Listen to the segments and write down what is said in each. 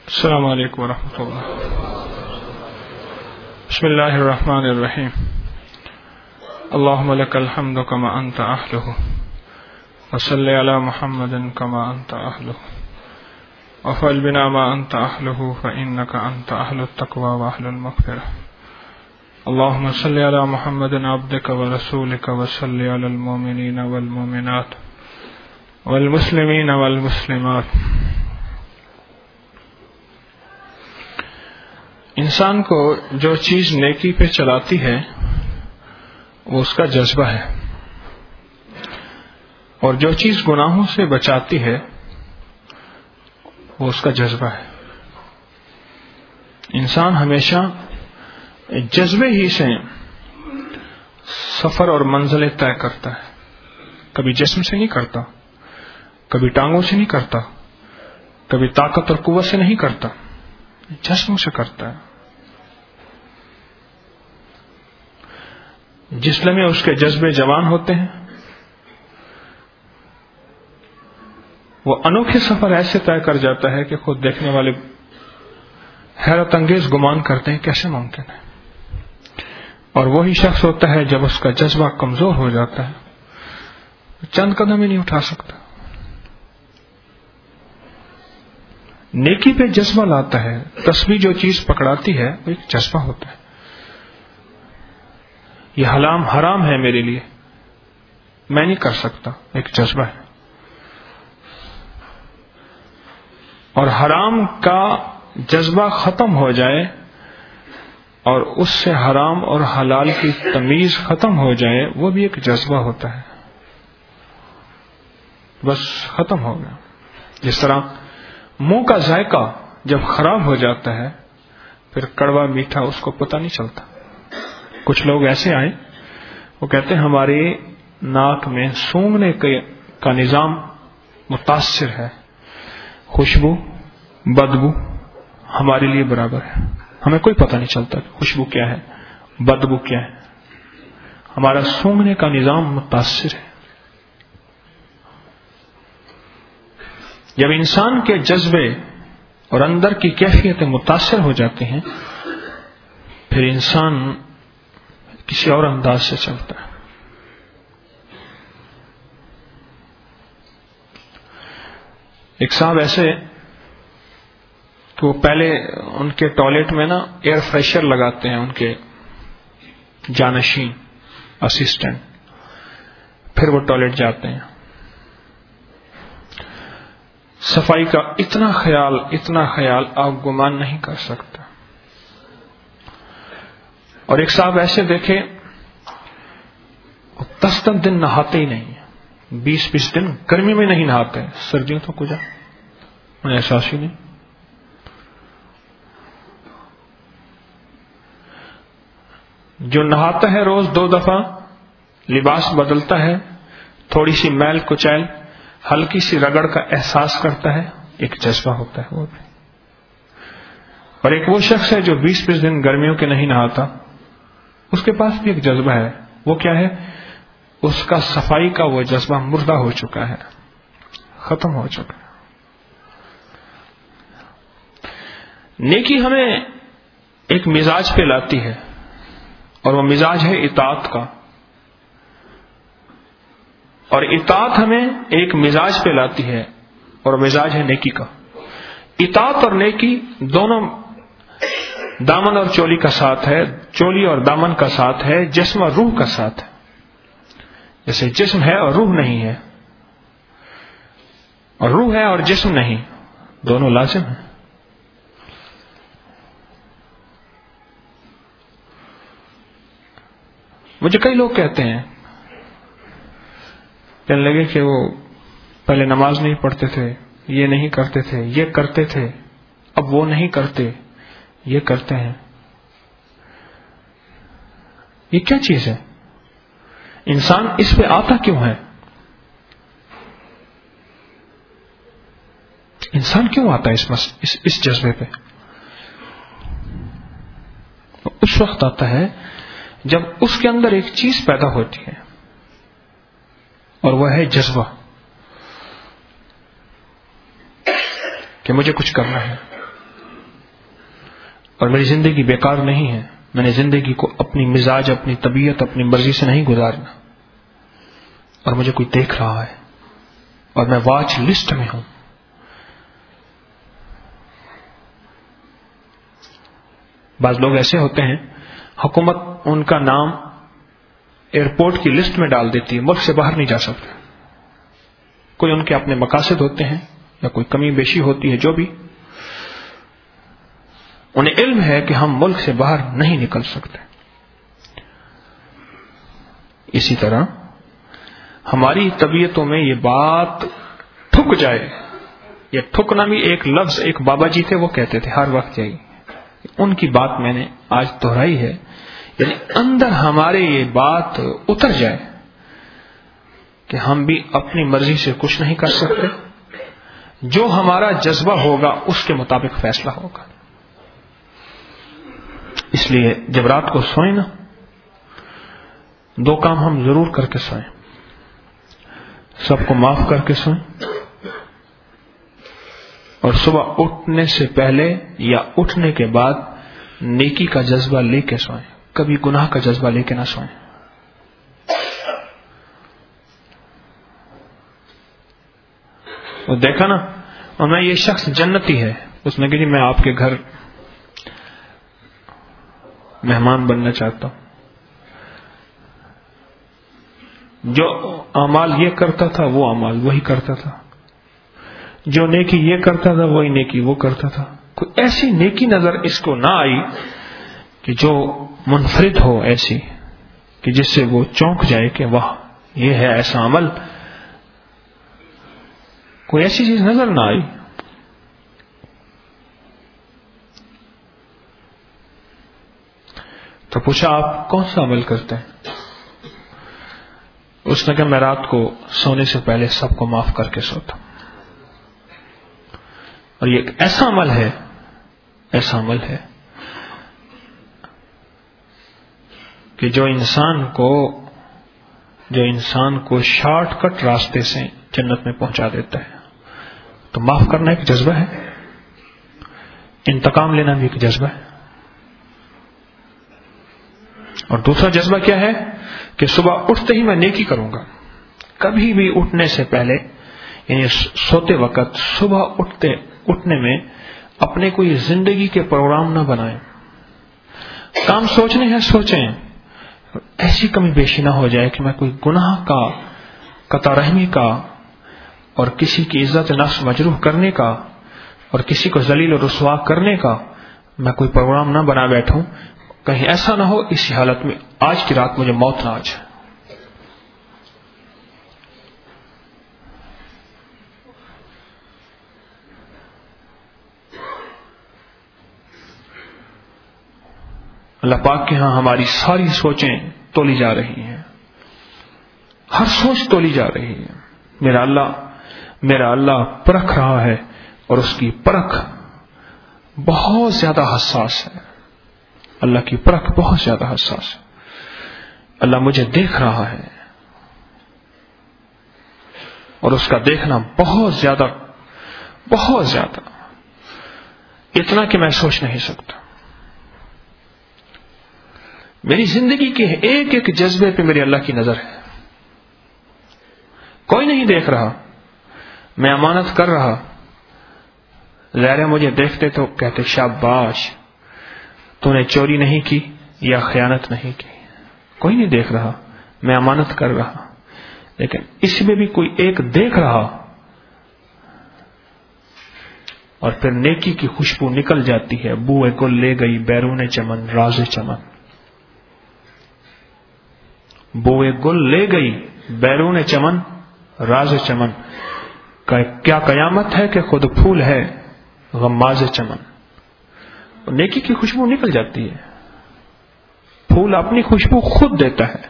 السلام علیکم ورحمۃ اللہ. بسم اللہ الرحمن الرحیم. اللهم لك الحمد كما انت اهله وصل على محمد كما انت اهله وفعل بنا ما انت اهله فانك انت اهل التقوى واهل المغفرة. اللهم صل على محمد عبدك ورسولك وصل على المؤمنين والمؤمنات والمسلمين والمسلمات. انسان کو جو چیز نیکی پہ چلاتی ہے وہ اس کا جذبہ ہے، اور جو چیز گناہوں سے بچاتی ہے وہ اس کا جذبہ ہے. انسان ہمیشہ جذبے ہی سے سفر اور منزلیں طے کرتا ہے، کبھی جسم سے نہیں کرتا، کبھی ٹانگوں سے نہیں کرتا، کبھی طاقت اور قوت سے نہیں کرتا، جسم سے کرتا ہے. جس لمحے اس کے جذبے جوان ہوتے ہیں وہ انوکھے سفر ایسے طے کر جاتا ہے کہ خود دیکھنے والے حیرت انگیز گمان کرتے ہیں کیسے ممکن ہے. اور وہی شخص ہوتا ہے جب اس کا جذبہ کمزور ہو جاتا ہے چند قدم ہی نہیں اٹھا سکتا. نیکی پہ جذبہ لاتا ہے. تسبیح جو چیز پکڑاتی ہے وہ ایک جذبہ ہوتا ہے. یہ حرام ہے میرے لیے، میں نہیں کر سکتا، ایک جذبہ ہے. اور حرام کا جذبہ ختم ہو جائے اور اس سے حرام اور حلال کی تمیز ختم ہو جائے وہ بھی ایک جذبہ ہوتا ہے. بس ختم ہو گیا. جس طرح منہ کا ذائقہ جب خراب ہو جاتا ہے پھر کڑوا میٹھا اس کو پتہ نہیں چلتا. کچھ لوگ ایسے آئے وہ کہتے ہیں ہماری ناک میں سونگھنے کا نظام متاثر ہے، خوشبو بدبو ہمارے لیے برابر ہے، ہمیں کوئی پتہ نہیں چلتا خوشبو کیا ہے بدبو کیا ہے، ہمارا سونگھنے کا نظام متاثر ہے. جب انسان کے جذبے اور اندر کی کیفیتیں متاثر ہو جاتی ہیں پھر انسان کسی اور انداز سے چلتا ہے. ایک صاحب ایسے کہ وہ پہلے ان کے ٹوائلٹ میں نا ایئر فریشر لگاتے ہیں ان کے جانشین اسسٹنٹ، پھر وہ ٹوائلٹ جاتے ہیں. صفائی کا اتنا خیال آپ گمان نہیں کر سکتے. اور ایک صاحب ایسے دیکھے 10 دن نہاتے ہی نہیں، 20 دن گرمی میں نہیں نہاتے، سردیوں تو کجا انہیں احساس ہی نہیں. جو نہاتا ہے روز 2 دفعہ، لباس بدلتا ہے، تھوڑی سی میل کچیل ہلکی سی رگڑ کا احساس کرتا ہے، ایک جذبہ ہوتا ہے وہ بھی. اور ایک وہ شخص ہے جو 20 دن گرمیوں کے نہیں نہاتا، اس کے پاس بھی ایک جذبہ ہے. وہ کیا ہے؟ اس کا صفائی کا وہ جذبہ مردہ ہو چکا ہے، ختم ہو چکا ہے. نیکی ہمیں ایک مزاج پہ لاتی ہے اور وہ مزاج ہے اطاعت کا، اور اطاعت ہمیں ایک مزاج پہ لاتی ہے اور مزاج ہے نیکی کا. اطاعت اور نیکی دونوں دامن اور چولی کا ساتھ ہے، چولی اور دامن کا ساتھ ہے، جسم اور روح کا ساتھ ہے. جیسے جسم ہے اور روح نہیں ہے، اور روح ہے اور جسم نہیں، دونوں لازم ہیں. مجھے کئی لوگ کہتے ہیں، کہنے لگے کہ وہ پہلے نماز نہیں پڑھتے تھے، یہ نہیں کرتے تھے، یہ کرتے تھے، اب وہ نہیں کرتے، یہ کرتے ہیں. یہ کیا چیز ہے؟ انسان اس پہ آتا کیوں ہے؟ انسان کیوں آتا ہے اس جذبے پہ؟ اس وقت آتا ہے جب اس کے اندر ایک چیز پیدا ہوتی ہے اور وہ ہے جذبہ کہ مجھے کچھ کرنا ہے. اور میری زندگی بیکار نہیں ہے. میں نے زندگی کو اپنی مزاج، اپنی طبیعت، اپنی مرضی سے نہیں گزارنا. اور مجھے کوئی دیکھ رہا ہے اور میں واچ لسٹ میں ہوں. بعض لوگ ایسے ہوتے ہیں، حکومت ان کا نام ایئرپورٹ کی لسٹ میں ڈال دیتی ہے، ملک سے باہر نہیں جا سکتے. کوئی ان کے اپنے مقاصد ہوتے ہیں یا کوئی کمی بیشی ہوتی ہے، جو بھی، انہیں علم ہے کہ ہم ملک سے باہر نہیں نکل سکتے. اسی طرح ہماری طبیعتوں میں یہ بات ٹھک جائے. یہ ٹھکنا بھی ایک لفظ ایک بابا جی تھے، وہ کہتے تھے ہر وقت یہی. ان کی بات میں نے آج دہرائی ہے. یعنی اندر ہمارے یہ بات اتر جائے کہ ہم بھی اپنی مرضی سے کچھ نہیں کر سکتے. جو ہمارا جذبہ ہوگا اس کے مطابق فیصلہ ہوگا. اس لیے جب رات کو سوئیں نا، 2 کام ہم ضرور کر کے سوئیں. سب کو معاف کر کے سوئیں، اور صبح اٹھنے سے پہلے یا اٹھنے کے بعد نیکی کا جذبہ لے کے سوئیں. کبھی گناہ کا جذبہ لے کے نہ سوئیں. وہ دیکھا نا، اور میں یہ شخص جنتی ہے، اس نے کہا میں آپ کے گھر مہمان بننا چاہتا ہوں. جو اعمال یہ کرتا تھا وہ اعمال وہی کرتا تھا، جو نیکی یہ کرتا تھا وہی نیکی وہ کرتا تھا. کوئی ایسی نیکی نظر اس کو نہ آئی کہ جو منفرد ہو، ایسی کہ جس سے وہ چونک جائے کہ واہ یہ ہے ایسا عمل. کوئی ایسی چیز نظر نہ آئی. تو پوچھا آپ کون سا عمل کرتے ہیں؟ اس نے کہا میں رات کو سونے سے پہلے سب کو معاف کر کے سوتا ہوں. اور یہ ایک ایسا عمل ہے، ایسا عمل ہے کہ جو انسان کو شارٹ کٹ راستے سے جنت میں پہنچا دیتا ہے. تو معاف کرنا ایک جذبہ ہے، انتقام لینا بھی ایک جذبہ ہے. اور دوسرا جذبہ کیا ہے کہ صبح اٹھتے ہی میں نیکی کروں گا. کبھی بھی اٹھنے سے پہلے، یعنی سوتے وقت، صبح اٹھنے میں اپنے کوئی زندگی کے پروگرام نہ بنائیں. کام سوچنے ہیں سوچیں، ایسی کمی بیشی نہ ہو جائے کہ میں کوئی گناہ کا، قطع رحمی کا، اور کسی کی عزت نفس مجروح کرنے کا، اور کسی کو ذلیل و رسوا کرنے کا میں کوئی پروگرام نہ بنا بیٹھوں. کہیں ایسا نہ ہو اسی حالت میں آج کی رات مجھے موت نہ آ جائے. اللہ پاک کے ہاں ہماری ساری سوچیں تولی جا رہی ہیں، ہر سوچ تولی جا رہی ہے. میرا اللہ پرکھ رہا ہے، اور اس کی پرکھ بہت زیادہ حساس ہے. اللہ کی پرکھ بہت زیادہ حساس ہے. اللہ مجھے دیکھ رہا ہے، اور اس کا دیکھنا بہت زیادہ، بہت زیادہ، اتنا کہ میں سوچ نہیں سکتا. میری زندگی کے ایک ایک جذبے پہ میری اللہ کی نظر ہے. کوئی نہیں دیکھ رہا، میں امانت کر رہا. ظاہر مجھے دیکھتے تو کہتے شاباش، تو نے چوری نہیں کی یا خیانت نہیں کی. کوئی نہیں دیکھ رہا، میں امانت کر رہا. لیکن اس میں بھی کوئی ایک دیکھ رہا، اور پھر نیکی کی خوشبو نکل جاتی ہے. بوئے گل لے گئی بیرون چمن راز چمن. بوئے گل لے گئی بیرون چمن راز چمن. کیا قیامت ہے کہ خود پھول ہے غماز چمن. نیکی کی خوشبو نکل جاتی ہے. پھول اپنی خوشبو خود دیتا ہے.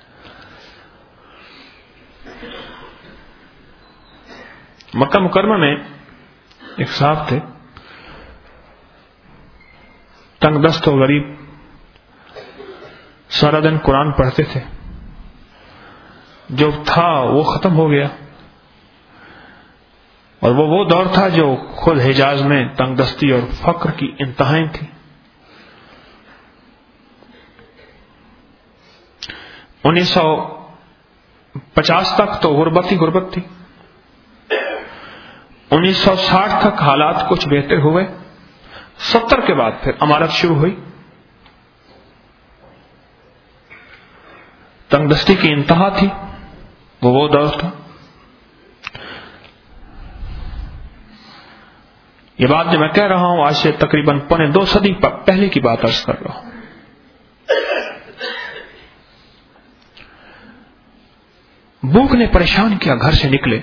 مکہ مکرمہ میں ایک صاحب تھے، تنگ دست و غریب، سارا دن قرآن پڑھتے تھے. جو تھا وہ ختم ہو گیا، اور وہ دور تھا جو خود حجاز میں تنگ دستی اور فقر کی انتہائیں تھی. 1950 تک تو غربت ہی غربت تھی. 1960 تک حالات کچھ بہتر ہوئے. 70 کے بعد پھر امارت شروع ہوئی. تنگ دستی کی انتہا تھی. وہ دور تھا. یہ بات جو میں کہہ رہا ہوں آج سے تقریباً 2.25 صدی پہلے کی بات عرض کر رہا ہوں. بھوک نے پریشان کیا. گھر سے نکلے,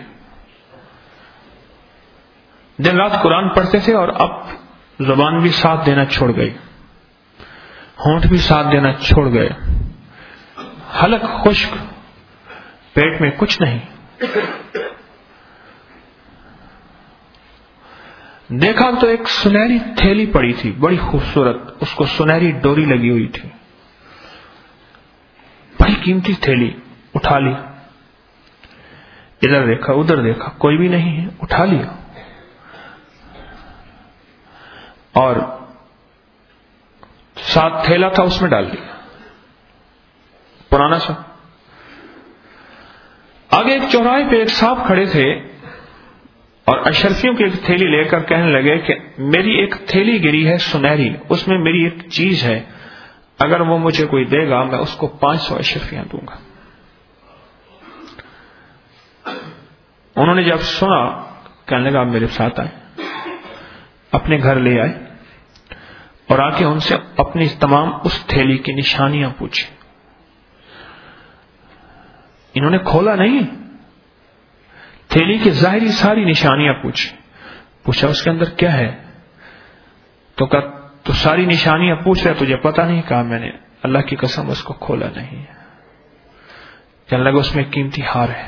دن رات قرآن پڑھتے تھے اور اب زبان بھی ساتھ دینا چھوڑ گئی, ہونٹ بھی ساتھ دینا چھوڑ گئے. حلق خشک, پیٹ میں کچھ نہیں. دیکھا تو ایک سنہری تھیلی پڑی تھی, بڑی خوبصورت, اس کو سنہری ڈوری لگی ہوئی تھی. بڑی قیمتی تھیلی. اٹھا لی. ادھر دیکھا ادھر دیکھا, کوئی بھی نہیں ہے. اٹھا لیا اور ساتھ تھیلا تھا اس میں ڈال دیا, پرانا سا. آگے ایک چوراہے پہ ایک صاحب کھڑے تھے اور اشرفیوں کی ایک تھیلی لے کر کہنے لگے کہ میری ایک تھیلی گری ہے سنہری, اس میں میری ایک چیز ہے, اگر وہ مجھے کوئی دے گا میں اس کو 500 اشرفیاں دوں گا. انہوں نے جب سنا کہنے لگا آپ میرے ساتھ آئے. اپنے گھر لے آئے اور آ کے ان سے اپنی تمام اس تھیلی کی نشانیاں پوچھی. انہوں نے کھولا نہیں, تھیلی کی ظاہری ساری نشانیاں پوچھا اس کے اندر کیا ہے. تو کہا تو ساری نشانیاں پوچھ رہے تجھے پتہ نہیں. کہا میں نے اللہ کی قسم اس کو کھولا نہیں. کہنے لگا اس میں قیمتی ہار ہے.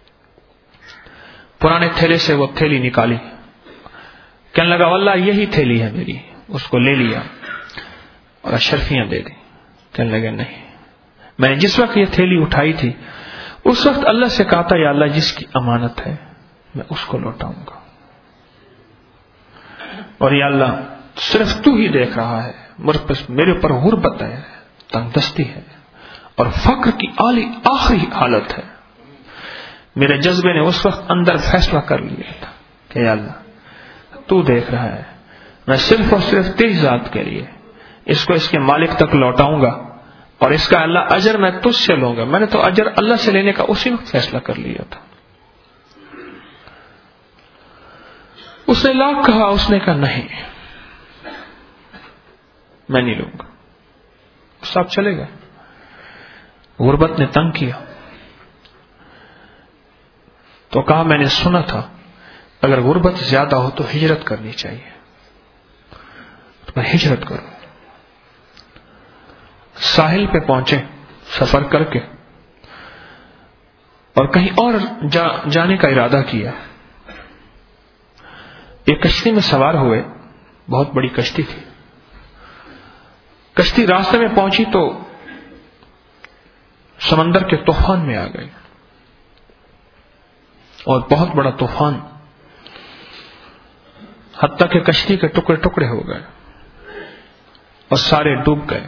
پرانے تھیلے سے وہ تھیلی نکالی. کہنے لگا واللہ یہی تھیلی ہے میری. اس کو لے لیا اور اشرفیاں دے دی. کہنے لگا نہیں, میں نے جس وقت یہ تھیلی اٹھائی تھی اس وقت اللہ سے کہا تھا یا اللہ جس کی امانت ہے میں اس کو لوٹاؤں گا, اور یا اللہ صرف تو ہی دیکھ رہا ہے میرے اوپر غربت ہے, تنگ دستی ہے اور فقر کی آخری حالت ہے. میرے جذبے نے اس وقت اندر فیصلہ کر لیا تھا کہ یا اللہ تو دیکھ رہا ہے, میں صرف اور صرف تیری ذات کے لیے اس کو اس کے مالک تک لوٹاؤں گا اور اس کا اللہ اجر میں تجھ سے لوں گا. میں نے تو اجر اللہ سے لینے کا اسی وقت فیصلہ کر لیا تھا. اس نے لاکھ کہا, اس نے کہا نہیں میں نہیں لوں گا. صاحب چلے گئے. غربت نے تنگ کیا تو کہا میں نے سنا تھا اگر غربت زیادہ ہو تو ہجرت کرنی چاہیے, تو میں ہجرت کروں. ساحل پہ پہنچے سفر کر کے اور کہیں اور جانے کا ارادہ کیا. ایک کشتی میں سوار ہوئے, بہت بڑی کشتی تھی. کشتی راستے میں پہنچی تو سمندر کے طوفان میں آ گئی اور بہت بڑا طوفان, حتیٰ کہ کشتی کے ٹکڑے ٹکڑے ہو گئے اور سارے ڈوب گئے.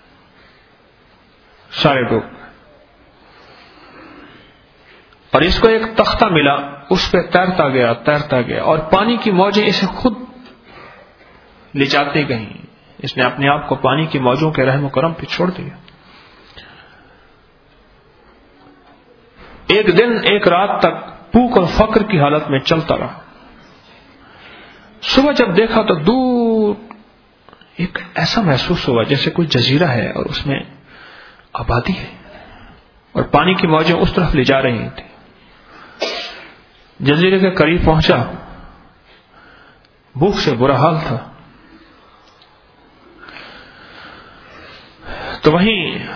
اور اس کو ایک تختہ ملا, اس پہ تیرتا گیا اور پانی کی موجیں اسے خود لے جاتی گئیں. اس نے اپنے آپ کو پانی کی موجوں کے رحم و کرم پہ چھوڑ دیا. ایک دن ایک رات تک بھوک اور فقر کی حالت میں چلتا رہا. صبح جب دیکھا تو دور ایک ایسا محسوس ہوا جیسے کوئی جزیرہ ہے اور اس میں آبادی ہے اور پانی کی موجیں اس طرف لے جا رہی تھی. جزیرے کے قریب پہنچا, بھوک سے برا حال تھا. تو وہیں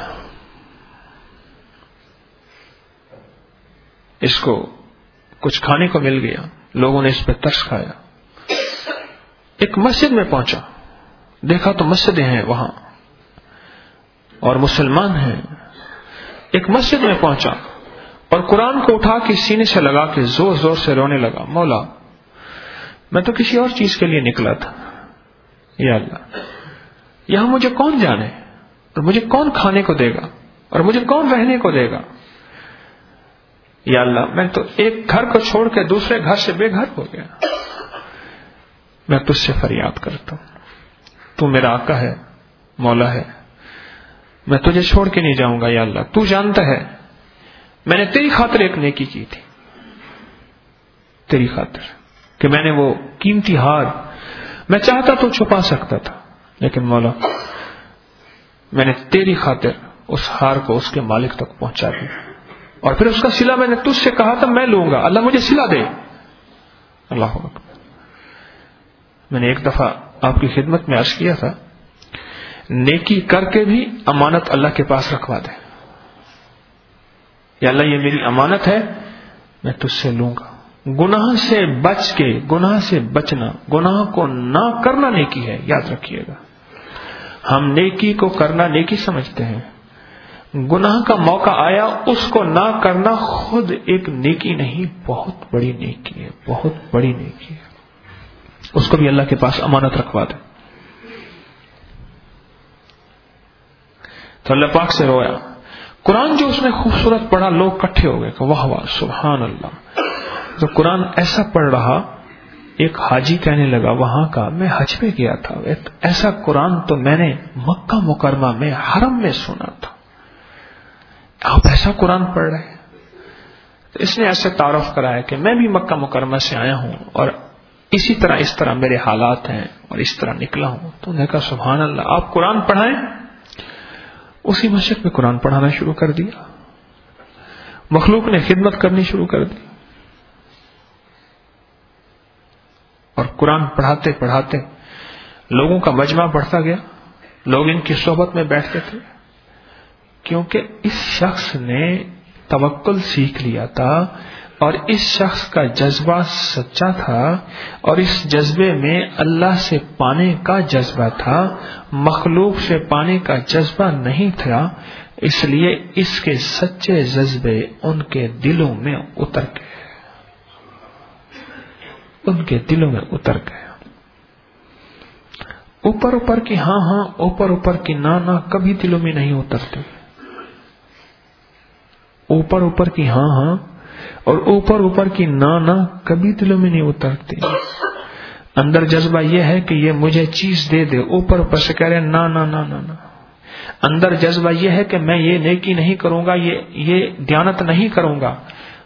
اس کو کچھ کھانے کو مل گیا. لوگوں نے اس پہ ترس کھایا. ایک مسجد میں پہنچا, دیکھا تو مسجدیں ہیں وہاں اور مسلمان ہیں. ایک مسجد میں پہنچا اور قرآن کو اٹھا کے سینے سے لگا کے زور زور سے رونے لگا, مولا میں تو کسی اور چیز کے لیے نکلا تھا, یا اللہ یہاں مجھے کون جانے اور مجھے کون کھانے کو دے گا. اور مجھے کون رہنے کو دے گا؟ یا اللہ میں تو ایک گھر کو چھوڑ کے دوسرے گھر سے بے گھر ہو گیا، میں تجھ سے فریاد کرتا ہوں، تو میرا آقا ہے، مولا ہے، میں تجھے چھوڑ کے نہیں جاؤں گا۔ یا اللہ تو جانتا ہے میں نے تیری خاطر ایک نیکی کی تھی، تیری خاطر کہ میں نے وہ قیمتی ہار میں چاہتا تو چھپا سکتا تھا، لیکن مولا میں نے تیری خاطر اس ہار کو اس کے مالک تک پہنچا دیا، اور پھر اس کا صلہ میں نے تجھ سے کہا تھا میں لوں گا، اللہ مجھے صلہ دے۔ اللہ اکبر۔ میں نے ایک دفعہ آپ کی خدمت میں عرض کیا تھا، نیکی کر کے بھی امانت اللہ کے پاس رکھوا دے، یا اللہ یہ میری امانت ہے میں تجھ سے لوں گا۔ گناہ سے بچ کے، گناہ سے بچنا، گناہ کو نہ کرنا نیکی ہے، یاد رکھیے گا۔ ہم نیکی کو کرنا نیکی سمجھتے ہیں، گناہ کا موقع آیا اس کو نہ کرنا خود ایک نیکی نہیں، بہت بڑی نیکی ہے، بہت بڑی نیکی ہے۔ اس کو بھی اللہ کے پاس امانت رکھوا دے۔ تو اللہ پاک سے رویا۔ قرآن جو اس نے خوبصورت پڑھا، لوگ اکٹھے ہو گئے کہ واہ واہ سبحان اللہ۔ تو قرآن ایسا پڑھ رہا، ایک حاجی کہنے لگا وہاں کا، میں حج پہ گیا تھا، ایسا قرآن تو میں نے مکہ مکرمہ میں حرم میں سنا تھا، آپ ایسا قرآن پڑھ رہے ہیں؟ تو اس نے ایسے تعارف کرایا کہ میں بھی مکہ مکرمہ سے آیا ہوں اور اسی طرح اس طرح میرے حالات ہیں اور اس طرح نکلا ہوں۔ تو نے کہا سبحان اللہ، آپ قرآن پڑھائیں۔ اسی مسجد میں قرآن پڑھانا شروع کر دیا، مخلوق نے خدمت کرنی شروع کر دی، اور قرآن پڑھاتے پڑھاتے لوگوں کا مجمع بڑھتا گیا، لوگ ان کی صحبت میں بیٹھتے تھے، کیونکہ اس شخص نے توکل سیکھ لیا تھا، اور اس شخص کا جذبہ سچا تھا، اور اس جذبے میں اللہ سے پانے کا جذبہ تھا، مخلوق سے پانے کا جذبہ نہیں تھا، اس لیے اس کے سچے جذبے ان کے دلوں میں اتر گئے، ان کے دلوں میں اتر گئے۔ اوپر اوپر کی ہاں ہاں، اوپر اوپر کی نہ نہ کبھی دلوں میں نہیں اترتے، اوپر اوپر کی ہاں ہاں اور اوپر اوپر کی نہ کبھی دلوں میں نہیں اترتی۔ اندر جذبہ یہ ہے کہ یہ مجھے چیز دے دے، اوپر اوپر سے کہہ رہے نہ نہ نہ نہ۔ اندر جذبہ یہ ہے کہ میں یہ نیکی نہیں کروں گا، یہ دیانت نہیں کروں گا،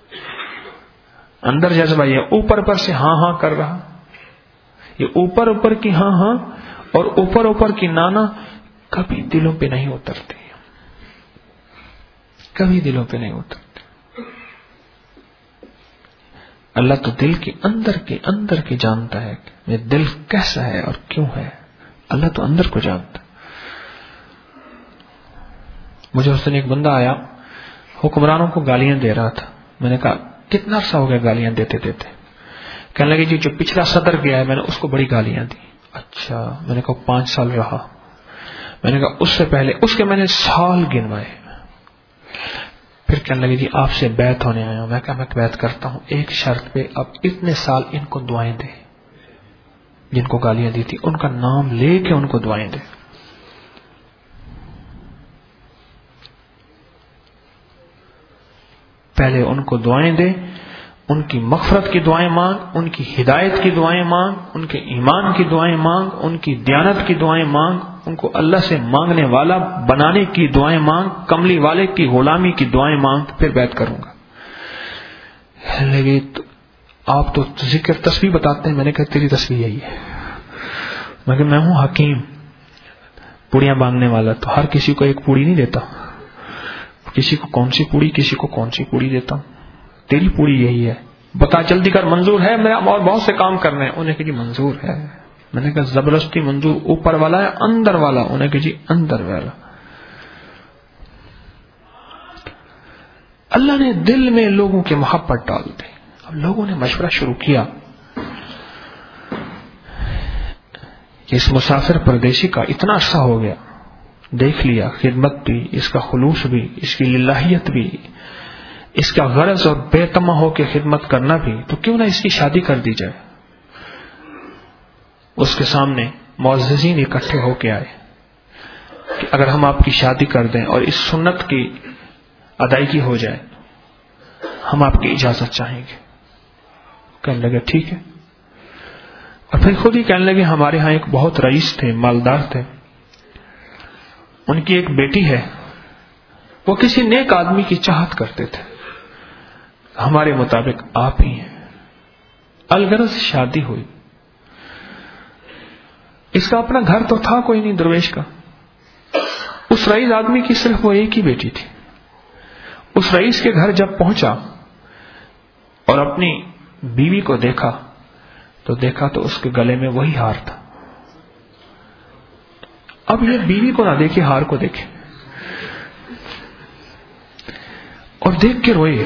اندر جذبہ یہ اوپر اوپر سے ہاں ہاں کر رہا، یہ اوپر اوپر کی ہاں ہاں اور اوپر اوپر کی نانا کبھی دلوں پہ نہیں اترتی، کبھی دلوں پہ نہیں اترتی۔ اللہ تو دل کے اندر کے جانتا ہے کہ میرا دل کیسا ہے اور کیوں ہے، اللہ تو اندر کو جانتا ہے۔ مجھے اس دن ایک بندہ آیا، حکمرانوں کو گالیاں دے رہا تھا، میں نے کہا کتنا عرصہ ہو گیا گالیاں دیتے دیتے؟ کہنے لگے جی جو پچھلا صدر گیا ہے میں نے اس کو بڑی گالیاں دی۔ اچھا، میں نے کہا 5 سال رہا، میں نے کہا اس سے پہلے اس کے میں نے سال گنوائے۔ پھر کہنے لگے جی آپ سے بیعت ہونے آیا ہوں، میں کہا میں بیعت کرتا ہوں ایک شرط پہ، اب اتنے سال ان کو دعائیں دے، جن کو گالیاں دی تھی ان کا نام لے کے ان کو دعائیں دے۔ پہلے ان کو دعائیں دے، ان کی مغفرت کی دعائیں مانگ، ان کی ہدایت کی دعائیں مانگ، ان کے ایمان کی دعائیں مانگ، ان کی دیانت کی دعائیں مانگ، ان کو اللہ سے مانگنے والا بنانے کی دعائیں مانگ، کملی والے کی غلامی کی دعائیں مانگ، پھر بیعت کروں گا۔ لیکن آپ تو ذکر تسبیح بتاتے ہیں، میں نے کہا تیری تسبیح یہی ہے، میں ہوں حکیم، پوڑیاں باندھنے والا، تو ہر کسی کو ایک پوڑی نہیں دیتا، کسی کو کون سی پوڑی، کسی کو کون سی پوڑی دیتا ہوں، تیری پوڑی یہی ہے، بتا جلدی کر، منظور ہے، میرا اور بہت سے کام کرنے ہیں۔ انہیں کہ جی منظور ہے، میں نے کہا زبردستی منظور اوپر والا ہے اندر والا؟ انہیں کہ جی اندر والا۔ اللہ نے دل میں لوگوں کی محبت ڈال دی۔ اب لوگوں نے مشورہ شروع کیا کہ اس مسافر پردیسی کا اتنا عرصہ ہو گیا، دیکھ لیا خدمت بھی، اس کا خلوص بھی، اس کی للہیت بھی، اس کا غرض اور بے تما ہو کے خدمت کرنا بھی، تو کیوں نہ اس کی شادی کر دی جائے۔ اس کے سامنے معززین اکٹھے ہو کے آئے، کہ اگر ہم آپ کی شادی کر دیں اور اس سنت کی ادائیگی ہو جائے ہم آپ کی اجازت چاہیں گے. کہنے لگے ٹھیک ہے. اور پھر خود ہی کہنے لگے ہمارے ہاں ایک بہت رئیس تھے, مالدار تھے, ان کی ایک بیٹی ہے, وہ کسی نیک آدمی کی چاہت کرتے تھے, ہمارے مطابق آپ ہی ہیں. الغرض شادی ہوئی. اس کا اپنا گھر تو تھا کوئی نہیں درویش کا. اس رئیس آدمی کی صرف وہ ایک ہی بیٹی تھی. اس رئیس کے گھر جب پہنچا اور اپنی بیوی کو دیکھا تو اس کے گلے میں وہی ہار تھا. اب یہ بیوی کو نہ دیکھے, ہار کو دیکھے, اور دیکھ کے روئے,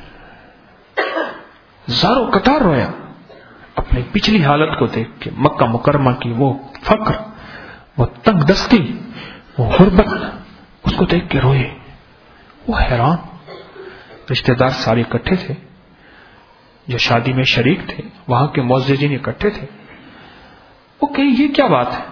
زاروں قطار رویا. اپنی پچھلی حالت کو دیکھ کے, مکہ مکرمہ کی وہ فقر, وہ تنگ دستی, وہ غربت, اس کو دیکھ کے روئے. وہ حیران. رشتہ دار سارے اکٹھے تھے, جو شادی میں شریک تھے, وہاں کے معززین اکٹھے تھے. وہ کہ یہ کیا بات ہے؟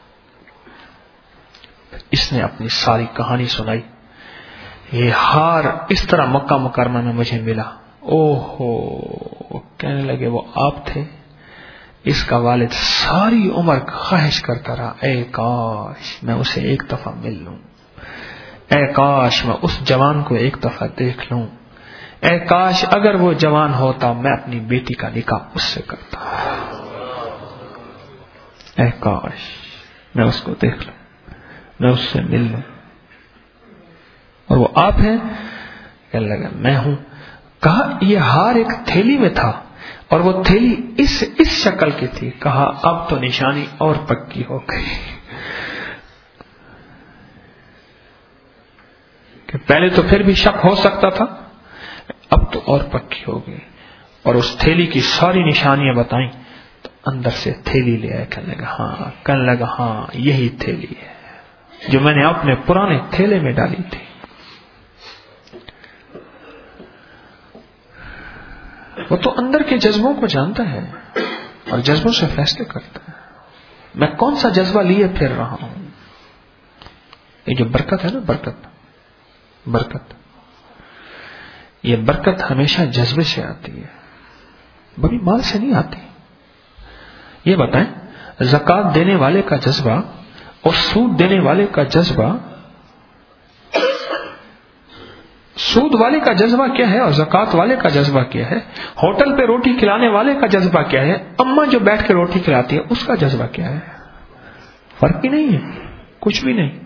اس نے اپنی ساری کہانی سنائی. یہ ہار اس طرح مکہ مکرمہ میں مجھے ملا. اوہو, کہنے لگے وہ آپ تھے. اس کا والد ساری عمر خواہش کرتا رہا, اے کاش میں اسے ایک دفعہ مل لوں, اے کاش میں اس جوان کو ایک دفعہ دیکھ لوں, اے کاش اگر وہ جوان ہوتا میں اپنی بیٹی کا نکاح اس سے کرتا, اے کاش میں اس کو دیکھ لوں, میں اس سے مل لوں. اور وہ آپ ہیں؟ کہنے لگا میں ہوں. کہا یہ ہار ایک تھیلی میں تھا اور وہ تھیلی اس شکل کی تھی. کہا اب تو نشانی اور پکی ہو گئی کہ پہلے تو پھر بھی شک ہو سکتا تھا, اب تو اور پکی ہو گئی. اور اس تھیلی کی ساری نشانیاں بتائیں تو اندر سے تھیلی لے آئے. کہنے لگا ہاں یہی تھیلی ہے جو میں نے اپنے پرانے تھیلے میں ڈالی تھی. وہ تو اندر کے جذبوں کو جانتا ہے اور جذبوں سے فیصلے کرتا ہے. میں کون سا جذبہ لیے پھر رہا ہوں. یہ جو برکت ہے نا, برکت, یہ برکت ہمیشہ جذبے سے آتی ہے, بڑی مال سے نہیں آتی. یہ بتائیں, زکات دینے والے کا جذبہ اور سود دینے والے کا جذبہ, سود والے کا جذبہ کیا ہے اور زکات والے کا جذبہ کیا ہے؟ ہوٹل پہ روٹی کھلانے والے کا جذبہ کیا ہے؟ اماں جو بیٹھ کے روٹی کھلاتی ہے اس کا جذبہ کیا ہے؟ فرق ہی نہیں ہے, کچھ بھی نہیں.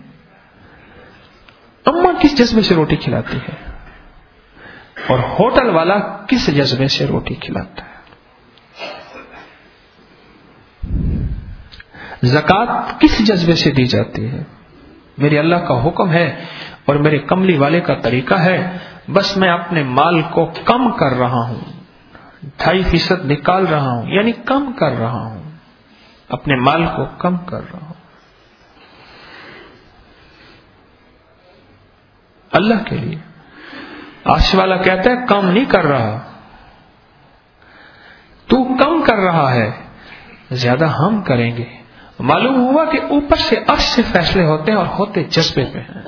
اماں کس جذبے سے روٹی کھلاتی ہے اور ہوٹل والا کس جذبے سے روٹی کھلاتا ہے. زکات کس جذبے سے دی جاتی ہے؟ میرے اللہ کا حکم ہے اور میرے کملی والے کا طریقہ ہے, بس میں اپنے مال کو کم کر رہا ہوں, 2.5% نکال رہا ہوں, یعنی کم کر رہا ہوں, اپنے مال کو کم کر رہا ہوں اللہ کے لیے. آج والا کہتا ہے کم نہیں کر رہا, تو کم کر رہا ہے, زیادہ ہم کریں گے. معلوم ہوا کہ اوپر سے عرش سے فیصلے ہوتے ہیں اور ہوتے جذبے پہ ہیں.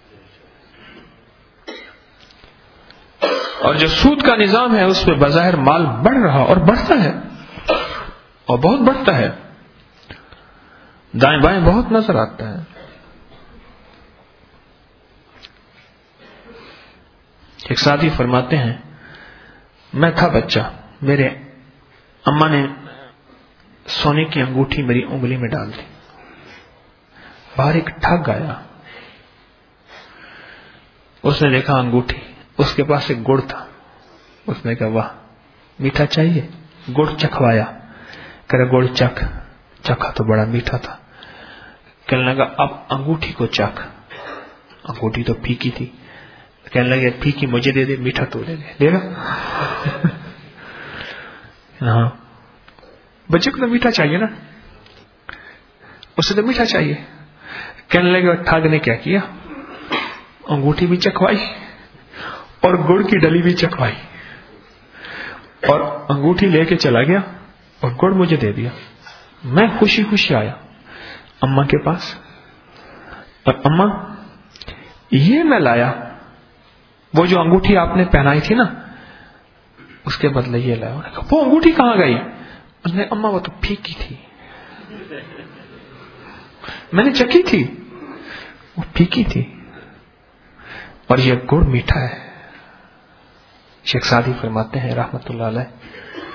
اور جو سود کا نظام ہے اس پہ بظاہر مال بڑھ رہا اور بڑھتا ہے اور بہت بڑھتا ہے, دائیں بائیں بہت نظر آتا ہے. ایک ساتھی فرماتے ہیں میں تھا بچہ, میرے اماں نے سونے کی انگوٹھی میری انگلی میں ڈال دی. باہر ایک ٹھگ آیا, اس نے دیکھا انگوٹھی, اس کے پاس ایک گڑ تھا. اس نے کہا واہ میٹھا چاہیے, گڑ چکھوایا. کہہ رہا گڑ چکھا تو بڑا میٹھا تھا. کہنے لگا اب انگوٹھی کو چکھ. انگوٹھی تو پھیکی تھی. کہنے لگے پھیکی مجھے دے دے, میٹھا تو لے لے. دے گا؟ ہاں بچے کو تو میٹھا چاہیے نا, اسے تو میٹھا چاہیے. کہنے لگے ٹھگ نے کیا کیا, انگوٹھی بھی چکھوائی اور گڑ کی ڈلی بھی چکھوائی, اور انگوٹھی لے کے چلا گیا اور گڑ مجھے دے دیا. میں خوشی خوشی آیا اماں کے پاس. اور اماں یہ میں لایا، وہ جو انگوٹھی آپ نے پہنائی تھی نا اس کے بدلے یہ لایا. انہوں نے کہا وہ انگوٹھی کہاں گئی؟ اس نے اماں وہ تو پھیکی تھی، میں نے چکی تھی، وہ پھیکی تھی، اور یہ گڑ میٹھا ہے. شیخ سعدی فرماتے ہیں رحمت اللہ علیہ،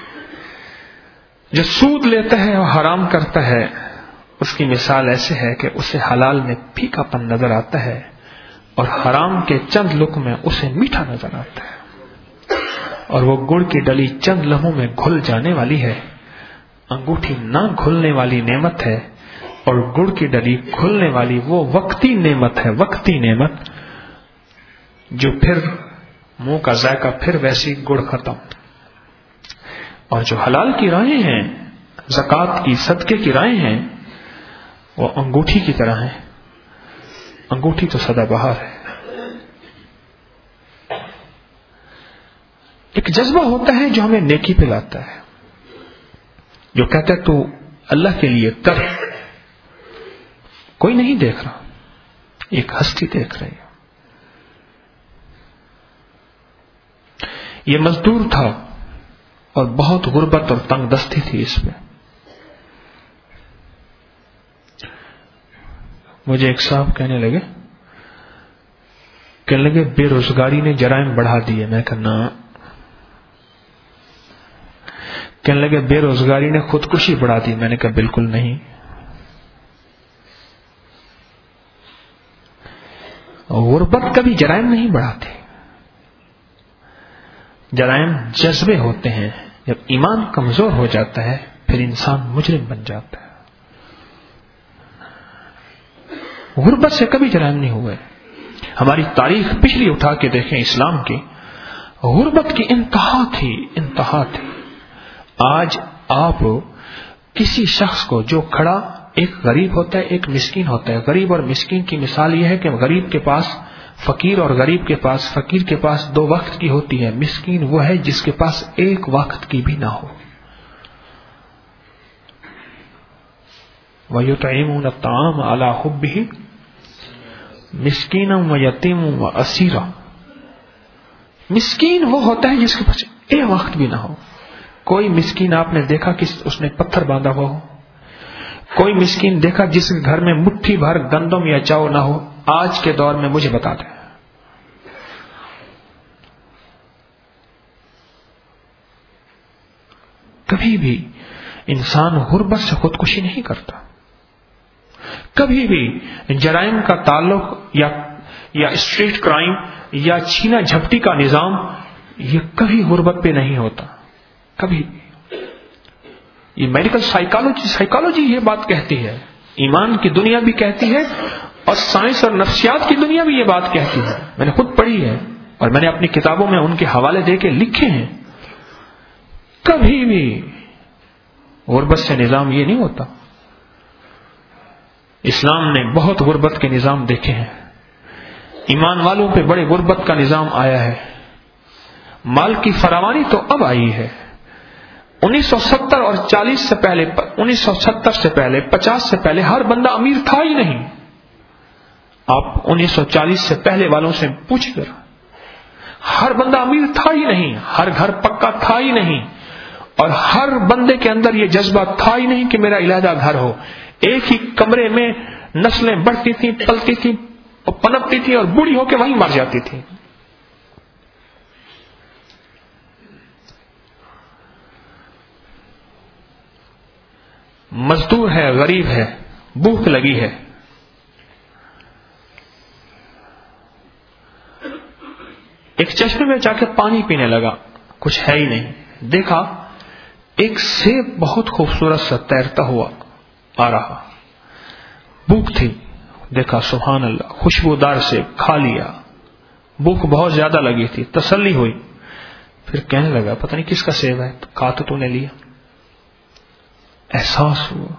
جو سود لیتا ہے اور حرام کرتا ہے اس کی مثال ایسے ہے کہ اسے حلال میں پھیکا پن نظر آتا ہے اور حرام کے چند لقمے میں اسے میٹھا نظر آتا ہے. اور وہ گڑ کی ڈلی چند لمحوں میں گھل جانے والی ہے، انگوٹھی نہ گھلنے والی نعمت ہے، اور گڑ کی ڈلی کھلنے والی وہ وقتی نعمت ہے، وقتی نعمت جو پھر منہ کا ذائقہ پھر ویسی گڑ ختم. اور جو حلال کی راہیں ہیں، زکوٰۃ کی، صدقے کی راہیں ہیں، وہ انگوٹھی کی طرح ہیں. انگوٹھی تو سدا بہار ہے. ایک جذبہ ہوتا ہے جو ہمیں نیکی پہ لاتا ہے، جو کہتا ہے تو اللہ کے لیے کر، کوئی نہیں دیکھ رہا، ایک ہستی دیکھ رہی ہے. یہ مزدور تھا اور بہت غربت اور تنگ دستی تھی اس میں. مجھے ایک صاحب کہنے لگے بے روزگاری نے جرائم بڑھا دیے. میں کہنا، کہنے لگے بے روزگاری نے خودکشی بڑھا دی. میں نے کہا بالکل نہیں. غربت کبھی جرائم نہیں بڑھاتے. جرائم جذبے ہوتے ہیں. جب ایمان کمزور ہو جاتا ہے پھر انسان مجرم بن جاتا ہے. غربت سے کبھی جرائم نہیں ہوئے. ہماری تاریخ پچھلی اٹھا کے دیکھیں اسلام کی، غربت کی انتہا تھی، انتہا تھی. آج آپ کسی شخص کو جو کھڑا، ایک غریب ہوتا ہے ایک مسکین ہوتا ہے. غریب اور مسکین کی مثال یہ ہے کہ غریب کے پاس فقیر اور غریب کے پاس، فقیر کے پاس 2 وقت کی ہوتی ہے، مسکین وہ ہے جس کے پاس 1 وقت کی بھی نہ ہو. وَيُطْعِمُونَ الطَّعَامَ عَلَى حُبِّهِ مِسْكِينًا وَيَتِيمًا وَأَسِيرًا. مسکین وہ ہوتا ہے جس کے پاس 1 وقت بھی نہ ہو. کوئی مسکین آپ نے دیکھا کہ اس نے پتھر باندھا ہوا ہو؟ کوئی مسکین دیکھا جس کے گھر میں مٹھی بھر گندم یا چاول نہ ہو؟ آج کے دور میں مجھے بتا دیں. کبھی بھی انسان غربت سے خودکشی نہیں کرتا. کبھی بھی جرائم کا تعلق یا اسٹریٹ کرائم یا چھینا جھپٹی کا نظام یہ کبھی غربت پہ نہیں ہوتا. کبھی یہ میڈیکل سائیکالوجی یہ بات کہتی ہے، ایمان کی دنیا بھی کہتی ہے، اور سائنس اور نفسیات کی دنیا بھی یہ بات کہتی ہے. میں نے خود پڑھی ہے اور میں نے اپنی کتابوں میں ان کے حوالے دے کے لکھے ہیں. کبھی بھی غربت سے نظام یہ نہیں ہوتا. اسلام نے بہت غربت کے نظام دیکھے ہیں. ایمان والوں پہ بڑے غربت کا نظام آیا ہے. مال کی فراوانی تو اب آئی ہے. 1970 اور 40 سے پہلے، 1970 سے پہلے، 50 سے پہلے ہر بندہ امیر تھا ہی نہیں. آپ 1940 سے پہلے والوں سے پوچھ کر، ہر بندہ امیر تھا ہی نہیں، ہر گھر پکا تھا ہی نہیں، اور ہر بندے کے اندر یہ جذبہ تھا ہی نہیں کہ میرا علیحدہ گھر ہو. ایک ہی کمرے میں نسلیں بڑھتی تھیں، پلتی تھیں، پنپتی تھیں اور بوڑھی ہو کے وہیں مر جاتی تھی. مزدور ہے، غریب ہے، بھوک لگی ہے، ایک چشمے میں جا کے پانی پینے لگا، کچھ ہے ہی نہیں. دیکھا ایک سیب بہت خوبصورت سا تیرتا ہوا آ رہا. بھوک تھی، دیکھا سبحان اللہ خوشبودار سیب، کھا لیا. بھوک بہت زیادہ لگی تھی، تسلی ہوئی. پھر کہنے لگا پتہ نہیں کس کا سیب ہے، کہا تو نے لیا. احساس ہوا،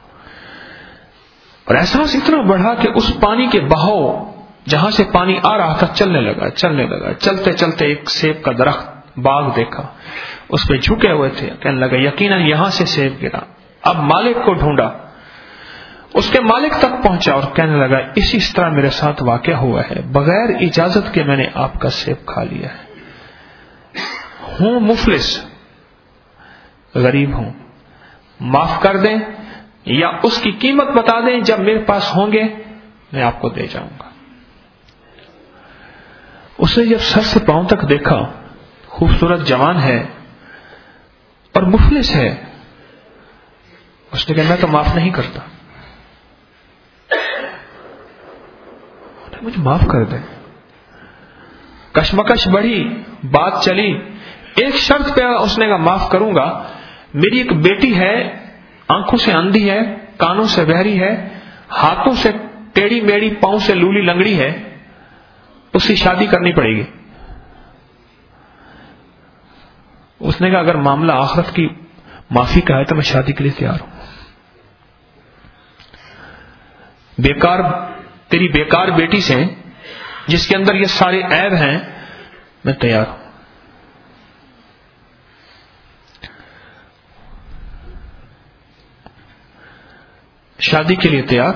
اور احساس اتنا بڑھا کہ اس پانی کے بہاؤ جہاں سے پانی آ رہا تھا چلنے لگا. چلتے چلتے ایک سیب کا درخت باغ دیکھا، اس پہ جھکے ہوئے تھے. کہنے لگا یقیناً یہاں سے سیب گرا. اب مالک کو ڈھونڈا، اس کے مالک تک پہنچا اور کہنے لگا اسی طرح میرے ساتھ واقع ہوا ہے، بغیر اجازت کے میں نے آپ کا سیب کھا لیا ہے، ہوں مفلس، غریب ہوں، معاف کر دیں یا اس کی قیمت بتا دیں، جب میرے پاس ہوں گے میں آپ کو دے جاؤں گا۔ اس نے جب سر سے پاؤں تک دیکھا، خوبصورت جوان ہے اور مفلس ہے، اس نے کہا میں تو معاف نہیں کرتا، مجھے معاف کر دیں۔ کشمکش بڑھی، بات چلی، ایک شرط پہ اس نے کہا معاف کروں گا، میری ایک بیٹی ہے، آنکھوں سے اندھی ہے، کانوں سے بہری ہے، ہاتھوں سے ٹیڑھی میڑھی، پاؤں سے لولی لنگڑی ہے، اس کی شادی کرنی پڑے گی۔ اس نے کہا اگر معاملہ آخرت کی معافی کا ہے تو میں شادی کے لیے تیار ہوں، تیری بیکار بیٹی سے جس کے اندر یہ سارے عیب ہیں میں تیار ہوں۔ شادی کے لیے تیار۔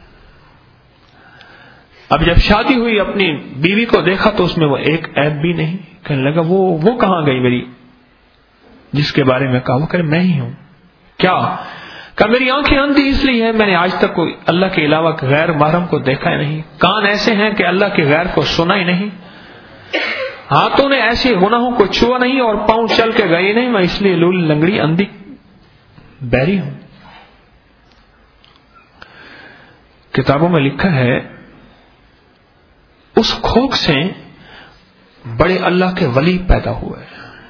اب جب شادی ہوئی، اپنی بیوی کو دیکھا تو اس میں وہ ایک عیب بھی نہیں۔ کہنے لگا وہ کہاں گئی میری جس کے بارے میں کہا؟ وہ کہ میں ہی ہوں۔ کیا؟ کہ میری آنکھیں اندھی اس لیے ہے، میں نے آج تک کوئی اللہ کے علاوہ غیر محرم کو دیکھا ہی نہیں، کان ایسے ہیں کہ اللہ کے غیر کو سنا ہی نہیں، ہاتھوں نے ایسے گناہوں کو چھوا نہیں اور پاؤں چل کے گئے نہیں، میں اس لیے لول لنگڑی اندھی بہری ہوں۔ کتابوں میں لکھا ہے اس کھوک سے بڑے اللہ کے ولی پیدا ہوئے،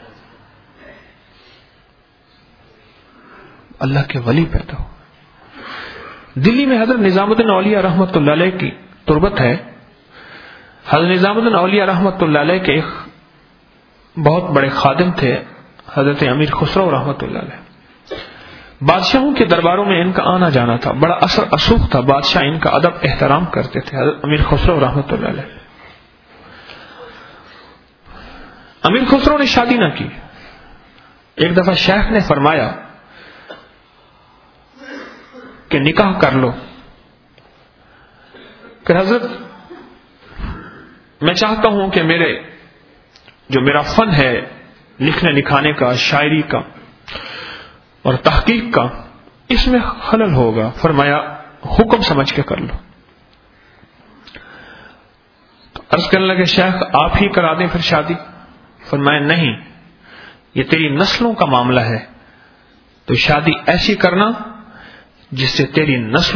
اللہ کے ولی پیدا ہوئے۔ دلی میں حضرت نظام الدین اولیاء رحمۃ اللہ علیہ کی تربت ہے۔ حضرت نظام الدین اولیاء رحمۃ اللہ علیہ کے ایک بہت بڑے خادم تھے حضرت امیر خسرو رحمۃ اللہ علیہ۔ بادشاہوں کے درباروں میں ان کا آنا جانا تھا، بڑا اثر اسوق تھا، بادشاہ ان کا ادب احترام کرتے تھے۔ حضرت امیر خسرو رحمۃ اللہ علیہ، امیر خسرو نے شادی نہ کی۔ ایک دفعہ شیخ نے فرمایا کہ نکاح کر لو، کہ حضرت میں چاہتا ہوں کہ میرا فن ہے لکھنے لکھانے کا، شاعری کا اور تحقیق کا، اس میں خلل ہوگا۔ فرمایا حکم سمجھ کے کر لو۔ تو عرض کرنے لگے شیخ آپ ہی کرا دیں پھر شادی؟ فرمایا نہیں، یہ تیری نسلوں کا معاملہ ہے، تو شادی ایسی کرنا جس سے تیری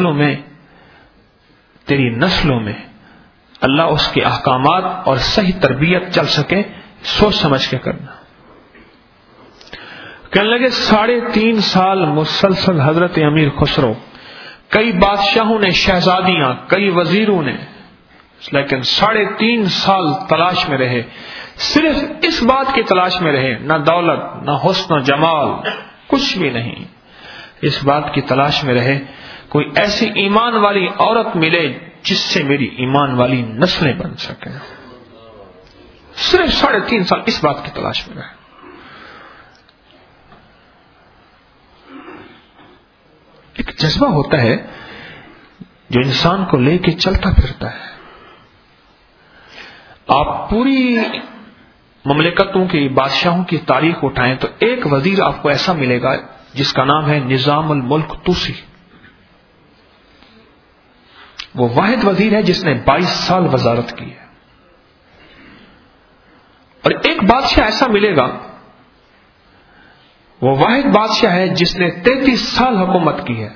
نسلوں میں اللہ اس کے احکامات اور صحیح تربیت چل سکے، سوچ سمجھ کے کرنا۔ کہنے لگے 3.5 سال مسلسل حضرت امیر خسرو، کئی بادشاہوں نے، شہزادیاں، کئی وزیروں نے، لیکن 3.5 سال تلاش میں رہے، صرف اس بات کی تلاش میں رہے، نہ دولت، نہ حسن و جمال، کچھ بھی نہیں، اس بات کی تلاش میں رہے کوئی ایسی ایمان والی عورت ملے جس سے میری ایمان والی نسلیں بن سکیں۔ صرف 3.5 سال اس بات کی تلاش میں رہے۔ ایک جذبہ ہوتا ہے جو انسان کو لے کے چلتا پھرتا ہے۔ آپ پوری مملکتوں کی، بادشاہوں کی تاریخ اٹھائیں تو ایک وزیر آپ کو ایسا ملے گا جس کا نام ہے نظام الملک توسی۔ وہ واحد وزیر ہے جس نے 22 سال وزارت کی ہے۔ اور ایک بادشاہ ایسا ملے گا، وہ واحد بادشاہ ہے جس نے 33 سال حکومت کی ہے۔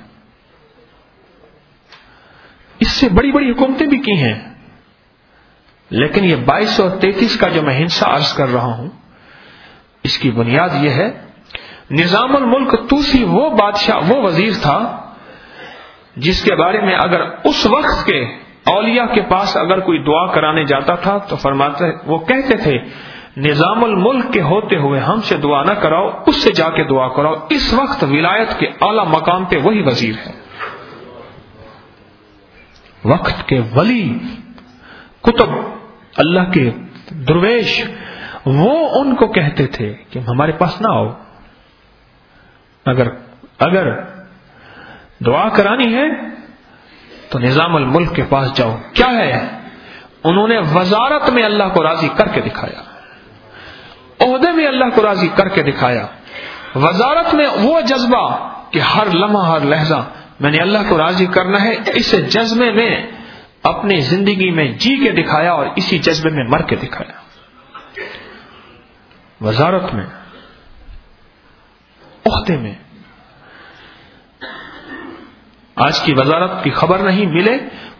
اس سے بڑی بڑی حکومتیں بھی کی ہیں، لیکن یہ 22 اور 33 کا جو میں ہنسا عرض کر رہا ہوں، اس کی بنیاد یہ ہے نظام الملک توسی وہ بادشاہ، وہ وزیر تھا جس کے بارے میں اگر اس وقت کے اولیاء کے پاس اگر کوئی دعا کرانے جاتا تھا تو فرماتے، وہ کہتے تھے نظام الملک کے ہوتے ہوئے ہم سے دعا نہ کراؤ، اس سے جا کے دعا کراؤ، اس وقت ولایت کے اعلی مقام پہ وہی وزیر ہے۔ وقت کے ولی، کتب، اللہ کے درویش، وہ ان کو کہتے تھے کہ ہمارے پاس نہ آؤ، اگر دعا کرانی ہے تو نظام الملک کے پاس جاؤ. کیا ہے؟ انہوں نے وزارت میں اللہ کو راضی کر کے دکھایا, عہدے میں اللہ کو راضی کر کے دکھایا, وزارت میں وہ جذبہ کہ ہر لمحہ ہر لہجہ میں نے اللہ کو راضی کرنا ہے, اس جذبے میں اپنی زندگی میں جی کے دکھایا اور اسی جذبے میں مر کے دکھایا. وزارت میں, عہدے میں. آج کی وزارت کی خبر نہیں ملے,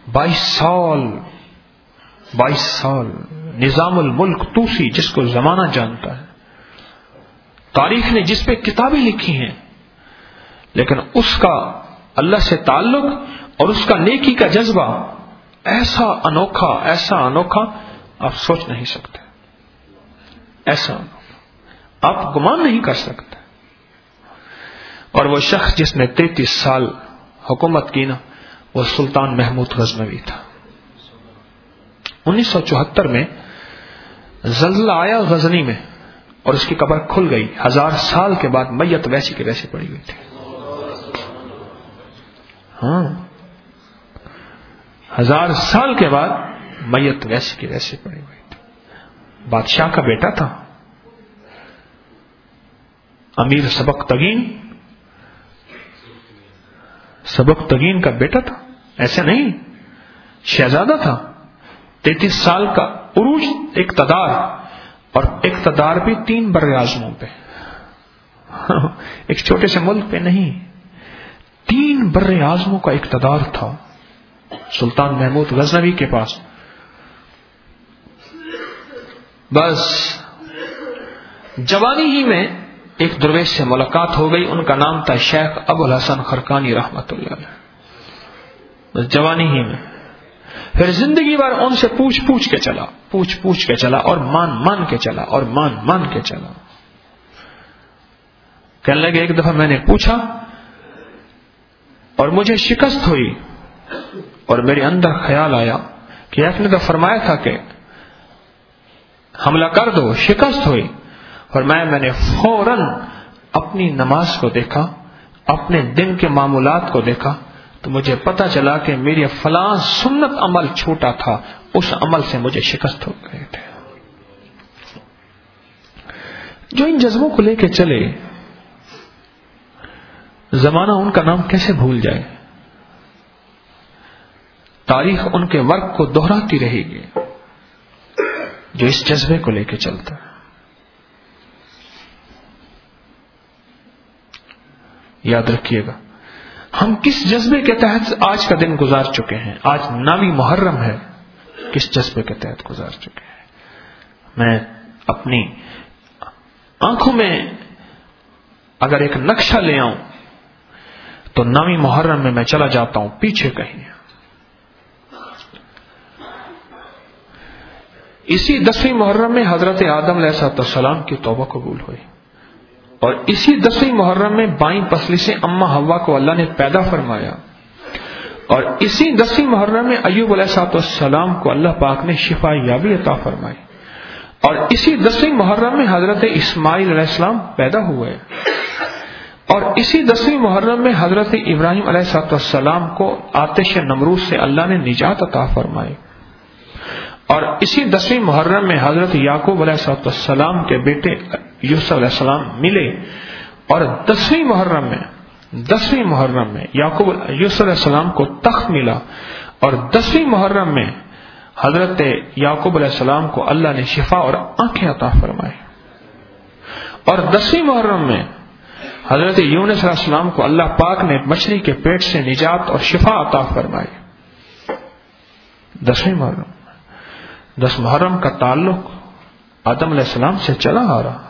22 سال نظام الملک توسی, جس کو زمانہ جانتا ہے, تاریخ نے جس پہ کتابیں لکھی ہیں, لیکن اس کا اللہ سے تعلق اور اس کا نیکی کا جذبہ ایسا انوکھا آپ سوچ نہیں سکتے, ایسا انوکھا آپ گمان نہیں کر سکتے. اور وہ شخص جس نے 33 سال حکومت کی نا, وہ سلطان محمود غزنوی تھا. 1974 میں زلزلہ آیا غزنی میں اور اس کی قبر کھل گئی. 1000 سال کے بعد میت ویسی کے ویسے پڑی ہوئی تھی. ہاں, 1000 سال کے بعد میت ویسی کے ویسے پڑی ہوئی تھی. بادشاہ کا بیٹا تھا, امیر سبکتگین کا بیٹا تھا, ایسے نہیں, شہزادہ تھا. 33 سال کا عروج اقتدار, اور اقتدار بھی 3 بر اعظموں پہ, ایک چھوٹے سے ملک پہ نہیں, 3 بر اعظموں کا اقتدار تھا سلطان محمود غزنوی کے پاس. بس جوانی ہی میں ایک درویش سے ملاقات ہو گئی, ان کا نام تھا شیخ ابو الحسن خرقانی رحمت اللہ علیہ. بس جوانی ہی میں, پھر زندگی بھر ان سے پوچھ کے چلا اور مان کے چلا. کہنے لگے ایک دفعہ میں نے پوچھا اور مجھے شکست ہوئی, اور میرے اندر خیال آیا کہ ایک نے تو فرمایا تھا کہ حملہ کر دو, شکست ہوئی, اور میں نے فوراً اپنی نماز کو دیکھا, اپنے دن کے معمولات کو دیکھا, تو مجھے پتا چلا کہ میری فلاں سنت عمل چھوٹا تھا, اس عمل سے مجھے شکست ہو گئے تھے. جو ان جذبوں کو لے کے چلے, زمانہ ان کا نام کیسے بھول جائے. تاریخ ان کے ورک کو دہراتی رہے گی جو اس جذبے کو لے کے چلتا ہے. یاد رکھیے گا, ہم کس جذبے کے تحت آج کا دن گزار چکے ہیں. آج 9 محرم ہے, کس جذبے کے تحت گزار چکے ہیں. میں اپنی آنکھوں میں اگر ایک نقشہ لے آؤں تو 9 محرم میں چلا جاتا ہوں پیچھے کہیں. اسی 10 محرم میں حضرت آدم علیہ السلام کی توبہ قبول ہوئی, اور اسی 10 محرم میں بائیں پسلی سے اماں حوا کو اللہ نے پیدا فرمایا, اور اسی 10 محرم میں ایوب علیہ السلام کو اللہ پاک نے شفا یابی عطا فرمائی, اور اسی 10 محرم میں حضرت اسماعیل علیہ السلام پیدا ہوئے, اور اسی 10 محرم میں حضرت ابراہیم علیہ السلام کو آتش نمرود سے اللہ نے نجات عطا فرمائی, اور اسی 10 محرم میں حضرت یعقوب علیہ السلام کے بیٹے یوسف علیہ السلام ملے, اور 10 محرم میں یوسف علیہ السلام کو تخت ملا, اور 10 محرم میں حضرت یعقوب علیہ السلام کو اللہ نے شفا اور آنکھیں عطا فرمائی, اور 10 محرم میں حضرت یونس علیہ السلام کو اللہ پاک نے مچھلی کے پیٹ سے نجات اور شفا عطا فرمائی. 10 محرم 10 محرم کا تعلق آدم علیہ السلام سے چلا آ رہا.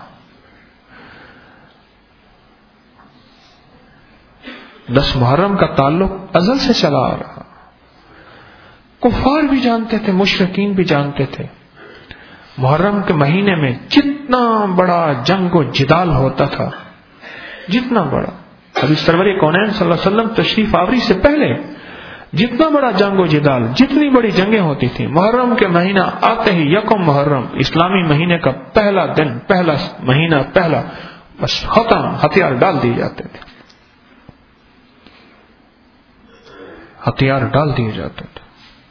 10 محرم کا تعلق ازل سے چلا آ رہا. کفار بھی جانتے تھے, مشرکین بھی جانتے تھے. محرم کے مہینے میں جتنا بڑا جنگ و جدال ہوتا تھا, جتنا بڑا, ابھی سرور کونین صلی اللہ علیہ وسلم تشریف آوری سے پہلے جتنا بڑا جنگ و جدال, جتنی بڑی جنگیں ہوتی تھیں, محرم کے مہینہ آتے ہی یکم محرم اسلامی مہینے کا پہلا دن, پہلا مہینہ, پہلا بس ختم, ہتھیار ڈال دیے جاتے تھے. ہتھیار ڈال دیے جاتے تھے.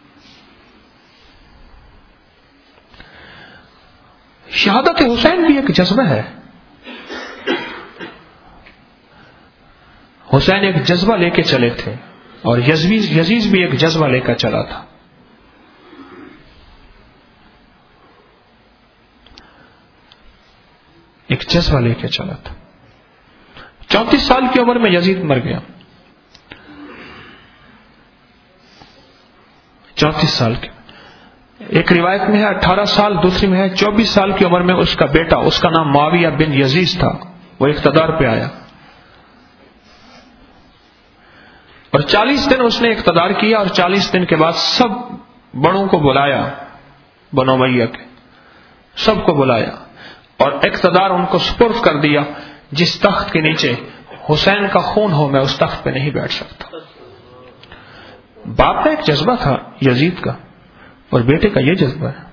شہادت حسین بھی ایک جذبہ ہے. حسین ایک جذبہ لے کے چلے تھے اور یزید بھی ایک جذبہ لے کر چلا تھا. ایک جذبہ لے کے چلا تھا. 34 سال کی عمر میں یزید مر گیا. 34 سال کے. ایک روایت میں ہے 18 سال, دوسری میں ہے 24 سال کی عمر میں اس کا بیٹا, اس کا نام معاویہ بن یزید تھا, وہ اقتدار پہ آیا اور 40 دن اس نے اقتدار کیا, اور 40 دن کے بعد سب بڑوں کو بلایا, بنو امیہ کے سب کو بلایا اور اقتدار ان کو سپرد کر دیا. جس تخت کے نیچے حسین کا خون ہو میں اس تخت پہ نہیں بیٹھ سکتا. باپ کا ایک جذبہ تھا یزید کا, اور بیٹے کا یہ جذبہ ہے.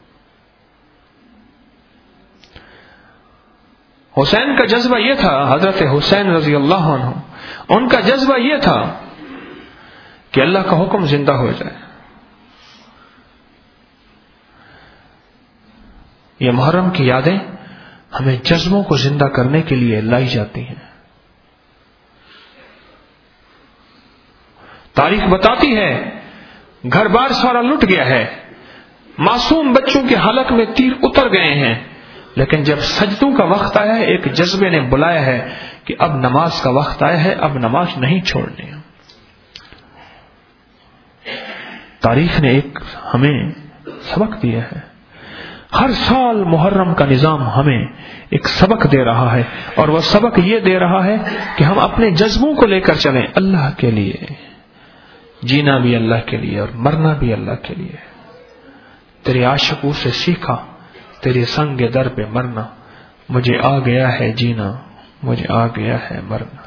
حسین کا جذبہ یہ تھا, حضرت حسین رضی اللہ عنہ, ان کا جذبہ یہ تھا کہ اللہ کا حکم زندہ ہو جائے. یہ محرم کی یادیں ہمیں جذبوں کو زندہ کرنے کے لیے لائی جاتی ہیں. تاریخ بتاتی ہے گھر بار سارا لٹ گیا ہے, معصوم بچوں کے حلق میں تیر اتر گئے ہیں, لیکن جب سجدوں کا وقت آیا ہے ایک جذبے نے بلایا ہے کہ اب نماز کا وقت آیا ہے, اب نماز نہیں چھوڑنی. تاریخ نے ایک ہمیں سبق دیا ہے. ہر سال محرم کا نظام ہمیں ایک سبق دے رہا ہے, اور وہ سبق یہ دے رہا ہے کہ ہم اپنے جذبوں کو لے کر چلیں اللہ کے لیے. جینا بھی اللہ کے لیے اور مرنا بھی اللہ کے لیے. تیرے عاشقوں سے سیکھا تیرے سنگ در پہ مرنا, مجھے آ گیا ہے جینا, مجھے آ گیا ہے مرنا.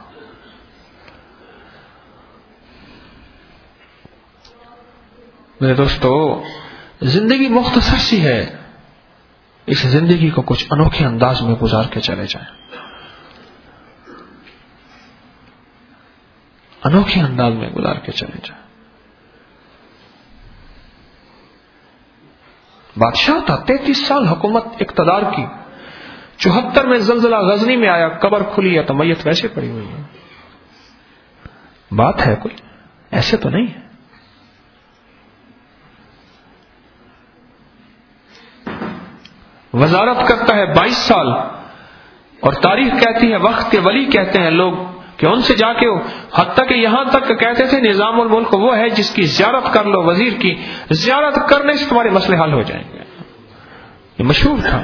میرے دوستو, زندگی مختصر سی ہے, اس زندگی کو کچھ انوکھے انداز میں گزار کے چلے جائیں. انوکھے انداز میں گزار کے چلے جائیں. بادشاہ تھا, 33 سال حکومت اقتدار کی, 74 میں زلزلہ غزنی میں آیا, قبر کھلی ہے تو میت ویسے پڑی ہوئی ہے. بات ہے کوئی, ایسے تو نہیں ہے. وزارت کرتا ہے 22 سال, اور تاریخ کہتی ہے, وقت کے ولی کہتے ہیں لوگ کہ ان سے جا کے حتیٰ کہ یہاں تک کہتے تھے نظام الملک وہ ہے جس کی زیارت کر لو, وزیر کی زیارت کرنے سے تمہارے مسئلے حل ہو جائیں گے. یہ مشہور تھا.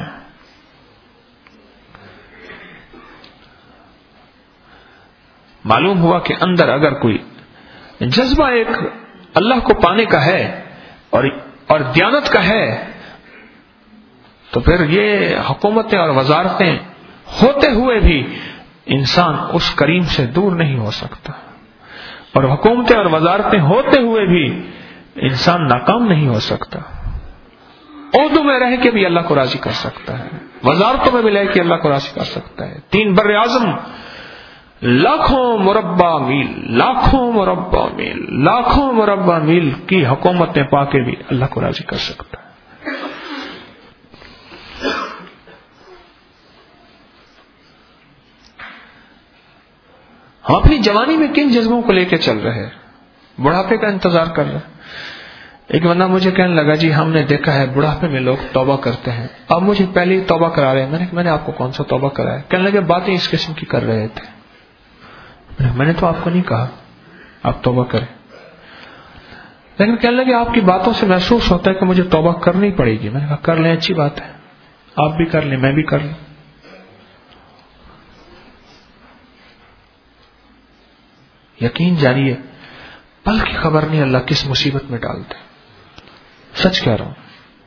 معلوم ہوا کہ اندر اگر کوئی جذبہ ایک اللہ کو پانے کا ہے اور دیانت کا ہے, تو پھر یہ حکومتیں اور وزارتیں ہوتے ہوئے بھی انسان اس کریم سے دور نہیں ہو سکتا, اور حکومتیں اور وزارتیں ہوتے ہوئے بھی انسان ناکام نہیں ہو سکتا. عہدوں میں رہ کے بھی اللہ کو راضی کر سکتا ہے, وزارتوں میں بھی رہ کے اللہ کو راضی کر سکتا ہے. 3 بر اعظم, لاکھوں مربع میل, لاکھوں مربع میل, لاکھوں مربع میل کی حکومتیں پا کے بھی اللہ کو راضی کر سکتا ہے. ہم اپنی جوانی میں کن جذبوں کو لے کے چل رہے ہیں, بڑھاپے کا انتظار کر رہے ہیں. ایک بندہ مجھے کہنے لگا, جی ہم نے دیکھا ہے بڑھاپے میں لوگ توبہ کرتے ہیں, اب مجھے پہلے ہی توبہ کرا رہے ہیں. میں نے آپ کو کون سا توبہ کرایا؟ کہنے لگے باتیں اس قسم کی کر رہے تھے. میں نے تو آپ کو نہیں کہا آپ توبہ کریں, لیکن کہنے لگے آپ کی باتوں سے محسوس ہوتا ہے کہ مجھے توبہ کرنی پڑے گی. میں نے کہا کر لیں, اچھی بات ہے, آپ بھی کر لیں, میں بھی کر لوں. یقین جانیے پل کی خبر نہیں اللہ کس مصیبت میں ڈالتے. سچ کہہ رہا ہوں.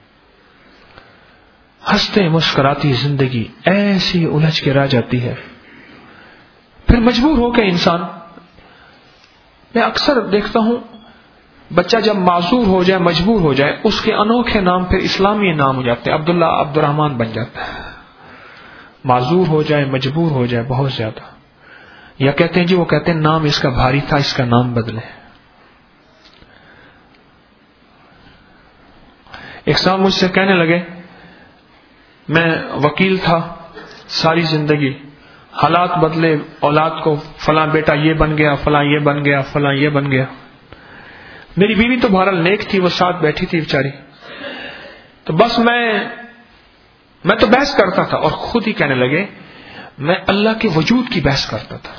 ہنستے مسکراتی زندگی ایسی الجھ کے رہ جاتی ہے, پھر مجبور ہو کے انسان, میں اکثر دیکھتا ہوں بچہ جب معذور ہو جائے, مجبور ہو جائے, اس کے انوکھے نام پھر اسلامی نام ہو جاتے ہیں. عبداللہ, عبد الرحمان بن جاتا ہے. معذور ہو جائے, مجبور ہو جائے بہت زیادہ, یا کہتے ہیں جی وہ کہتے ہیں نام اس کا بھاری تھا, اس کا نام بدلے. ایک صاحب مجھ سے کہنے لگے میں وکیل تھا ساری زندگی، حالات بدلے، اولاد کو فلاں بیٹا یہ بن گیا، فلاں یہ بن گیا، فلاں یہ بن گیا. میری بیوی تو بہرحال نیک تھی، وہ ساتھ بیٹھی تھی بیچاری. تو بس میں تو بحث کرتا تھا، اور خود ہی کہنے لگے میں اللہ کے وجود کی بحث کرتا تھا.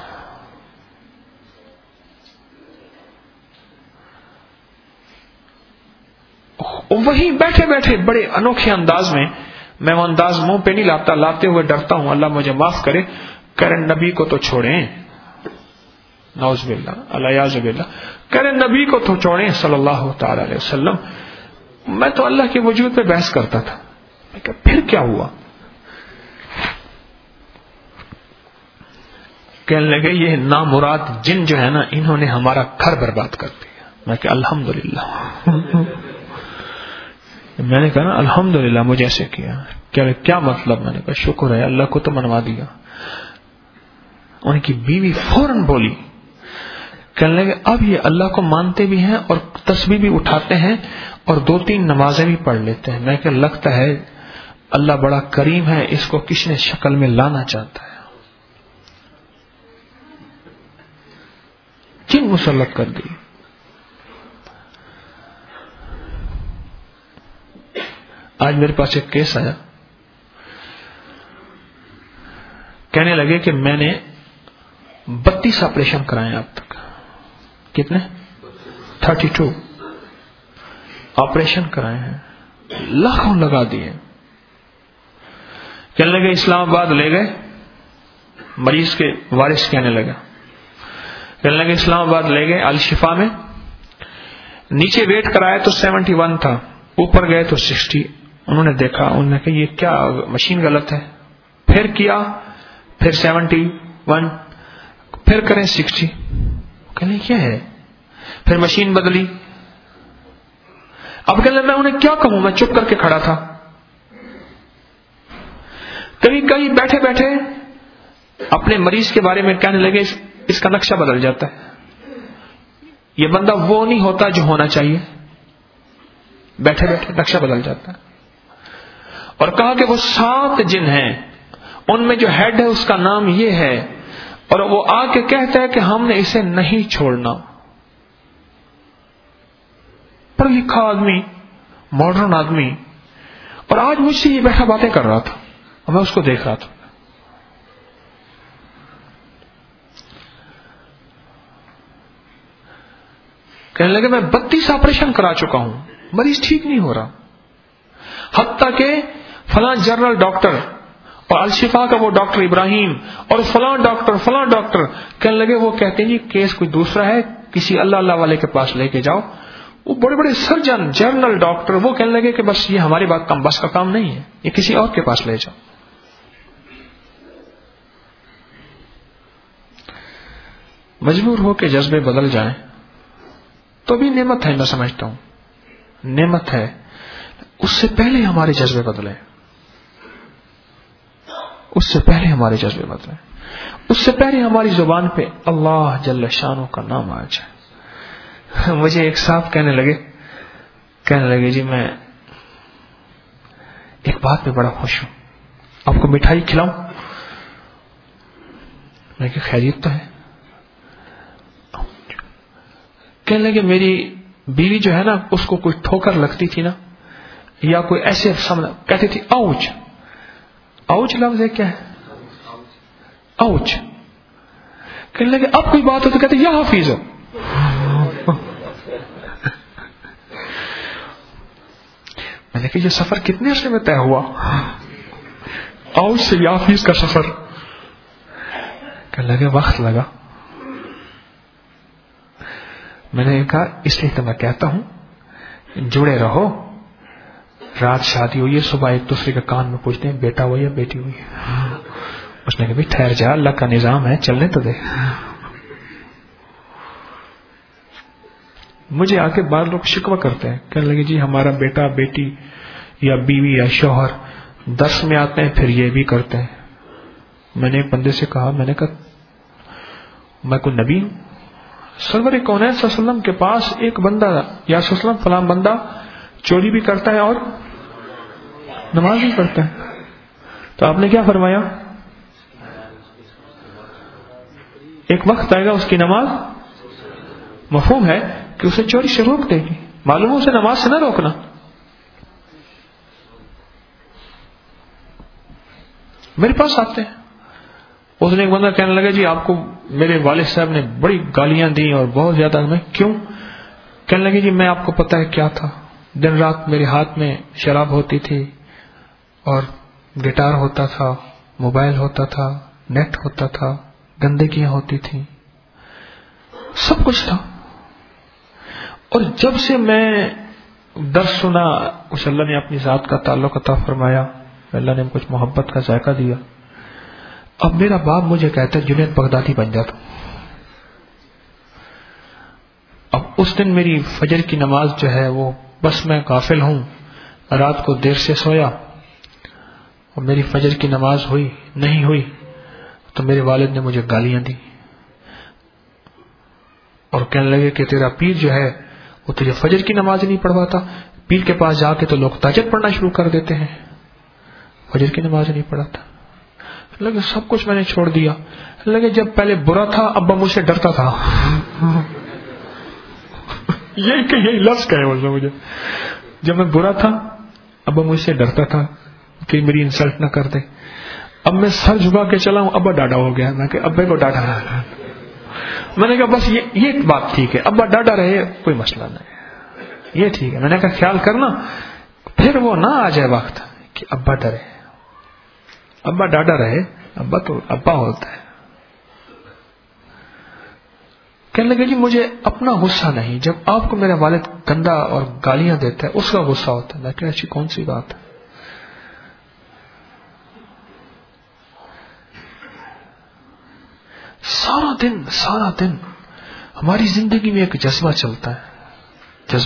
وہی بیٹھے بیٹھے بڑے انوکھے انداز میں وہ انداز منہ پہ نہیں لاتا، لاتے ہوئے ڈرتا ہوں اللہ مجھے معاف کرے، کرے نبی کو تو چھوڑیں، نعوذ باللہ الیاذ باللہ، کرے نبی کو تو چھوڑیں صلی اللہ تعالی علیہ وسلم. میں تو اللہ کے وجود پہ بحث کرتا تھا. میں کہا پھر کیا ہوا؟ کہنے لگے یہ نامراد جن جو ہے نا انہوں نے ہمارا گھر برباد کر دیا. میں کہ الحمدللہ. میں نے کہا نا الحمدللہ مجھے ایسے کیا مطلب؟ میں نے کہا شکر ہے اللہ کو تو منوا دیا. ان کی بیوی فوراً بولی، کہنے لگے اب یہ اللہ کو مانتے بھی ہیں اور تسبیح بھی اٹھاتے ہیں اور 2-3 نمازیں بھی پڑھ لیتے ہیں. میں کہ لگتا ہے اللہ بڑا کریم ہے، اس کو کس نے شکل میں لانا چاہتا ہے. جن مسلط کر دی. آج میرے پاس ایک کیس آیا، کہنے لگے کہ میں نے 32 آپریشن کرائے ہیں اب تک. کتنے؟ 32 آپریشن کرائے ہیں، لاکھوں لگا دیے. کہنے لگے اسلام آباد لے گئے، مریض کے وارث کہنے لگے اسلام آباد لے گئے الشفا میں، نیچے ویٹ کرایا تو 71 تھا، اوپر گئے تو 60. انہوں نے دیکھا، انہوں نے کہا یہ کیا مشین غلط ہے. پھر کیا، پھر 71، پھر کریں 60. کہنے کیا ہے، پھر مشین بدلی. اب کہنے میں انہیں کیا کہوں، میں چپ کر کے کھڑا تھا. کبھی بیٹھے بیٹھے اپنے مریض کے بارے میں کہنے لگے اس کا نقشہ بدل جاتا ہے، یہ بندہ وہ نہیں ہوتا جو ہونا چاہیے. بیٹھے بیٹھے نقشہ بدل جاتا ہے. اور کہا کہ وہ 7 جن ہیں، ان میں جو ہیڈ ہے اس کا نام یہ ہے، اور وہ آ کے کہتا ہے کہ ہم نے اسے نہیں چھوڑنا. پڑھا لکھا آدمی، ماڈرن آدمی، اور آج مجھ سے یہ بیٹھا باتیں کر رہا تھا اور میں اس کو دیکھ رہا تھا. کہنے لگے میں 32 آپریشن کرا چکا ہوں، مریض ٹھیک نہیں ہو رہا. حتیٰ کہ فلاں جنرل ڈاکٹر اور الشفا کا وہ ڈاکٹر ابراہیم اور فلاں ڈاکٹر کہنے لگے وہ کہتے ہیں جی کیس کوئی دوسرا ہے، کسی اللہ والے کے پاس لے کے جاؤ. وہ بڑے بڑے سرجن، جنرل ڈاکٹر، وہ کہنے لگے کہ بس یہ ہماری بات بس کا کام نہیں ہے، یہ کسی اور کے پاس لے جاؤ. مجبور ہو کے جذبے بدل جائیں تو بھی نعمت ہے. میں سمجھتا ہوں نعمت ہے. اس سے پہلے ہمارے جذبے بدلے، اس سے پہلے ہمارے جذبے بدلے، اس سے پہلے ہماری زبان پہ اللہ جل شانہ کا نام آ جائے. مجھے ایک صاحب کہنے لگے جی میں ایک بات پہ بڑا خوش ہوں، آپ کو مٹھائی کھلاؤں؟ میں کہ خیریت تو ہے. کہنے لگے میری بیوی جو ہے نا اس کو کوئی ٹھوکر لگتی تھی نا، یا کوئی ایسے کہتی تھی آؤچ. آؤچ لفظ ہے کیا ہے؟ آؤچ. کہنے لگے اب کوئی بات ہو تو کہتے یا حافظ ہو. میں نے کہا یہ سفر کتنے عرصے میں طے ہوا، آؤچ سے یا حافظ کا سفر؟ کہنے لگے وقت لگا. میں نے کہا اس لیے تو میں کہتا ہوں جڑے رہو. رات شادی ہوئی ہے، صبح ایک دوسرے کے کان میں پوچھتے ہیں بیٹا ہوئی یا بیٹی ہوئی ہے. اس نے کہا بھی ٹھہر جا، اللہ کا نظام ہے، چلنے تو دے. مجھے آ کے بعض لوگ شکوہ کرتے ہیں، کہنے لگے جی ہمارا بیٹا بیٹی یا بیوی یا شوہر درس میں آتے ہیں پھر یہ بھی کرتے ہیں. میں نے ایک بندے سے کہا، میں نے کہا میں کوئی نبی ہوں؟ سرور کونین صلی اللہ علیہ وسلم کے پاس ایک بندہ یا صلی اللہ علیہ وسلم فلاں بندہ چوری بھی کرتا ہے اور نماز بھی پڑھتا ہے. تو آپ نے کیا فرمایا؟ ایک وقت آئے گا اس کی نماز مفہوم ہے کہ اسے چوری سے روک دے گی. معلوم ہے اسے نماز سے نہ روکنا. میرے پاس آتے ہیں. اس نے ایک بندہ کہنے لگا جی آپ کو میرے والد صاحب نے بڑی گالیاں دی اور بہت زیادہ. میں کیوں؟ کہنے لگے جی میں آپ کو پتا ہے کیا تھا, دن رات میرے ہاتھ میں شراب ہوتی تھی اور گٹار ہوتا تھا, موبائل ہوتا تھا, نیٹ ہوتا تھا, گندگیاں ہوتی تھیں, سب کچھ تھا. اور جب سے میں درس سنا, کچھ اللہ نے اپنی ذات کا تعلق عطا فرمایا, اللہ نے کچھ محبت کا ذائقہ دیا. اب میرا باپ مجھے کہتا ہے جنید بغدادی بن جاتا. اب اس دن میری فجر کی نماز جو ہے وہ بس میں غافل ہوں, رات کو دیر سے سویا اور میری فجر کی نماز ہوئی نہیں ہوئی تو میرے والد نے مجھے گالیاں دی اور کہنے لگے کہ تیرا پیر جو ہے وہ تجھے فجر کی نماز نہیں پڑھواتا. پیر کے پاس جا کے تو لوگ تہجد پڑھنا شروع کر دیتے ہیں, فجر کی نماز نہیں پڑھاتا. لگے سب کچھ میں نے چھوڑ دیا. لگے جب پہلے برا تھا ابا مجھ سے ڈرتا تھا. یہی لفظ کہے اس نے مجھے. جب میں برا تھا ابا مجھ سے ڈرتا تھا کہ میری انسلٹ نہ کر دے. اب میں سر جھکا کے چلا ہوں, ابا ڈاڈا ہو گیا. میں کہ ابے کو ڈاڈا. میں نے کہا بس یہ بات ٹھیک ہے, ابا ڈاڈا رہے کوئی مسئلہ نہیں, یہ ٹھیک ہے. میں نے کہا خیال کرنا پھر وہ نہ آ جائے وقت کہ ابا ڈرے. ابا ڈاڈا رہے, ابا تو ابا ہوتا ہے. کہنے لگے جی مجھے اپنا غصہ نہیں, جب آپ کو میرا والد گندا اور گالیاں دیتا ہے اس کا غصہ ہوتا ہے. میں کہ ایسی کون سی بات ہے. سارا دن ہماری زندگی میں ایک جذبہ چلتا ہے.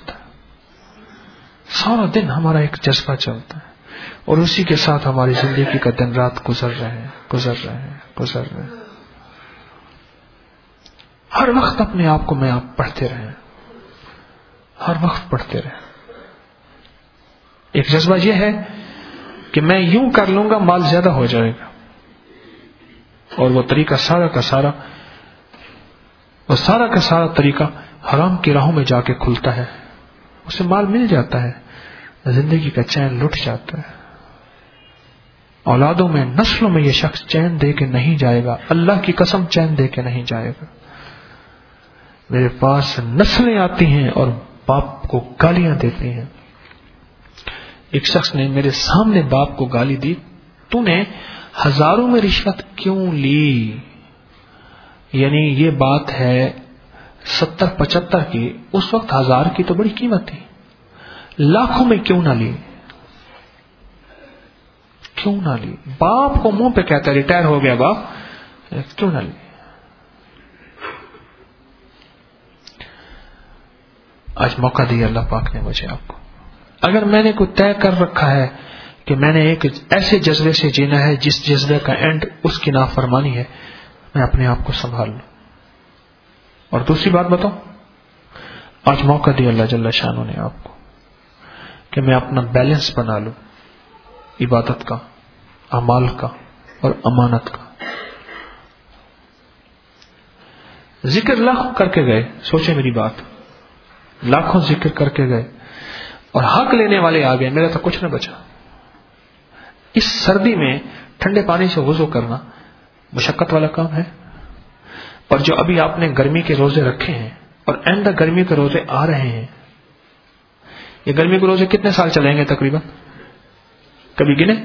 سارا دن ہمارا ایک جذبہ چلتا ہے اور اسی کے ساتھ ہماری زندگی کا دن رات گزر رہے ہیں. ہر وقت اپنے آپ کو میں آپ پڑھتے رہیں, ہر وقت پڑھتے رہیں. ایک جذبہ یہ ہے کہ میں یوں کر لوں گا مال زیادہ ہو جائے گا, اور وہ طریقہ سارا کا سارا طریقہ حرام کی راہوں میں جا کے کھلتا ہے. اسے مال مل جاتا ہے, زندگی کا چین لٹ جاتا ہے. اولادوں میں نسلوں میں یہ شخص چین دے کے نہیں جائے گا, اللہ کی قسم چین دے کے نہیں جائے گا. میرے پاس نسلیں آتی ہیں اور باپ کو گالیاں دیتی ہیں. ایک شخص نے میرے سامنے باپ کو گالی دی, تو نے ہزاروں میں رشوت کیوں لی؟ یعنی یہ بات ہے 70-75 کی, اس وقت 1000 کی تو بڑی قیمت تھی. لاکھوں میں کیوں نہ لی؟ باپ کو منہ پہ کہتا ہے ریٹائر ہو گیا باپ, کیوں نہ لی؟ آج موقع دیا اللہ پاک نے مجھے آپ کو. اگر میں نے کوئی طے کر رکھا ہے کہ میں نے ایک ایسے جذبے سے جینا ہے جس جذبے کا اینڈ اس کی نافرمانی ہے, میں اپنے آپ کو سنبھال لوں. اور دوسری بات بتاؤں, آج موقع دیا اللہ جل شانہ نے آپ کو کہ میں اپنا بیلنس بنا لوں, عبادت کا, اعمال کا اور امانت کا. ذکر لاکھوں کر کے گئے, سوچے میری بات, لاکھوں ذکر کر کے گئے اور حق لینے والے آ گئے, میرا تو کچھ نہ بچا. اس سردی میں ٹھنڈے پانی سے وضو کرنا مشقت والا کام ہے. اور جو ابھی آپ نے گرمی کے روزے رکھے ہیں اور آئندہ گرمی کے روزے آ رہے ہیں, یہ گرمی کے روزے کتنے سال چلیں گے تقریباً؟ کبھی گنے؟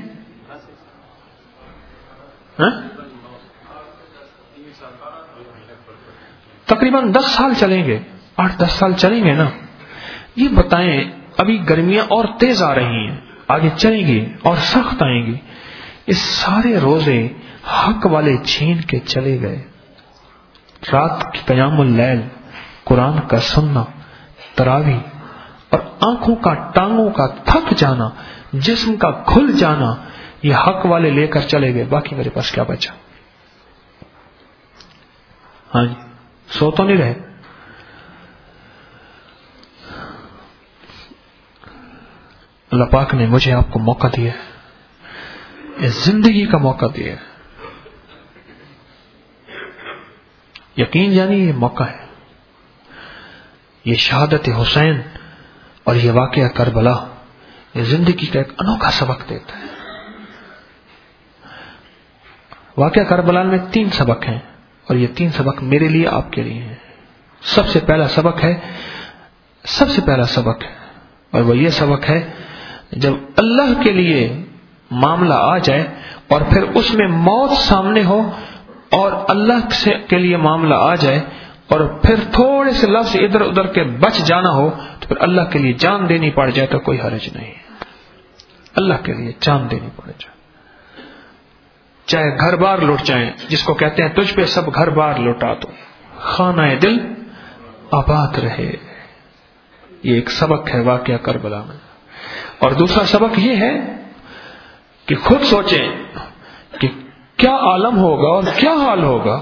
تقریباً 10 سال چلیں گے, 8-10 سال چلیں گے نا. یہ بتائیں ابھی گرمیاں اور تیز آ رہی ہیں, آگے چلیں گی اور سخت آئیں گی. اس سارے روزے حق والے چھین کے چلے گئے. رات کی قیام اللیل, قرآن کا سننا, تراویح اور آنکھوں کا ٹانگوں کا تھک جانا, جسم کا کھل جانا, یہ حق والے لے کر چلے گئے. باقی میرے پاس کیا بچا؟ ہاں جی, سو تو نہیں رہے. اللہ پاک نے مجھے آپ کو موقع دیا ہے، اس زندگی کا موقع دیا ہے. یقین جانی یہ موقع ہے. یہ شہادت حسین اور یہ واقعہ کربلا یہ زندگی کا ایک انوکھا سبق دیتا ہے. واقعہ کربلا میں 3 سبق ہیں اور یہ 3 سبق میرے لیے آپ کے لیے ہیں. سب سے پہلا سبق ہے اور وہ یہ سبق ہے، جب اللہ کے لیے معاملہ آ جائے اور پھر اس میں موت سامنے ہو اور اللہ کے لیے معاملہ آ جائے اور پھر تھوڑے سے لفظ ادھر ادھر کے بچ جانا ہو تو پھر اللہ کے لیے جان دینی پڑ جائے تو کوئی حرج نہیں. اللہ کے لیے جان دینی پڑ جائے، چاہے گھر بار لوٹ جائیں، جس کو کہتے ہیں تجھ پہ سب گھر بار لوٹا دو، خانہ دل آباد رہے. یہ ایک سبق ہے واقعہ کربلا میں. اور دوسرا سبق یہ ہے کہ خود سوچیں کہ کیا عالم ہوگا اور کیا حال ہوگا،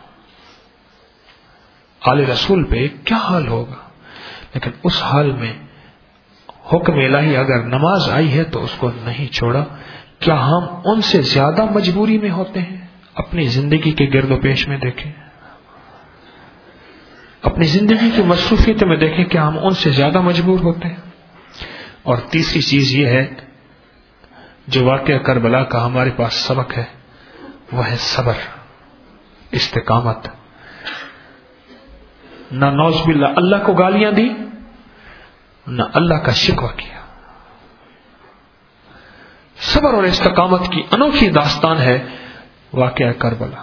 آل رسول پہ کیا حال ہوگا. لیکن اس حال میں حکم الہی اگر نماز آئی ہے تو اس کو نہیں چھوڑا. کیا ہم ان سے زیادہ مجبوری میں ہوتے ہیں؟ اپنی زندگی کے گرد و پیش میں دیکھیں، اپنی زندگی کی مصروفیت میں دیکھیں کہ ہم ان سے زیادہ مجبور ہوتے ہیں. اور تیسری چیز یہ ہے جو واقعہ کربلا کا ہمارے پاس سبق ہے، وہ ہے صبر، استقامت. نہ نوز باللہ اللہ کو گالیاں دی، نہ اللہ کا شکوہ کیا. صبر اور استقامت کی انوکھی داستان ہے واقعہ کربلا.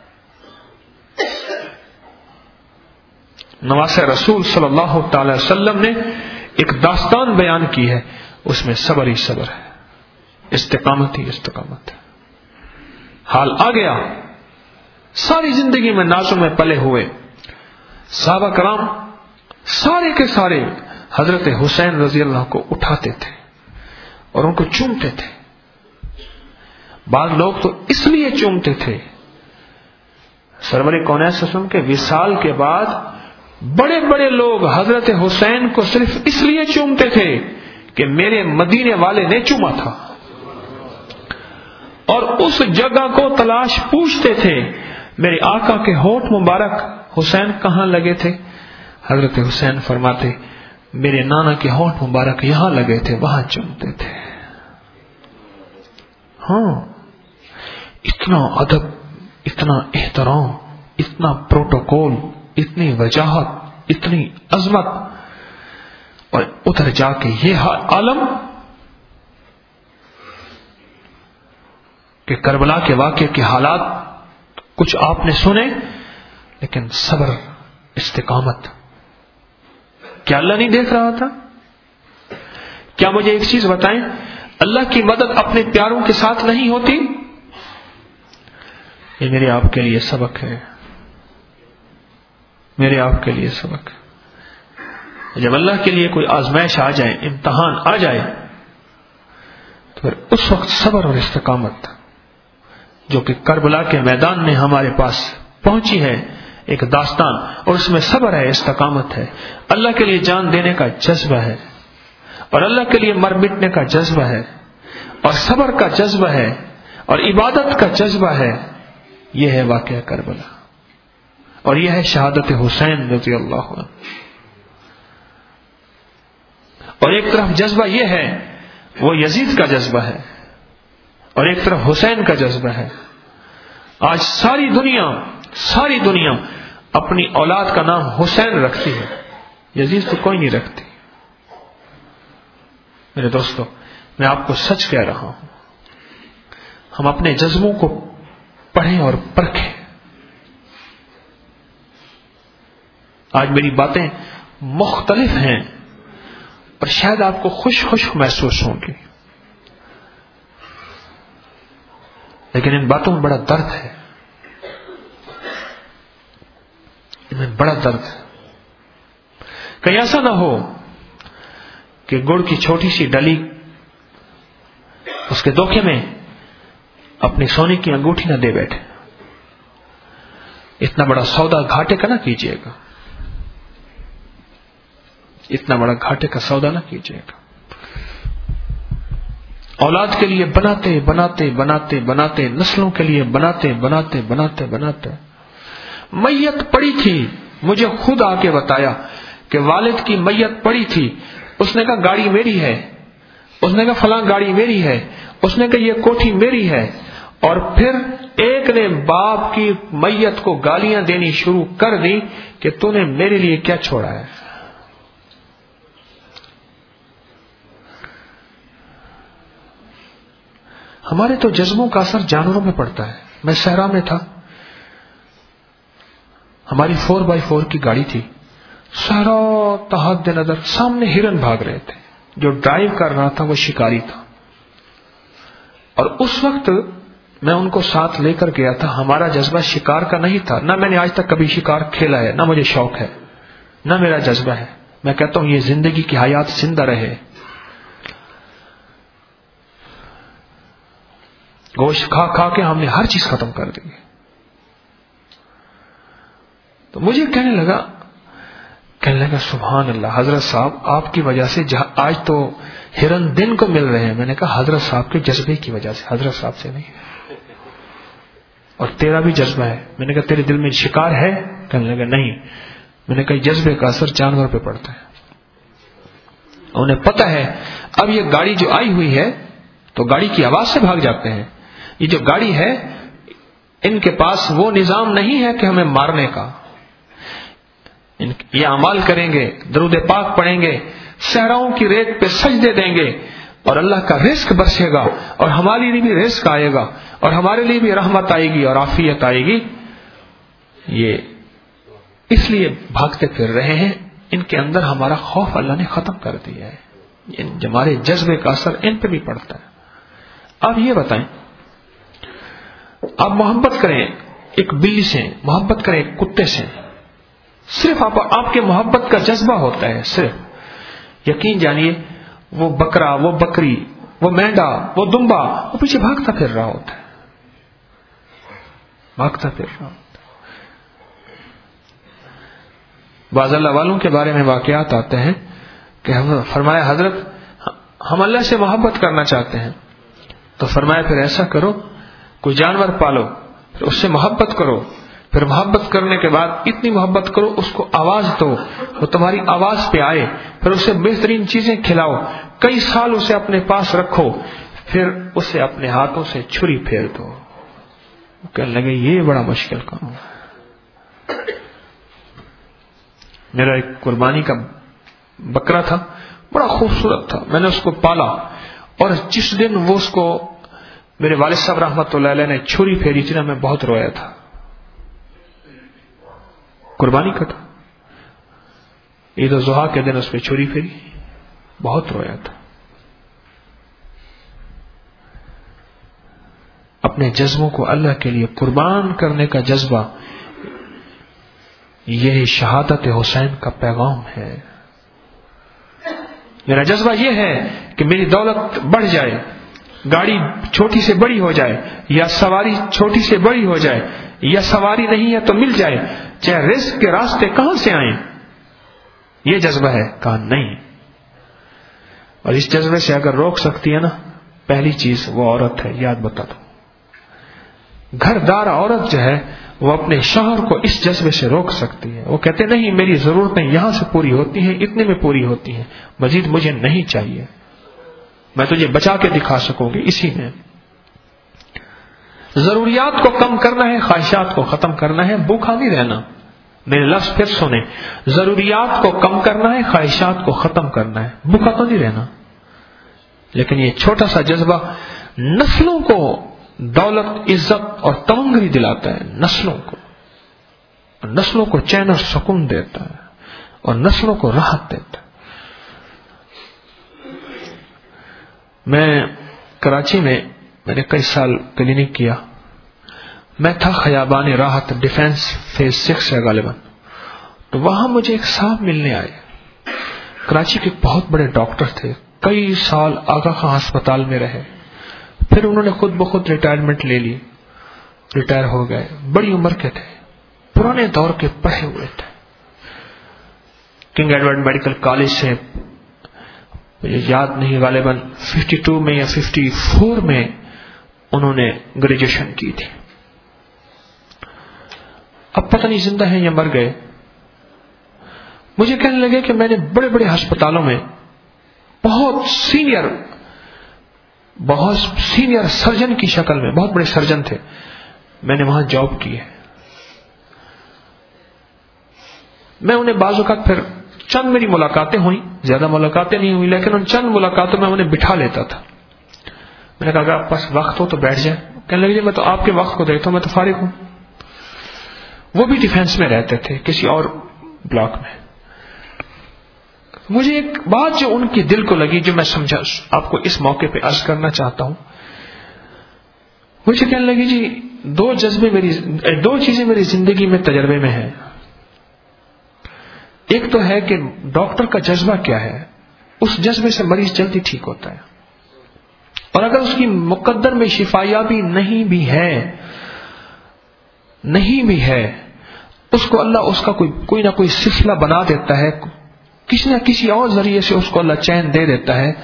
نواسہ رسول صلی اللہ تعالی وسلم نے ایک داستان بیان کی ہے، اس میں صبر ہی صبر ہے، استقامت ہی استقامت ہے. حال آ گیا، ساری زندگی میں نازوں میں پلے ہوئے صحابہ کرام سارے کے سارے حضرت حسین رضی اللہ کو اٹھاتے تھے اور ان کو چومتے تھے. بعض لوگ تو اس لیے چومتے تھے، سرور کونین صلی اللہ علیہ وسلم کے وصال کے بعد بڑے بڑے لوگ حضرت حسین کو صرف اس لیے چومتے تھے کہ میرے مدینے والے نے چوما تھا، اور اس جگہ کو تلاش پوچھتے تھے میرے آقا کے ہونٹ مبارک حسین کہاں لگے تھے. حضرت حسین فرماتے میرے نانا کے ہونٹ مبارک یہاں لگے تھے، وہاں چومتے تھے. ہاں، اتنا ادب، اتنا احترام، اتنا پروٹوکول، اتنی وجاہت، اتنی عظمت، اور ادھر جا کے یہ عالم کہ کربلا کے واقعے کے حالات کچھ آپ نے سنے، لیکن صبر، استقامت. کیا اللہ نہیں دیکھ رہا تھا؟ کیا مجھے ایک چیز بتائیں، اللہ کی مدد اپنے پیاروں کے ساتھ نہیں ہوتی؟ یہ میرے آپ کے لیے سبق ہے، میرے آپ کے لیے سبق ہے. جب اللہ کے لیے کوئی آزمائش آ جائے، امتحان آ جائے، تو پھر اس وقت صبر اور استقامت جو کہ کربلا کے میدان میں ہمارے پاس پہنچی ہے، ایک داستان، اور اس میں صبر ہے، استقامت ہے، اللہ کے لیے جان دینے کا جذبہ ہے، اور اللہ کے لیے مر مٹنے کا جذبہ ہے، اور صبر کا جذبہ ہے، اور عبادت کا جذبہ ہے. یہ ہے واقعہ کربلا، اور یہ ہے شہادت حسین رضی اللہ عنہ. اور ایک طرف جذبہ یہ ہے وہ یزید کا جذبہ ہے، اور ایک طرف حسین کا جذبہ ہے. آج ساری دنیا اپنی اولاد کا نام حسین رکھتی ہے، یزید تو کوئی نہیں رکھتی. میرے دوستو، میں آپ کو سچ کہہ رہا ہوں، ہم اپنے جذبوں کو پڑھیں اور پرکھیں. آج میری باتیں مختلف ہیں اور شاید آپ کو خوش محسوس ہوں گی، لیکن ان باتوں میں بڑا درد ہے، ان میں بڑا درد ہے. کہیں ایسا نہ ہو کہ گڑ کی چھوٹی سی ڈلی اس کے دھوکے میں اپنی سونے کی انگوٹھی نہ دے بیٹھے. اتنا بڑا سودا گھاٹے کا نہ کیجیے گا، اتنا بڑا گھاٹے کا سودا نہ کیجیے گا. اولاد کے لیے بناتے بناتے بناتے بناتے، نسلوں کے لیے بناتے بناتے بناتے بناتے، میت پڑی تھی، مجھے خود آ کے بتایا کہ والد کی میت پڑی تھی، اس نے کہا گاڑی میری ہے، اس نے کہا فلاں گاڑی میری ہے، اس نے کہا یہ کوٹھی میری ہے، اور پھر ایک نے باپ کی میت کو گالیاں دینی شروع کر دی کہ تو نے میرے لیے کیا چھوڑا ہے۔ ہمارے تو جذبوں کا اثر جانوروں میں پڑتا ہے۔ میں صحرا میں تھا، ہماری 4x4 کی گاڑی تھی، صحرا تحت نظر سامنے ہرن بھاگ رہے تھے، جو ڈرائیو کر رہا تھا وہ شکاری تھا، اور اس وقت میں ان کو ساتھ لے کر گیا تھا۔ ہمارا جذبہ شکار کا نہیں تھا، نہ میں نے آج تک کبھی شکار کھیلا ہے، نہ مجھے شوق ہے، نہ میرا جذبہ ہے۔ میں کہتا ہوں یہ زندگی کی حیات زندہ رہے، گوشت کھا کھا کے ہم نے ہر چیز ختم کر دی۔ تو مجھے کہنے لگا سبحان اللہ حضرت صاحب، آپ کی وجہ سے آج تو ہرن دن کو مل رہے ہیں۔ میں نے کہا حضرت صاحب کے جذبے کی وجہ سے، حضرت صاحب سے نہیں، اور تیرا بھی جذبہ ہے۔ میں نے کہا تیرے دل میں شکار ہے؟ کہنے لگا نہیں۔ میں نے کہا جذبے کا اثر جانور پہ پڑتا ہے، انہیں پتہ ہے اب یہ گاڑی جو آئی ہوئی ہے تو گاڑی کی آواز سے بھاگ جاتے ہیں۔ یہ جو گاڑی ہے ان کے پاس وہ نظام نہیں ہے کہ ہمیں مارنے کا، یہ اعمال کریں گے، درود پاک پڑھیں گے، صحراؤں کی ریت پہ سجدے دیں گے، اور اللہ کا رزق برسے گا، اور ہمارے لیے بھی رزق آئے گا، اور ہمارے لیے بھی رحمت آئے گی اور عافیت آئے گی۔ یہ اس لیے بھاگتے پھر رہے ہیں، ان کے اندر ہمارا خوف اللہ نے ختم کر دیا ہے، ہمارے جذبے کا اثر ان پہ بھی پڑتا ہے۔ اب یہ بتائیں، آپ محبت کریں ایک بلی سے، محبت کریں ایک کتے سے، صرف آپ کے محبت کا جذبہ ہوتا ہے، صرف یقین جانیے وہ بکرا، وہ بکری، وہ مینڈا، وہ دمبا، وہ پیچھے بھاگتا پھر رہا ہوتا ہے، بھاگتا پھر رہا ہوتا ہے۔ بعض اللہ والوں کے بارے میں واقعات آتے ہیں کہ فرمایا حضرت ہم اللہ سے محبت کرنا چاہتے ہیں، تو فرمایا پھر ایسا کرو کوئی جانور پالو، پھر اس سے محبت کرو، پھر محبت کرنے کے بعد اتنی محبت کرو اس کو آواز دو، وہ تمہاری آواز پہ آئے، پھر اسے بہترین چیزیں کھلاؤ، کئی سال اسے اپنے پاس رکھو، پھر اسے اپنے ہاتھوں سے چھری پھیر دو۔ وہ کہنے لگے یہ بڑا مشکل کام ہے۔ میرا ایک قربانی کا بکرا تھا، بڑا خوبصورت تھا، میں نے اس کو پالا، اور جس دن وہ اس کو میرے والد صاحب رحمۃ اللہ علیہ نے چھری پھیری تھی نا، میں بہت رویا تھا، قربانی کا تھا، عید الاضحیٰ کے دن اس پہ چھری پھیری، بہت رویا تھا۔ اپنے جذبوں کو اللہ کے لیے قربان کرنے کا جذبہ، یہ شہادت حسین کا پیغام ہے۔ میرا جذبہ یہ ہے کہ میری دولت بڑھ جائے، گاڑی چھوٹی سے بڑی ہو جائے، یا سواری چھوٹی سے بڑی ہو جائے، یا سواری نہیں ہے تو مل جائے، چاہے رزق کے راستے کہاں سے آئیں، یہ جذبہ ہے۔ کہا نہیں، اور اس جذبے سے اگر روک سکتی ہے نا، پہلی چیز وہ عورت ہے، یاد بتا دو۔ گھر دار عورت جو ہے وہ اپنے شوہر کو اس جذبے سے روک سکتی ہے، وہ کہتے نہیں میری ضرورتیں یہاں سے پوری ہوتی ہیں، اتنے میں پوری ہوتی ہیں، مزید مجھے نہیں چاہیے، میں تجھے بچا کے دکھا سکوں گی اسی میں۔ ضروریات کو کم کرنا ہے، خواہشات کو ختم کرنا ہے، بھوکا نہیں رہنا۔ میرے لفظ پھر سنیں، ضروریات کو کم کرنا ہے، خواہشات کو ختم کرنا ہے، بھوکا تو نہیں رہنا۔ لیکن یہ چھوٹا سا جذبہ نسلوں کو دولت، عزت اور تمنگری دلاتا ہے، نسلوں کو چین اور سکون دیتا ہے، اور نسلوں کو راحت دیتا ہے۔ میں کراچی میں نے کئی سال کلینک کیا، میں تھا خیابان راحت، ڈیفینس فیز 6 ہے غالباً، تو وہاں مجھے ایک صاحب ملنے آئے، کراچی کے بہت بڑے ڈاکٹر تھے، کئی سال آغا خان ہسپتال میں رہے، پھر انہوں نے خود بخود ریٹائرمنٹ لے لی، ریٹائر ہو گئے، بڑی عمر کے تھے، پرانے دور کے پڑھے ہوئے تھے، کنگ ایڈورڈ میڈیکل کالج سے مجھے یاد نہیں، غالباً 52 میں یا 54 میں انہوں نے گریجویشن کی تھی. اب پتہ نہیں زندہ ہیں یا مر گئے. مجھے کہنے لگے کہ میں نے بڑے بڑے ہسپتالوں میں بہت سینئر سرجن کی شکل میں، بہت بڑے سرجن تھے، میں نے وہاں جاب کی ہے. میں انہیں بعض اوقات پھر چند میری ملاقاتیں ہوئیں، زیادہ ملاقاتیں نہیں ہوئی، لیکن ان چند ملاقاتوں میں انہیں بٹھا لیتا تھا. میں نے کہا اگر آپ پاس وقت ہو تو بیٹھ جائیں. کہنے لگے میں تو آپ کے وقت کو دیکھتا ہوں، میں تو فارغ ہوں. وہ بھی ڈیفینس میں رہتے تھے کسی اور بلاک میں. مجھے ایک بات جو ان کے دل کو لگی، جو میں سمجھا آپ کو اس موقع پہ عرض کرنا چاہتا ہوں. مجھے کہنے لگی جی دو چیزیں میری زندگی میں تجربے میں ہیں. ایک تو ہے کہ ڈاکٹر کا جذبہ کیا ہے، اس جذبے سے مریض جلدی ٹھیک ہوتا ہے، اور اگر اس کی مقدر میں شفایابی نہیں بھی ہے اس کو اللہ اس کا کوئی نہ کوئی سلسلہ بنا دیتا ہے، کسی نہ کسی اور ذریعے سے اس کو اللہ چین دے دیتا ہے.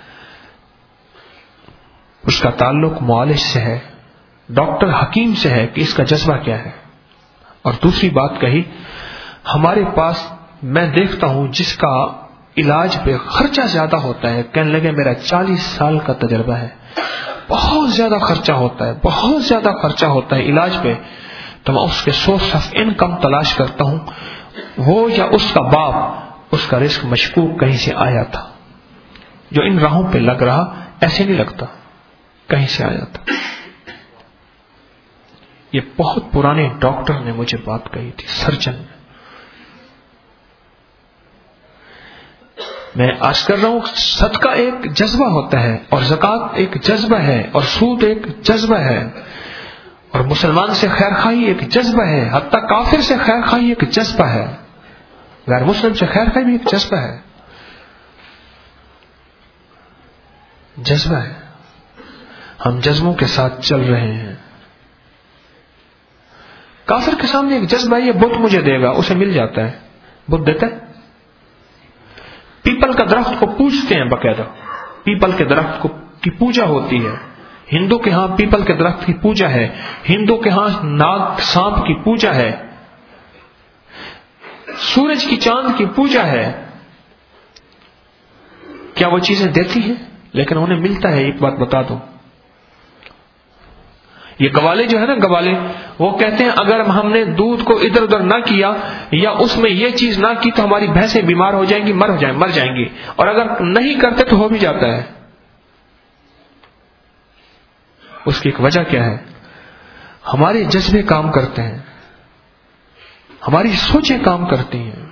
اس کا تعلق معالج سے ہے، ڈاکٹر حکیم سے ہے کہ اس کا جذبہ کیا ہے. اور دوسری بات کہی، ہمارے پاس میں دیکھتا ہوں جس کا علاج پہ خرچہ زیادہ ہوتا ہے، کہنے لگے میرا 40 سال کا تجربہ ہے، بہت زیادہ خرچہ ہوتا ہے علاج پہ. تو میں اس کے سورس آف انکم تلاش کرتا ہوں، وہ یا اس کا باپ، اس کا رزق مشکوک کہیں سے آیا تھا، جو ان راہوں پہ لگ رہا ایسے نہیں لگتا، کہیں سے آیا تھا. یہ بہت پرانے ڈاکٹر نے مجھے بات کہی تھی، سرجن نے. میں آج کر رہا ہوں، صدقہ ایک جذبہ ہوتا ہے، اور زکوٰۃ ایک جذبہ ہے، اور سود ایک جذبہ ہے، اور مسلمان سے خیر خواہی ایک جذبہ ہے، حتیٰ کافر سے خیر خواہی ایک جذبہ ہے، غیر مسلم سے خیر خواہی بھی ایک جذبہ ہے. جذبہ ہے. ہم جذبوں کے ساتھ چل رہے ہیں. کافر کے سامنے ایک جذبہ ہے، یہ بت مجھے دے گا، اسے مل جاتا ہے، بت دیتا ہے. پیپل کا درخت کو پوجتے ہیں، باقاعدہ پیپل کے درخت کی پوجا ہوتی ہے. ہندو کے ہاں پیپل کے درخت کی پوجا ہے، ہندو کے ہاں ناگ سانپ کی پوجا ہے، سورج کی چاند کی پوجا ہے. کیا وہ چیزیں دیتی ہیں؟ لیکن انہیں ملتا ہے. ایک بات بتا دو، یہ گوالے جو ہے نا، گوالے وہ کہتے ہیں اگر ہم نے دودھ کو ادھر ادھر نہ کیا یا اس میں یہ چیز نہ کی تو ہماری بھینسیں بیمار ہو جائیں گی، مر جائیں گی، اور اگر نہیں کرتے تو ہو بھی جاتا ہے. اس کی ایک وجہ کیا ہے؟ ہمارے جذبے کام کرتے ہیں، ہماری سوچیں کام کرتی ہیں.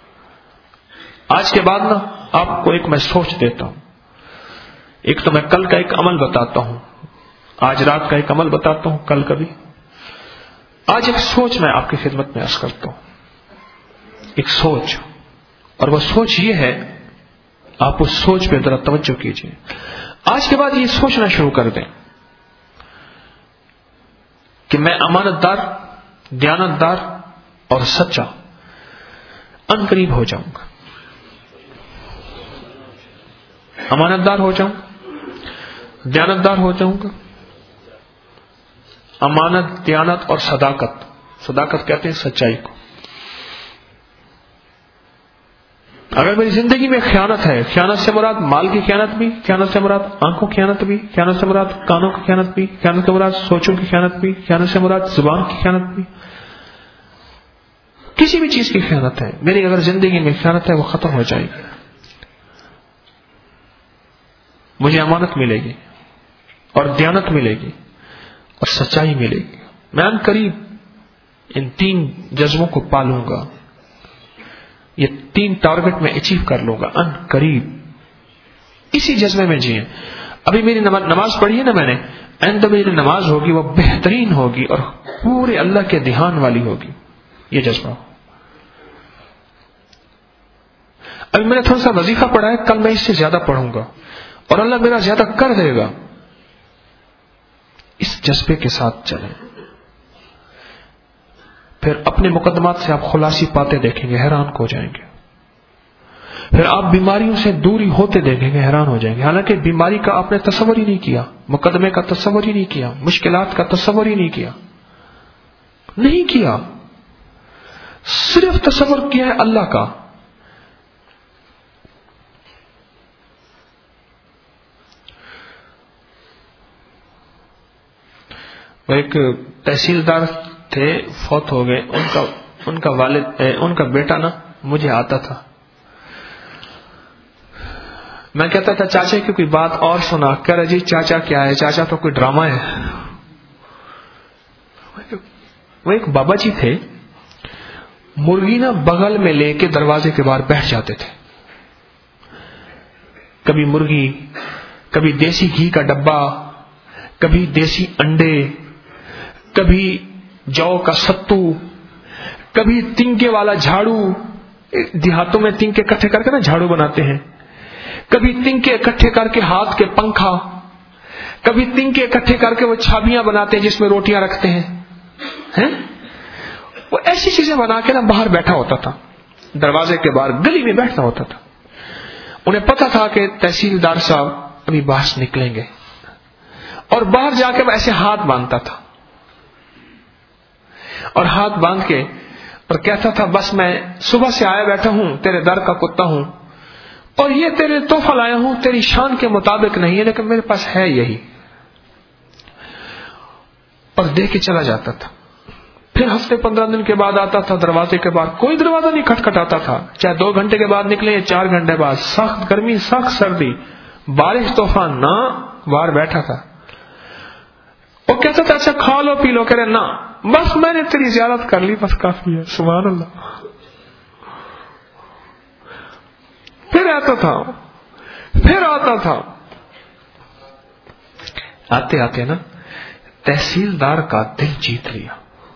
آج کے بعد نا آپ کو ایک میں سوچ دیتا ہوں. ایک تو میں کل کا ایک عمل بتاتا ہوں، آج رات کا ایک عمل بتاتا ہوں، کل کا بھی. آج ایک سوچ میں آپ کی خدمت میں عرض کرتا ہوں، ایک سوچ. اور وہ سوچ یہ ہے، آپ اس سوچ پہ ذرا توجہ کیجیے. آج کے بعد یہ سوچنا شروع کر دیں کہ میں امانت دار، دیانت دار اور سچا ان قریب ہو جاؤں گا. امانت دار ہو جاؤں گا، دیانت دار ہو جاؤں گا. امانت، دیانت اور صداقت کہتے ہیں سچائی کو. اگر میری زندگی میں خیانت ہے، خیانت سے مراد مال کی خیانت بھی، خیانت سے مراد آنکھوں کی خیانت بھی، خیانت سے مراد کانوں کی خیانت بھی، خیانت سے مراد سوچوں کی خیانت بھی، خیانت سے مراد زبان کی خیانت بھی، کسی بھی چیز کی خیانت ہے، میری اگر زندگی میں خیانت ہے وہ ختم ہو جائے گی. مجھے امانت ملے گی اور دیانت ملے گی اور سچائی ملے گی. میں ان قریب ان 3 جذبوں کو پالوں گا. یہ 3 ٹارگٹ میں اچیو کر لوں گا ان قریب. اسی جذبے میں جیئیں. ابھی میری نماز پڑھی ہے نا میں نے، آئندہ میری نماز ہوگی وہ بہترین ہوگی اور پورے اللہ کے دھیان والی ہوگی. یہ جذبہ. ابھی میں نے تھوڑا سا وظیفہ پڑھا ہے، کل میں اس سے زیادہ پڑھوں گا اور اللہ میرا زیادہ کر دے گا. اس جذبے کے ساتھ چلیں. پھر اپنے مقدمات سے آپ خلاصی پاتے دیکھیں گے، حیران ہو جائیں گے. پھر آپ بیماریوں سے دوری ہوتے دیکھیں گے، حیران ہو جائیں گے. حالانکہ بیماری کا آپ نے تصور ہی نہیں کیا، مقدمے کا تصور ہی نہیں کیا، مشکلات کا تصور ہی نہیں کیا، صرف تصور کیا ہے اللہ کا. وہ ایک تحصیلدار تھے، فوت ہو گئے. ان کا والد، ان کا بیٹا نا مجھے آتا تھا. میں کہتا تھا چاچا کی کوئی بات اور سنا. کہہ رہا جی چاچا کیا ہے، چاچا تو کوئی ڈرامہ ہے. وہ ایک بابا جی تھے، مرغی نا بغل میں لے کے دروازے کے باہر بیٹھ جاتے تھے. کبھی مرغی، کبھی دیسی گھی کا ڈبہ، کبھی دیسی انڈے، کبھی جو کا ستو، کبھی تنکے والا جھاڑو. دیہاتوں میں تنکے اکٹھے کر کے نا جھاڑو بناتے ہیں. کبھی تنکے اکٹھے کر کے ہاتھ کے پنکھا، کبھی تنکے اکٹھے کر کے وہ چھابیاں بناتے ہیں جس میں روٹیاں رکھتے ہیں. وہ ایسی چیزیں بنا کے نا باہر بیٹھا ہوتا تھا، دروازے کے باہر گلی میں بیٹھتا ہوتا تھا. انہیں پتا تھا کہ تحصیلدار صاحب ابھی باہر سے نکلیں گے، اور باہر جا کے وہ ایسے ہاتھ باندھتا تھا، اور ہاتھ باندھ کے اور کہتا تھا بس میں صبح سے آیا بیٹھا ہوں، تیرے در کا کتا ہوں، اور یہ تیرے تحفہ لایا ہوں، تیری شان کے مطابق نہیں ہے لیکن میرے پاس ہے یہی. اور دے کے چلا جاتا تھا. پھر ہفتے 15 دن کے بعد آتا تھا، دروازے کے بعد کوئی دروازہ نہیں کھٹکھٹاتا تھا، چاہے 2 گھنٹے کے بعد نکلے یا 4 گھنٹے بعد، سخت گرمی، سخت سردی، بارش، طوفان، نہ باہر بیٹھا تھا. وہ کہتا تھا اچھا کھا لو پی لو. کہہ رہے نہ، بس میں نے تیری زیارت کر لی، بس کافی ہے. سبحان اللہ. پھر آتا تھا. آتے آتے نا تحصیلدار کا دل جیت لیا.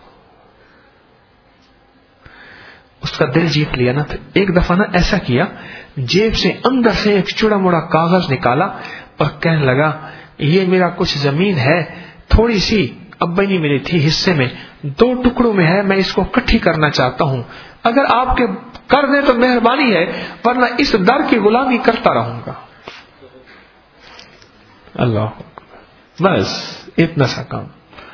اس کا دل جیت لیا نا. تو ایک دفعہ نا ایسا کیا، جیب سے اندر سے ایک چوڑا موڑا کاغذ نکالا اور کہنے لگا یہ میرا کچھ زمین ہے، تھوڑی سی ابا نہیں ملی تھی حصے میں، 2 ٹکڑوں میں ہے، میں اس کو اکٹھی کرنا چاہتا ہوں، اگر آپ کے کر دیں تو مہربانی ہے، ورنہ اس در کی غلامی کرتا رہوں گا. اللہ، بس اتنا سا کام.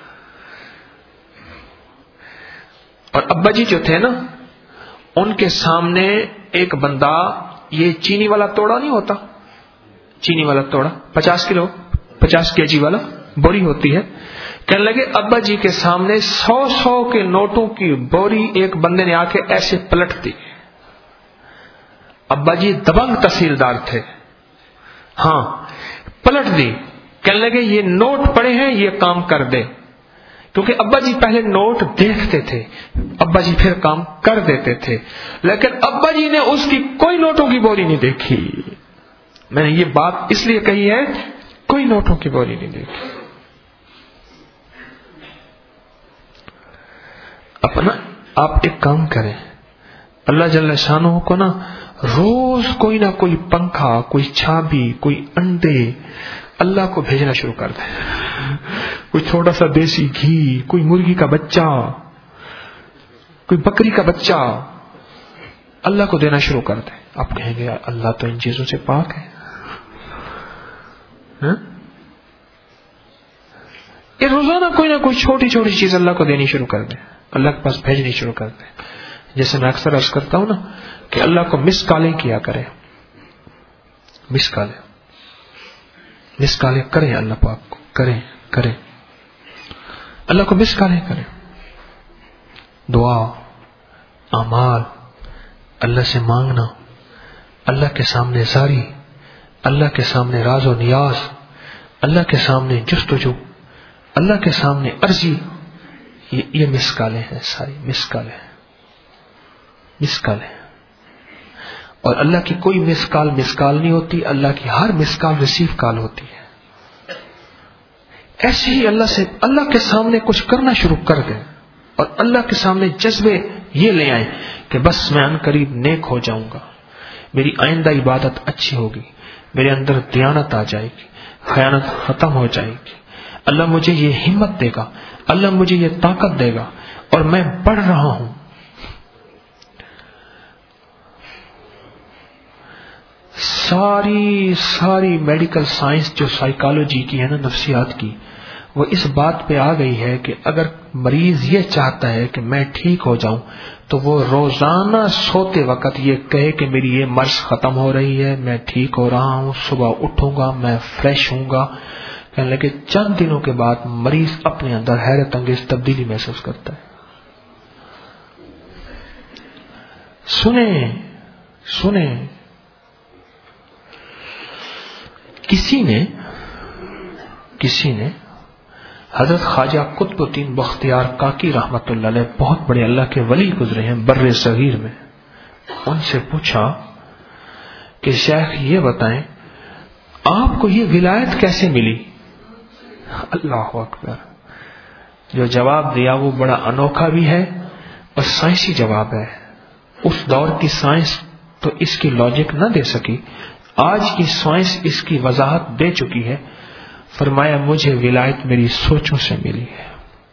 اور ابا جی جو تھے نا، ان کے سامنے ایک بندہ، یہ چینی والا توڑا نہیں ہوتا، چینی والا توڑا 50 کے جی والا بوری ہوتی ہے. کہنے لگے ابا جی کے سامنے 100 کے نوٹوں کی بوری ایک بندے نے آ کے ایسے پلٹ دی. ابا جی دبنگ تحصیلدار تھے، ہاں پلٹ دی. کہنے لگے یہ نوٹ پڑے ہیں، یہ کام کر دے. کیونکہ ابا جی پہلے نوٹ دیکھتے تھے، ابا جی پھر کام کر دیتے تھے، لیکن ابا جی نے اس کی کوئی نوٹوں کی بوری نہیں دیکھی. میں نے یہ بات اس لیے کہی ہے، کوئی نوٹوں کی بوری نہیں دیکھی. اپنا آپ ایک کام کریں، اللہ جل شانہ کو نا روز کوئی نہ کوئی پنکھا، کوئی چھابی، کوئی انڈے اللہ کو بھیجنا شروع کر دیں. کوئی چھوٹا سا دیسی گھی، کوئی مرغی کا بچہ، کوئی بکری کا بچہ اللہ کو دینا شروع کر دیں. آپ کہیں گے اللہ تو ان چیزوں سے پاک ہے. یہ روزانہ کوئی نہ کوئی چھوٹی چھوٹی چیز اللہ کو دینی شروع کر دیں، اللہ کے پاس بھیجنی شروع کر دیں. جیسے میں اکثر عرض کرتا ہوں نا کہ اللہ کو مس کالیں کیا کریں، مس کالیں کریں، اللہ پاک کو کریں اللہ کو مس کالیں کریں. دعا، اعمال، اللہ سے مانگنا، اللہ کے سامنے زاری، اللہ کے سامنے راز و نیاز، اللہ کے سامنے جستجو، اللہ کے سامنے عرضی، یہ مسکالیں ہیں، ساری مسکالیں. اور اللہ کی کوئی مسکال نہیں ہوتی، اللہ کی ہر مسکال ریسیو کال ہوتی ہے. ایسے ہی اللہ کے سامنے کچھ کرنا شروع کر دیں، اور اللہ کے سامنے جذبے یہ لے آئیں کہ بس میں ان قریب نیک ہو جاؤں گا، میری آئندہ عبادت اچھی ہوگی، میرے اندر دیانت آ جائے گی، خیانت ختم ہو جائے گی. اللہ مجھے یہ ہمت دے گا، اللہ مجھے یہ طاقت دے گا، اور میں بڑھ رہا ہوں. ساری میڈیکل سائنس جو سائیکالوجی کی ہے نا، نفسیات کی، وہ اس بات پہ آ گئی ہے کہ اگر مریض یہ چاہتا ہے کہ میں ٹھیک ہو جاؤں تو وہ روزانہ سوتے وقت یہ کہے کہ میری یہ مرض ختم ہو رہی ہے، میں ٹھیک ہو رہا ہوں، صبح اٹھوں گا، میں فریش ہوں گا. کہنے لگے چند دنوں کے بعد مریض اپنے اندر حیرت انگیز تبدیلی محسوس کرتا ہے. سنیں کسی نے حضرت خواجہ قطب الدین بختیار کاکی رحمت اللہ علیہ، بہت بڑے اللہ کے ولی گزرے ہیں بر صغیر میں، ان سے پوچھا کہ شیخ یہ بتائیں آپ کو یہ ولایت کیسے ملی؟ اللہ اکبر. جو جواب دیا وہ بڑا انوکھا بھی ہے اور سائنسی جواب ہے. اس دور کی سائنس تو اس کی لاجک نہ دے سکی، آج کی سائنس اس کی وضاحت دے چکی ہے. فرمایا مجھے ولایت میری سوچوں سے ملی ہے.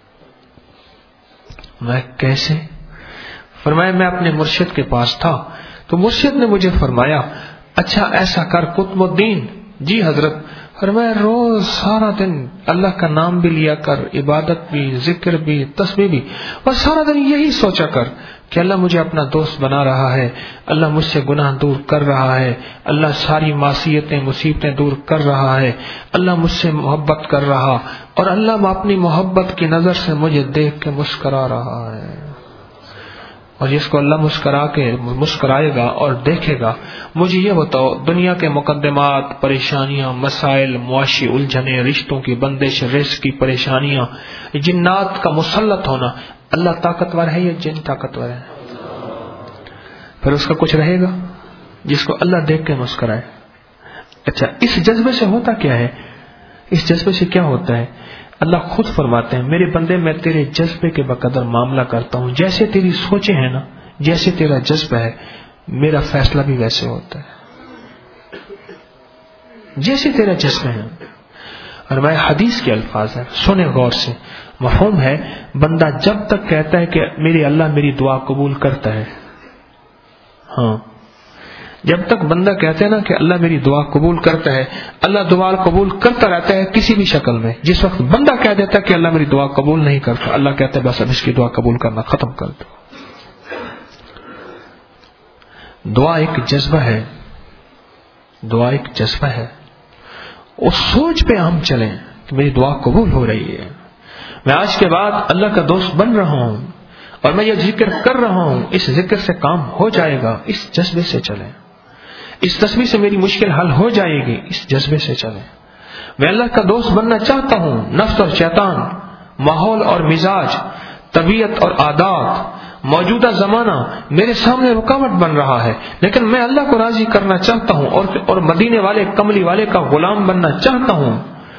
میں کیسے؟ فرمایا میں اپنے مرشد کے پاس تھا تو مرشد نے مجھے فرمایا اچھا ایسا کر قطب الدین. جی حضرت. فرمایا روز سارا دن اللہ کا نام بھی لیا کر، عبادت بھی، ذکر بھی، تسبیح بھی، اور سارا دن یہی سوچا کر کہ اللہ مجھے اپنا دوست بنا رہا ہے، اللہ مجھ سے گناہ دور کر رہا ہے، اللہ ساری معصیتیں مصیبتیں دور کر رہا ہے، اللہ مجھ سے محبت کر رہا، اور اللہ اپنی محبت کی نظر سے مجھے دیکھ کے مسکرا رہا ہے. اور جس کو اللہ مسکرائے گا اور دیکھے گا، مجھے یہ بتاؤ دنیا کے مقدمات، پریشانیاں، مسائل، معاشی الجھنیں، رشتوں کی بندش، رزق کی پریشانیاں، جنات کا مسلط ہونا، اللہ طاقتور ہے یا جن طاقتور ہے؟ پھر اس کا کچھ رہے گا جس کو اللہ دیکھ کے مسکرائے. اچھا اس جذبے سے ہوتا کیا ہے؟ اس جذبے سے کیا ہوتا ہے؟ اللہ خود فرماتے ہیں میرے بندے میں تیرے جذبے کے بقدر معاملہ کرتا ہوں، جیسے تیری سوچیں ہیں نا، جیسے تیرا جذبہ ہے، میرا فیصلہ بھی ویسے ہوتا ہے جیسے تیرا جذبہ ہے. اور میں حدیث کے الفاظ ہیں، سنیں غور سے. مفہوم ہے بندہ جب تک کہتا ہے کہ میری اللہ میری دعا قبول کرتا ہے، ہاں جب تک بندہ کہتے ہیں نا کہ اللہ میری دعا قبول کرتا ہے، اللہ دعا قبول کرتا رہتا ہے کسی بھی شکل میں. جس وقت بندہ کہہ دیتا ہے کہ اللہ میری دعا قبول نہیں کرتا، اللہ کہتا ہے بس اب اس کی دعا قبول کرنا ختم کر دو. دعا ایک جذبہ ہے، دعا ایک جذبہ ہے. اس سوچ پہ ہم چلیں کہ میری دعا قبول ہو رہی ہے، میں آج کے بعد اللہ کا دوست بن رہا ہوں اور میں یہ ذکر کر رہا ہوں، اس ذکر سے کام ہو جائے گا، اس جذبے سے چلیں. اس تسبیح سے میری مشکل حل ہو جائے گی، اس جذبے سے چلیں. میں اللہ کا دوست بننا چاہتا ہوں. نفس اور شیطان، ماحول اور مزاج، طبیعت اور عادات، موجودہ زمانہ میرے سامنے رکاوٹ بن رہا ہے، لیکن میں اللہ کو راضی کرنا چاہتا ہوں اور مدینے والے کملی والے کا غلام بننا چاہتا ہوں.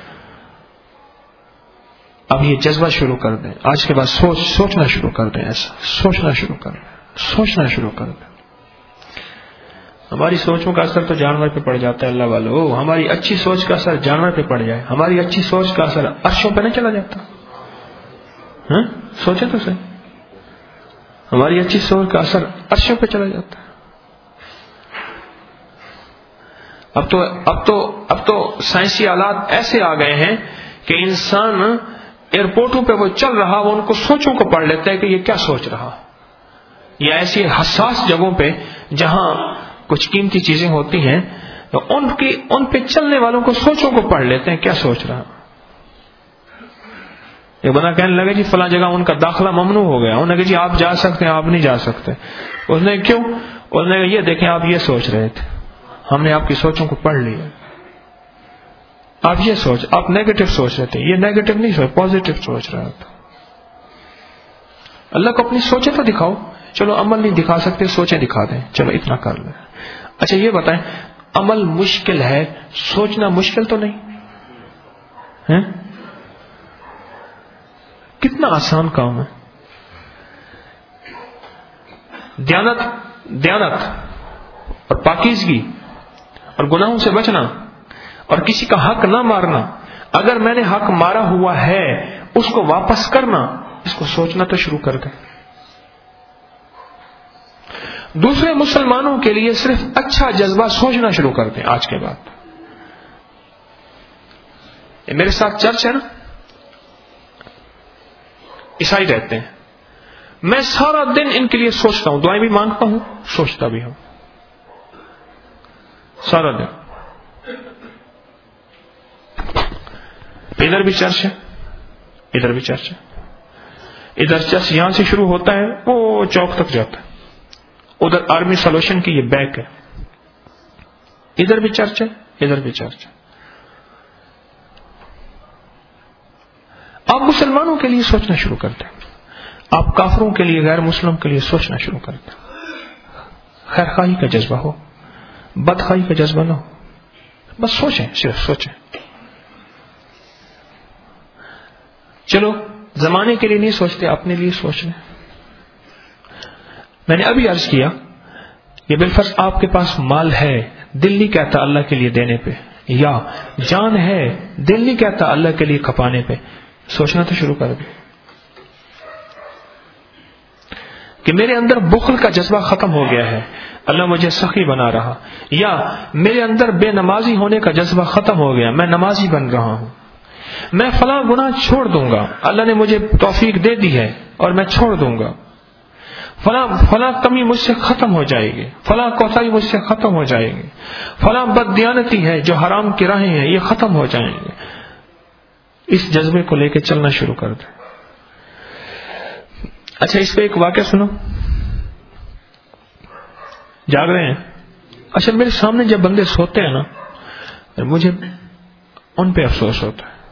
اب یہ جذبہ شروع کر دیں، آج کے بعد سوچنا شروع کر دیں، ایسا سوچنا شروع کر دیں. ہماری سوچوں کا اثر تو جانور پہ پڑ جاتا ہے. اللہ والو، ہماری اچھی سوچ کا اثر جانور پہ پڑ جائے، ہماری اچھی سوچ کا اثر عرشوں پہ نہیں چلا جاتا؟ ہاں سوچے تو صحیح، ہماری اچھی سوچ کا اثر عرشوں پہ چلا جاتا ہے. اب تو سائنسی آلات ایسے آ گئے ہیں کہ انسان ایئرپورٹوں پہ وہ چل رہا، وہ ان کو سوچوں کو پڑھ لیتا ہے کہ یہ کیا سوچ رہا. یا ایسی حساس جگہوں پہ جہاں کچھ قیمتی چیزیں ہوتی ہیں تو ان پہ چلنے والوں کو سوچوں کو پڑھ لیتے ہیں کیا سوچ رہا. ایک بندہ کہنے لگا جی فلاں جگہ ان کا داخلہ ممنوع ہو گیا. انہوں نے کہا جی آپ جا سکتے ہیں، آپ نہیں جا سکتے. اس نے کیوں؟ اس نے کہا یہ دیکھیں آپ یہ سوچ رہے تھے، ہم نے آپ کی سوچوں کو پڑھ لیا. آپ نیگیٹو سوچ رہے تھے، یہ نیگیٹو نہیں سوچ، پازیٹو سوچ رہا تھا. اللہ کو اپنی سوچیں تو دکھاؤ. چلو عمل نہیں دکھا سکتے، سوچیں دکھا دیں، چلو اتنا کر لیں. اچھا یہ بتائیں عمل مشکل ہے، سوچنا مشکل تو نہیں ہے؟ کتنا آسان کام ہے. دیانت اور پاکیزگی اور گناہوں سے بچنا اور کسی کا حق نہ مارنا، اگر میں نے حق مارا ہوا ہے اس کو واپس کرنا، اس کو سوچنا تو شروع کر دیں. دوسرے مسلمانوں کے لیے صرف اچھا جذبہ سوچنا شروع کر دیں آج کے بعد. میرے ساتھ چرچ ہے نا, عیسائی رہتے ہیں, میں سارا دن ان کے لیے سوچتا ہوں, دعائیں بھی مانگتا ہوں, سوچتا بھی ہوں سارا دن. ادھر بھی چرچ ہے, ادھر بھی چرچ ہے. ادھر چرچ یہاں سے شروع ہوتا ہے, وہ چوک تک جاتا ہے. ادھر آرمی سولوشن کی یہ بیک ہے. ادھر بھی چرچ ہے, ادھر بھی چرچ ہے. آپ مسلمانوں کے لیے سوچنا شروع کرتے ہیں, آپ کافروں کے لیے, غیر مسلم کے لیے سوچنا شروع کرتے ہیں. خیر خواہی کا جذبہ ہو, بدخواہی کا جذبہ نہ ہو, بس سوچیں, صرف سوچیں. چلو زمانے کے لیے نہیں سوچتے, اپنے لیے سوچ لیں. میں نے ابھی عرض کیا کہ بالفرض آپ کے پاس مال ہے, دل نہیں کہتا اللہ کے لیے دینے پہ, یا جان ہے, دل نہیں کہتا اللہ کے لیے کھپانے پہ. سوچنا تو شروع کر دیں کہ میرے اندر بخل کا جذبہ ختم ہو گیا ہے, اللہ مجھے سخی بنا رہا, یا میرے اندر بے نمازی ہونے کا جذبہ ختم ہو گیا, میں نمازی بن رہا ہوں, میں فلاں گناہ چھوڑ دوں گا, اللہ نے مجھے توفیق دے دی ہے اور میں چھوڑ دوں گا, فلاں کمی مجھ سے ختم ہو جائے گی, فلاں کوتاہی مجھ سے ختم ہو جائے گی, فلاں بددیانتی ہے, جو حرام کی راہیں ہیں یہ ختم ہو جائیں گے. اس جذبے کو لے کے چلنا شروع کر دیں. اچھا اس پہ ایک واقعہ سنو. جاگ رہے ہیں؟ اچھا میرے سامنے جب بندے سوتے ہیں نا, مجھے ان پہ افسوس ہوتا ہے.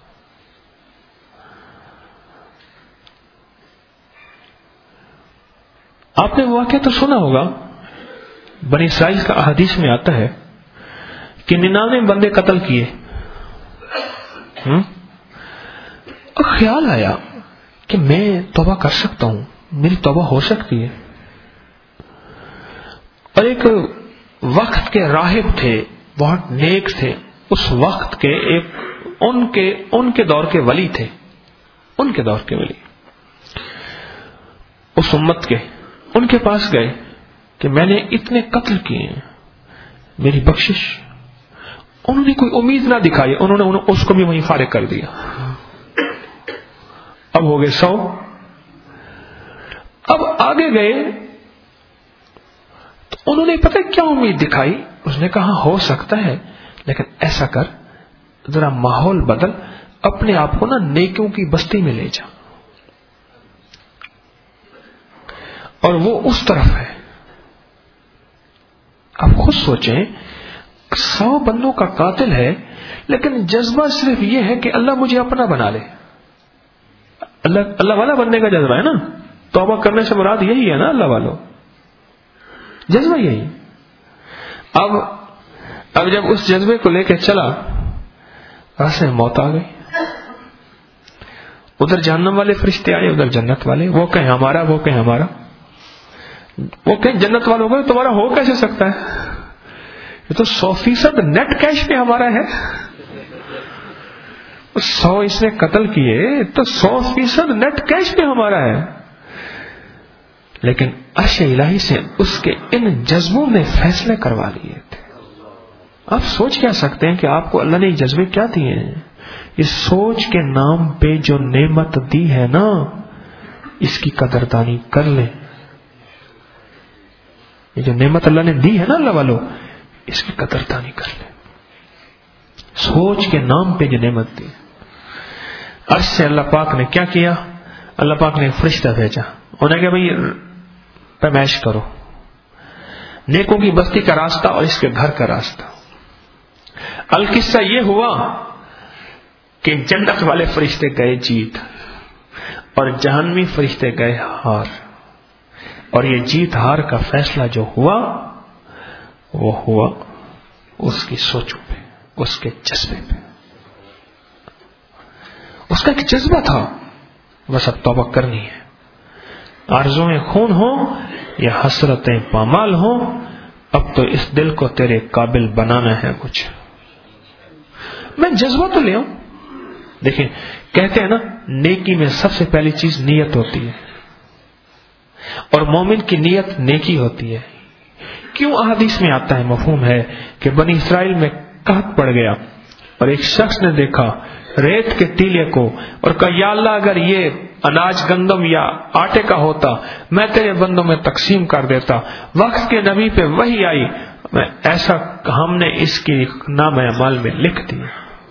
آپ نے واقعہ تو سنا ہوگا, بنی اسرائیل کا احادیث میں آتا ہے کہ 99 بندے قتل کیے. اور خیال آیا کہ میں توبہ کر سکتا ہوں, میری توبہ ہو سکتی ہے. اور ایک وقت کے راہب تھے, بہت نیک تھے, اس وقت کے ایک ان کے دور کے ولی تھے, ان کے دور کے ولی, اس امت کے. ان کے پاس گئے کہ میں نے اتنے قتل کیے ہیں, میری بخشش. انہوں نے کوئی امید نہ دکھائی, انہوں نے اس کو بھی وہیں فارغ کر دیا. اب ہو گئے 100. اب آگے گئے تو انہوں نے پتہ کیا امید دکھائی, اس نے کہا ہو سکتا ہے, لیکن ایسا کر, ذرا ماحول بدل, اپنے آپ کو نا نیکیوں کی بستی میں لے جا. اور وہ اس طرف ہے. آپ خود سوچیں, 100 بندوں کا قاتل ہے, لیکن جذبہ صرف یہ ہے کہ اللہ مجھے اپنا بنا لے. اللہ والا بننے کا جذبہ ہے نا. توبہ کرنے سے مراد یہی ہے نا, اللہ والو, جذبہ یہی. اب جب اس جذبے کو لے کے چلا, ایسے موت آ گئی. ادھر جہنم والے فرشتے آئے, ادھر جنت والے. وہ کہیں ہمارا, وہ کہیں ہمارا. وہ کہیں جنت والوں کو تمہارا ہو کیسے سکتا ہے, یہ تو 100% نیٹ کیش پہ ہمارا ہے. 100 اس نے قتل کیے تو 100% نیٹ کیش پہ ہمارا ہے. لیکن عرش الہی سے اس کے ان جذبوں نے فیصلے کروا لیے تھے. آپ سوچ کیا سکتے ہیں کہ آپ کو اللہ نے یہ جذبے کیا دیے ہیں؟ اس سوچ کے نام پہ جو نعمت دی ہے نا, اس کی قدردانی کر لیں. یہ جو نعمت اللہ نے دی ہے نا اللہ والوں, اس کی قدردانی کر لیں. سوچ کے نام پہ جو نعمت دی. عرش سے اللہ پاک نے کیا کیا؟ اللہ پاک نے فرشتہ بھیجا, انہیں کہ بھائی پیمائش کرو نیکوں کی بستی کا راستہ اور اس کے گھر کا راستہ. القصہ یہ ہوا کہ جنت والے فرشتے گئے جیت, اور جہنمی فرشتے گئے ہار. اور یہ جیت ہار کا فیصلہ جو ہوا, وہ ہوا اس کی سوچوں پہ, اس کے جذبے پہ. اس کا ایک جذبہ تھا, بس اب توبہ کرنی ہے. آرزویں خون ہو یا حسرتیں پامال ہو, اب تو اس دل کو تیرے قابل بنانا ہے کچھ. میں جذبہ تو لے آؤں. دیکھیں کہتے ہیں نا, نیکی میں سب سے پہلی چیز نیت ہوتی ہے. اور مومن کی نیت نیکی ہوتی ہے. کیوں احادیث میں آتا ہے, مفہوم ہے کہ بنی اسرائیل میں قحط پڑ گیا اور ایک شخص نے دیکھا ریت کے ٹیلے کو اور کہا یا اللہ اگر یہ اناج گندم یا آٹے کا ہوتا میں تیرے بندوں میں تقسیم کر دیتا. وقت کے نبی پہ وحی آئی, ایسا ہم نے اس کی نام اعمال میں لکھ دیا.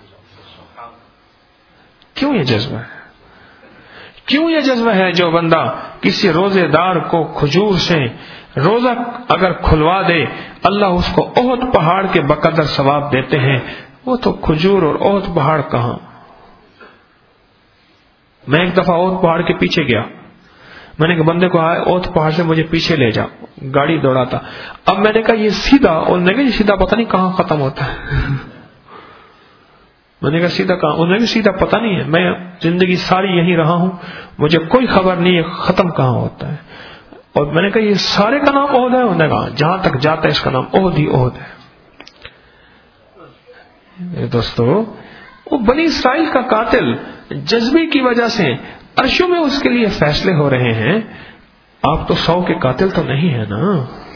کیوں یہ جذبہ ہے؟ کیوں یہ جذبہ ہے جو بندہ کسی روزے دار کو کھجور سے روزہ اگر کھلوا دے اللہ اس کو احد پہاڑ کے بقدر ثواب دیتے ہیں. وہ تو کھجور اور احد پہاڑ کہاں. میں ایک دفعہ احد پہاڑ کے پیچھے گیا, میں نے کہا بندے کو آئے احد پہاڑ سے مجھے پیچھے لے جا, گاڑی دوڑاتا. اب میں نے کہا یہ سیدھا, اور میں نے کہا یہ سیدھا پتہ نہیں کہاں ختم ہوتا ہے. میں نے کہا سیدھا کہاں, انہوں نے کہا سیدھا پتہ نہیں ہے, میں زندگی ساری یہیں رہا ہوں, مجھے کوئی خبر نہیں ہے ختم کہاں ہوتا ہے. اور میں نے کہا یہ سارے کا نام احد ہے, انہوں نے کہا جہاں تک جاتا ہے اس کا نام احد ہی احد ہے. میرے دوستو, وہ بنی اسرائیل کا قاتل جذبے کی وجہ سے عرشوں میں اس کے لیے فیصلے ہو رہے ہیں. آپ تو 100 کے قاتل تو نہیں ہے نا.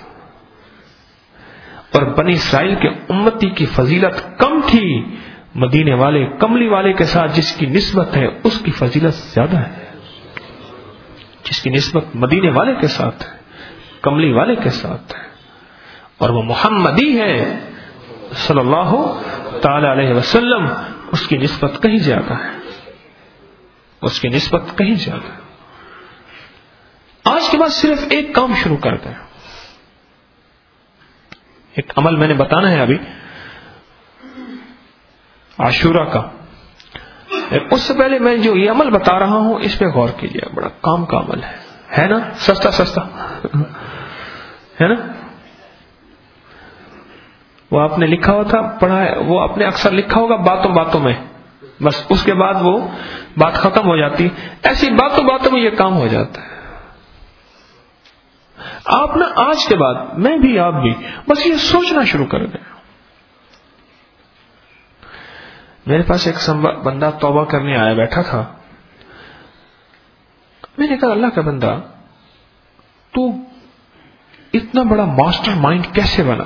اور بنی اسرائیل کے امتی کی فضیلت کم تھی, مدینے والے کملی والے کے ساتھ جس کی نسبت ہے اس کی فضیلت زیادہ ہے. جس کی نسبت مدینے والے کے ساتھ ہے, کملی والے کے ساتھ ہے, اور وہ محمدی ہے صلی اللہ تعالی علیہ وسلم, اس کی نسبت کہیں زیادہ ہے, اس کی نسبت کہیں زیادہ ہے. آج کے بعد صرف ایک کام شروع کر دیں, ایک عمل میں نے بتانا ہے ابھی عاشورہ کا. اس سے پہلے میں جو یہ عمل بتا رہا ہوں اس پہ غور کیجیے, بڑا کام کا عمل ہے نا, سستا سستا ہے نا. وہ آپ نے لکھا ہوا تھا, پڑھا ہے, وہ آپ نے اکثر لکھا ہوگا باتوں باتوں میں, بس اس کے بعد وہ بات ختم ہو جاتی. ایسی باتوں باتوں میں یہ کام ہو جاتا ہے. آپ نا آج کے بعد میں بھی آپ بھی بس یہ سوچنا شروع کر دیں. میرے پاس ایک بندہ توبہ کرنے آیا بیٹھا تھا. میں نے کہا اللہ کا بندہ تو اتنا بڑا ماسٹر مائنڈ کیسے بنا؟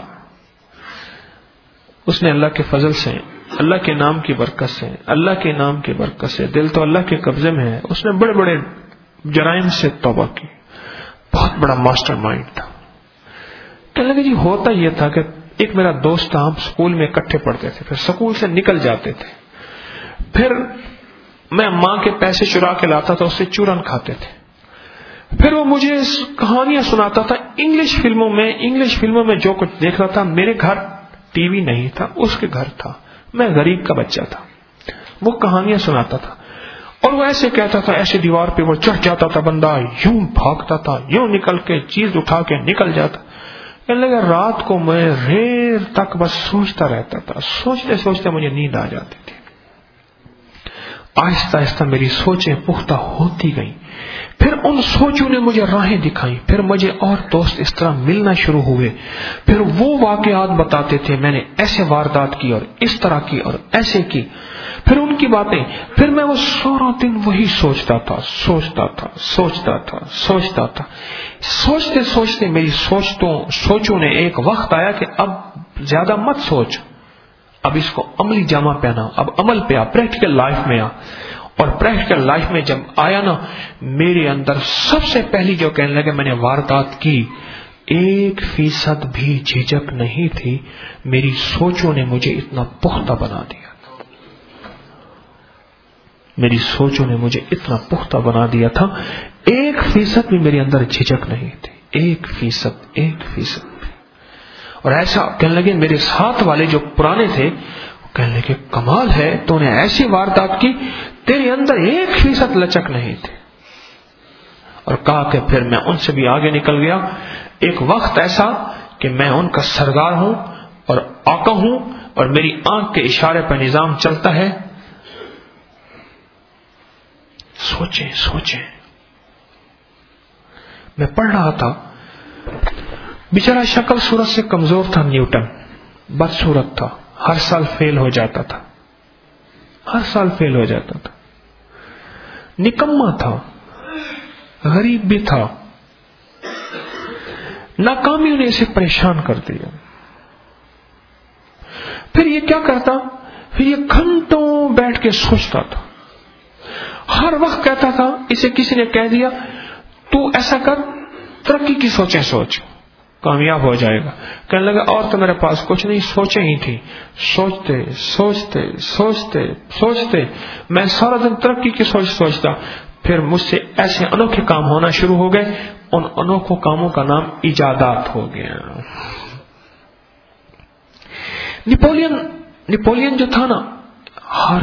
اس نے اللہ کے فضل سے, اللہ کے نام کی برکت سے, اللہ کے نام کی برکت سے, دل تو اللہ کے قبضے میں ہے, اس نے بڑے بڑے جرائم سے توبہ کی. بہت بڑا ماسٹر مائنڈ تھا. کہنے لگے جی ہوتا یہ تھا کہ ایک میرا دوست تھا, ہم اسکول میں اکٹھے پڑھتے تھے, پھر اسکول سے نکل جاتے تھے, پھر میں ماں کے پیسے چرا کے لاتا تھا, اس سے چورن کھاتے تھے, پھر وہ مجھے کہانیاں سناتا تھا انگلش فلموں میں جو کچھ دیکھ رہا تھا. میرے گھر ٹی وی نہیں تھا, اس کے گھر تھا, میں غریب کا بچہ تھا. وہ کہانیاں سناتا تھا اور وہ ایسے کہتا تھا, ایسے دیوار پہ وہ چڑھ جاتا تھا, بندہ یوں بھاگتا تھا, یوں نکل کے چیز اٹھا کے نکل جاتا. کہنے لگا رات کو میں دیر تک بس سوچتا رہتا تھا, سوچتے سوچتے مجھے نیند آ جاتی تھی. آہستہ آہستہ میری سوچیں پختہ ہوتی گئیں, پھر ان سوچوں نے مجھے راہیں دکھائیں, پھر مجھے اور دوست اس طرح ملنا شروع ہوئے, پھر وہ واقعات بتاتے تھے میں نے ایسے واردات کی اور اس طرح کی اور ایسے کی, پھر ان کی باتیں, پھر میں وہ سارا دن وہی سوچتا تھا. سوچتے سوچتے میری سوچوں نے ایک وقت آیا کہ اب زیادہ مت سوچ, اب اس کو عملی جامہ پہنا, اب عمل پہ آ, پریکٹیکل لائف میں آ. اور پریکٹیکل لائف میں جب آیا نا, میرے اندر سب سے پہلی جو کہنے لگے میں نے واردات کی, 1% بھی جھجک نہیں تھی. میری سوچوں نے مجھے اتنا پختہ بنا دیا, میری سوچوں نے مجھے اتنا پختہ بنا دیا تھا, 1% بھی میرے اندر جھجک نہیں تھی. 1%. اور ایسا کہنے لگے میرے ساتھ والے جو پرانے تھے, کہنے لگے کمال ہے, تو نے ایسی واردات کی, تیرے اندر 1% لچک نہیں تھی. اور کہا کہ پھر میں ان سے بھی آگے نکل گیا. ایک وقت ایسا کہ میں ان کا سردار ہوں اور آقا ہوں, اور میری آنکھ کے اشارے پر نظام چلتا ہے. سوچیں. میں پڑھ رہا تھا, بیچارہ شکل صورت سے کمزور تھا, نیوٹن بدصورت تھا, ہر سال فیل ہو جاتا تھا, نکما تھا, غریب بھی تھا, ناکامیوں نے اسے پریشان کر دیا. پھر یہ کیا کرتا؟ پھر یہ گھنٹوں بیٹھ کے سوچتا تھا. ہر وقت کہتا تھا، اسے کسی نے کہہ دیا تو ایسا کر، ترقی کی سوچیں سوچ، کامیاب ہو جائے گا. کہنے لگا اور تو میرے پاس کچھ نہیں، سوچیں ہی تھی. سوچتے سوچتے سوچتے سوچتے میں سارا دن ترقی کی سوچ سوچتا. پھر مجھ سے ایسے انوکھے کام ہونا شروع ہو گئے. ان انوکھوں کاموں کا نام ایجادات ہو گیا. نپولین جو تھا نا، ہار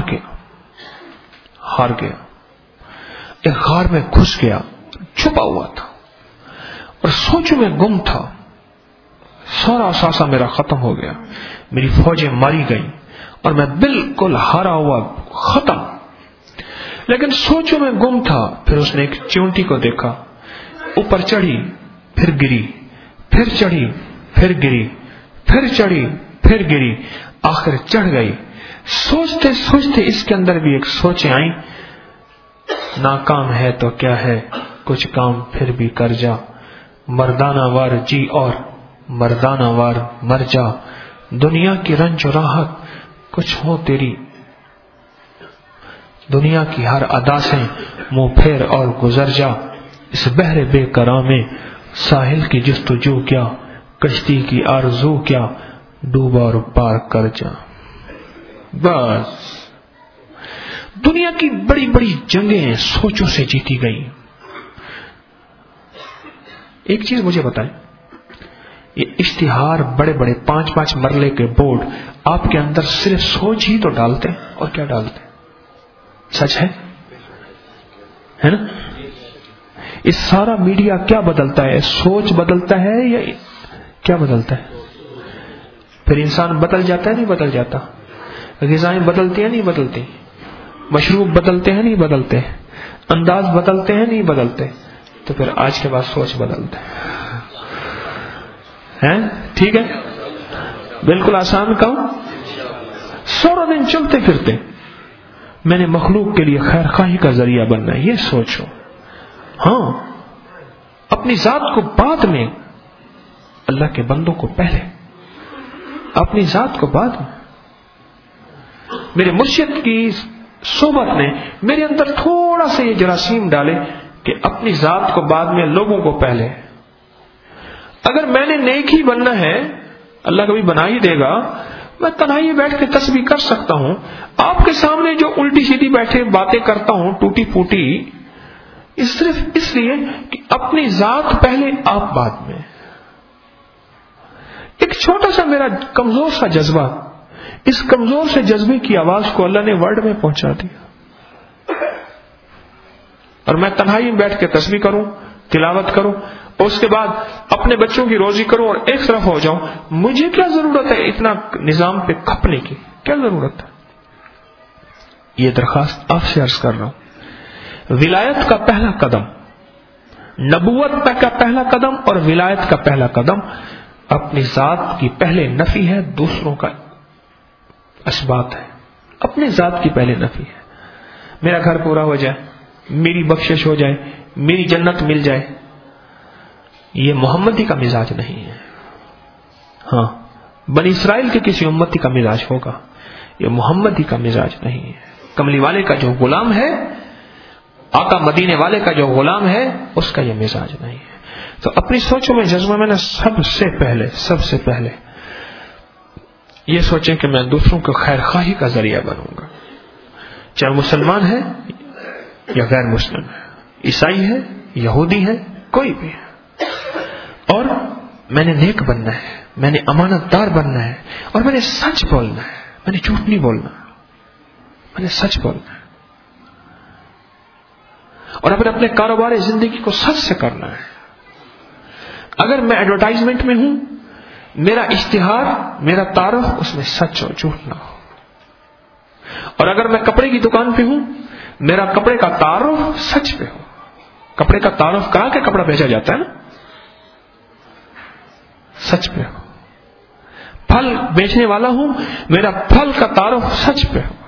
گیا. ایک غار میں گھس گیا، چھپا ہوا تھا اور سوچوں میں گم تھا. سارا اثاثہ میرا ختم ہو گیا، میری فوجیں ماری گئیں اور میں بالکل ہارا ہوا، ختم. لیکن سوچوں میں گم تھا. پھر اس نے ایک چیونٹی کو دیکھا، اوپر چڑھی پھر گری، پھر چڑھی پھر گری، پھر چڑھی پھر گری، آخر چڑھ گئی. سوچتے سوچتے اس کے اندر بھی ایک سوچیں آئیں، ناکام ہے تو کیا ہے، کچھ کام پھر بھی کر جا. مردانہ وار جی اور مردانہ وار مر جا. دنیا کی رنج و راحت کچھ ہو تیری، دنیا کی ہر ادا سے منہ پھیر اور گزر جا. اس بحر بے قرار میں ساحل کی جستجو کیا، کشتی کی آرزو کیا، ڈوبا اور پار کر جا. بس دنیا کی بڑی بڑی جنگیں سوچوں سے جیتی گئی. ایک چیز مجھے بتائیں، یہ اشتہار بڑے بڑے 5-5 مرلے کے بورڈ آپ کے اندر صرف سوچ ہی تو ڈالتے ہیں، اور کیا ڈالتے ہیں؟ سچ ہے نا؟ اس سارا میڈیا کیا بدلتا ہے؟ سوچ بدلتا ہے یا کیا بدلتا ہے؟ پھر انسان بدل جاتا ہے نہیں بدل جاتا؟ غذائیں بدلتی ہیں نہیں بدلتی؟ مشروب بدلتے ہیں نہیں بدلتے؟ انداز بدلتے ہیں نہیں بدلتے؟ تو پھر آج کے بعد سوچ بدلتے ہیں. ٹھیک ہے، بالکل آسان کام. سارا دن چلتے پھرتے میں نے مخلوق کے لیے خیر خواہی کا ذریعہ بننا ہے، یہ سوچو. ہاں، اپنی ذات کو بعد میں، اللہ کے بندوں کو پہلے، اپنی ذات کو بعد میں. میرے مرشد کی صحبت نے میرے اندر تھوڑا سا یہ جراثیم ڈالے کہ اپنی ذات کو بعد میں، لوگوں کو پہلے. اگر میں نے نیک ہی بننا ہے، اللہ کبھی بنا ہی دے گا. میں تنہائی بیٹھ کے تسبیح کر سکتا ہوں. آپ کے سامنے جو الٹی سیدھی بیٹھے باتیں کرتا ہوں ٹوٹی پھوٹی، صرف اس لیے کہ اپنی ذات پہلے آپ بعد میں. ایک چھوٹا سا میرا کمزور سا جذبہ، اس کمزور سے جذبے کی آواز کو اللہ نے ورڈ میں پہنچا دیا. اور میں تنہائی میں بیٹھ کے تسبیح کروں، تلاوت کروں، اور اس کے بعد اپنے بچوں کی روزی کروں اور ایک طرف ہو جاؤں. مجھے کیا ضرورت ہے اتنا نظام پہ کھپنے کی؟ کیا ضرورت ہے؟ یہ درخواست آپ سے عرض کر رہا ہوں. ولایت کا پہلا قدم، نبوت کا پہلا قدم اور ولایت کا پہلا قدم اپنی ذات کی پہلے نفی ہے، دوسروں کا اثبات ہے. اپنی ذات کی پہلے نفی ہے. میرا گھر پورا ہو جائے، میری بخشش ہو جائے، میری جنت مل جائے. یہ محمدی کا مزاج نہیں ہے. ہاں، بنی اسرائیل کے کسی امتی کا مزاج ہوگا، یہ محمدی کا مزاج نہیں ہے. کملی والے کا جو غلام ہے، آقا مدینے والے کا جو غلام ہے، اس کا یہ مزاج نہیں ہے. تو اپنی سوچوں میں جذبہ میں نے سب سے پہلے یہ سوچیں کہ میں دوسروں کو خیر خواہی کا ذریعہ بنوں گا، چاہے مسلمان ہے یا غیر مسلم ہے، عیسائی ہے، یہودی ہے، کوئی بھی ہے. اور میں نے نیک بننا ہے، میں نے امانت دار بننا ہے، اور میں نے سچ بولنا ہے. میں نے جھوٹ نہیں بولنا، میں نے سچ بولنا ہے. اور اپنے کاروبار زندگی کو سچ سے کرنا ہے. اگر میں ایڈورٹائزمنٹ میں ہوں، میرا اشتہار، میرا تعارف اس میں سچ ہو، جھوٹ نہ ہو. اور اگر میں کپڑے کی دکان پہ ہوں، میرا کپڑے کا تعارف سچ پہ ہو. کپڑے کا تعارف کرا کے کپڑا بیچا جاتا ہے نا، سچ پہ ہو. پھل بیچنے والا ہوں، میرا پھل کا تعارف سچ پہ ہو.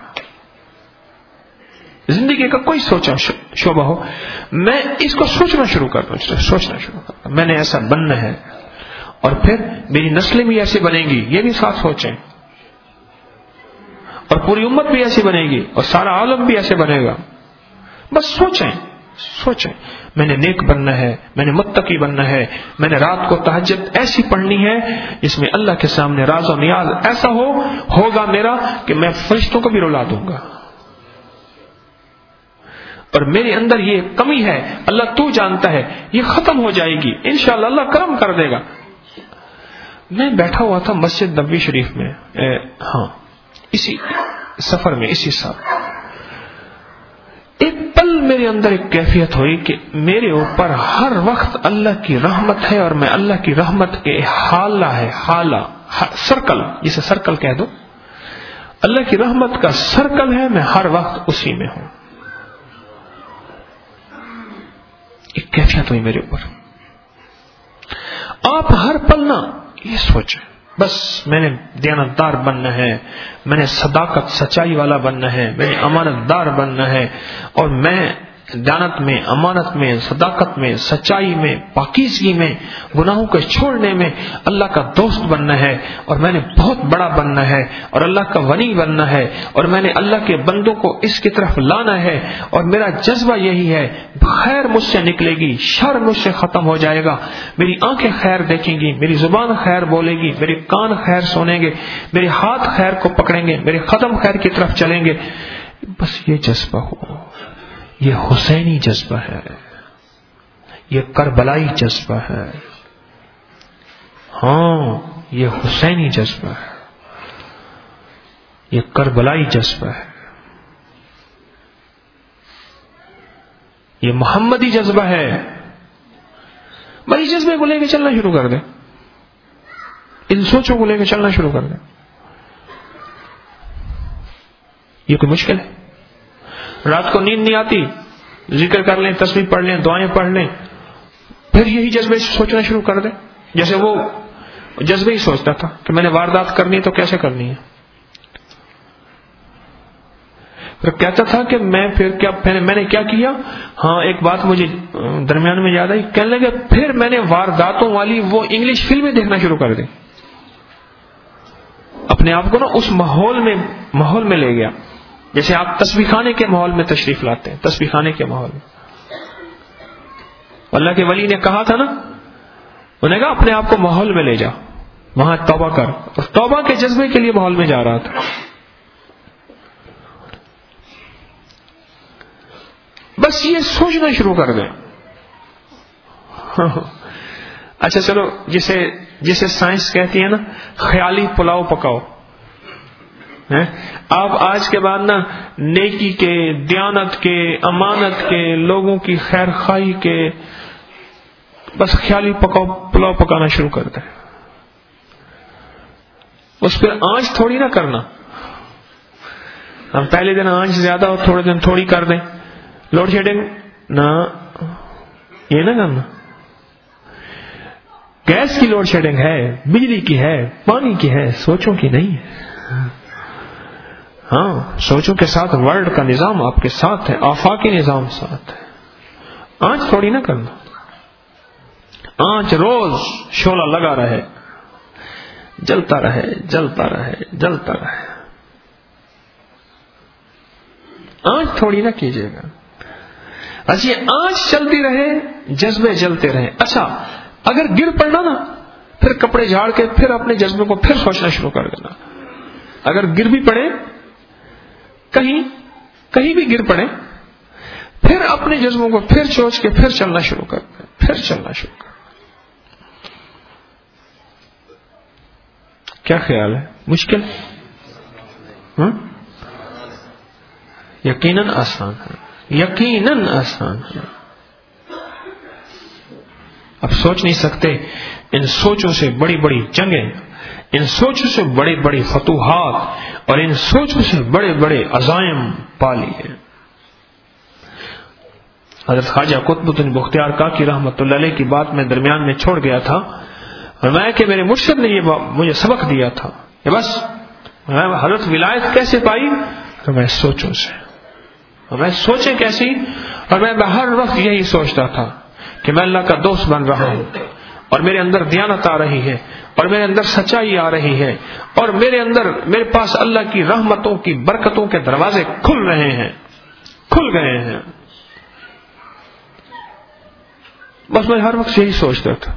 زندگی کا کوئی سوچا شعبہ ہو، میں اس کو سوچنا شروع کرتا ہوں. میں نے ایسا بننا ہے، اور پھر میری نسلیں بھی ایسے بنے گی، یہ بھی ساتھ سوچیں، اور پوری امت بھی ایسی بنے گی اور سارا عالم بھی ایسے بنے گا. بس سوچیں، میں نے نیک بننا ہے، میں نے متقی بننا ہے، میں نے رات کو تہجد ایسی پڑھنی ہے جس میں اللہ کے سامنے راز و نیاز ایسا ہوگا میرا کہ میں فرشتوں کو بھی رلا دوں گا. اور میرے اندر یہ کمی ہے، اللہ تو جانتا ہے، یہ ختم ہو جائے گی انشاءاللہ، اللہ کرم کر دے گا. میں بیٹھا ہوا تھا مسجد نبوی شریف میں، اسی سفر میں، اسی سال ایک پل میرے اندر ایک کیفیت ہوئی کہ میرے اوپر ہر وقت اللہ کی رحمت ہے، اور میں اللہ کی رحمت کے حالہ سرکل، جسے سرکل کہہ دو، اللہ کی رحمت کا سرکل ہے، میں ہر وقت اسی میں ہوں. ایک کیفیت ہوئی میرے اوپر. آپ ہر پل نہ یہ سوچیں، بس میں نے دیانتدار بننا ہے، میں نے صداقت سچائی والا بننا ہے، میں نے امانت دار بننا ہے، اور میں دیانت میں، امانت میں، صداقت میں، سچائی میں، پاکیزگی میں، گناہوں کے چھوڑنے میں اللہ کا دوست بننا ہے، اور میں نے بہت بڑا بننا ہے، اور اللہ کا ولی بننا ہے، اور میں نے اللہ کے بندوں کو اس کی طرف لانا ہے، اور میرا جذبہ یہی ہے، خیر مجھ سے نکلے گی، شر مجھ سے ختم ہو جائے گا، میری آنکھیں خیر دیکھیں گی، میری زبان خیر بولے گی، میرے کان خیر سنیں گے، میرے ہاتھ خیر کو پکڑیں گے، میرے قدم خیر کی طرف چلیں گے. بس یہ جذبہ ہو، یہ حسینی جذبہ ہے، یہ کربلائی جذبہ ہے. یہ حسینی جذبہ ہے، یہ کربلائی جذبہ ہے، یہ محمدی جذبہ ہے. بھائی جذبے کو لے کے چلنا شروع کر دیں، ان سوچوں کو لے کے چلنا شروع کر دیں. یہ کوئی مشکل ہے؟ رات کو نیند نہیں آتی، ذکر کر لیں، تسبیح پڑھ لیں، دعائیں پڑھ لیں، پھر یہی جذبے سے سوچنا شروع کر دیں. جیسے وہ جذبے ہی سوچتا تھا کہ میں نے واردات کرنی ہے تو کیسے کرنی ہے. پھر کہتا تھا کہ میں نے کیا کیا. ایک بات مجھے درمیان میں یاد آئی، کہنے لگے پھر میں نے وارداتوں والی وہ انگلش فلمیں دیکھنا شروع کر دی. اپنے آپ کو نا اس ماحول میں لے گیا، جیسے آپ تسبیح خانے کے ماحول میں تشریف لاتے ہیں، تسبیح خانے کے ماحول میں. اللہ کے ولی نے کہا تھا نا، انہوں نے کہا اپنے آپ کو ماحول میں لے جا، وہاں توبہ کر، اور توبہ کے جذبے کے لیے ماحول میں جا رہا تھا. بس یہ سوچنا شروع کر دیں. اچھا چلو، جسے سائنس کہتی ہے نا خیالی پلاؤ پکاؤ. آپ آج کے بعد نا نیکی کے، دیانت کے، امانت کے، لوگوں کی خیر خواہی کے، بس خیالی پلاؤ پکانا شروع کر دیں. اس پہ آنچ تھوڑی نہ کرنا. ہم پہلے دن آنچ زیادہ ہو، تھوڑے دن تھوڑی کر دیں. لوڈ شیڈنگ نہ، یہ نہ کرنا. گیس کی لوڈ شیڈنگ ہے، بجلی کی ہے، پانی کی ہے، سوچوں کی نہیں ہے. سوچوں کے ساتھ ورلڈ کا نظام آپ کے ساتھ ہے، آفاقی نظام ساتھ ہے. آنچ تھوڑی نہ کرنا. آنچ روز شعلہ لگا رہے، جلتا رہے، جلتا رہے، جلتا رہے. آنچ تھوڑی نہ کیجیے گا. اچھا یہ آنچ چلتی رہے، جذبے جلتے رہے. اچھا اگر گر پڑنا نا، پھر کپڑے جھاڑ کے پھر اپنے جذبے کو پھر سوچنا شروع کر دینا. اگر گر بھی پڑے، کہیں بھی گر پڑے، پھر اپنے جذبوں کو پھر سوچ کے پھر چلنا شروع کر دیں، پھر چلنا شروع کر دیں. کیا خیال ہے؟ مشکل؟ یقیناً آسان ہے، یقیناً آسان ہے. اب سوچ نہیں سکتے. ان سوچوں سے بڑی بڑی جنگیں، ان سوچوں سے بڑی بڑی فتوحات، اور ان سوچوں سے بڑے بڑے عزائم پالی ہیں. حضرت خواجہ قطب الدین بختیار کاکی رحمۃ اللہ علیہ کی بات میں درمیان میں چھوڑ گیا تھا، اور میں کہ میرے مرشد نے یہ مجھے سبق دیا تھا کہ بس حضرت ولایت کیسے پائی، تو میں سوچوں سے، اور میں سوچیں کیسی، اور میں ہر وقت یہی سوچتا تھا کہ میں اللہ کا دوست بن رہا ہوں، اور میرے اندر دیانت آ رہی ہے اور میرے اندر سچائی آ رہی ہے اور میرے پاس اللہ کی رحمتوں کی برکتوں کے دروازے کھل رہے ہیں، کھل گئے ہیں. بس میں ہر وقت یہی سوچتا تھا.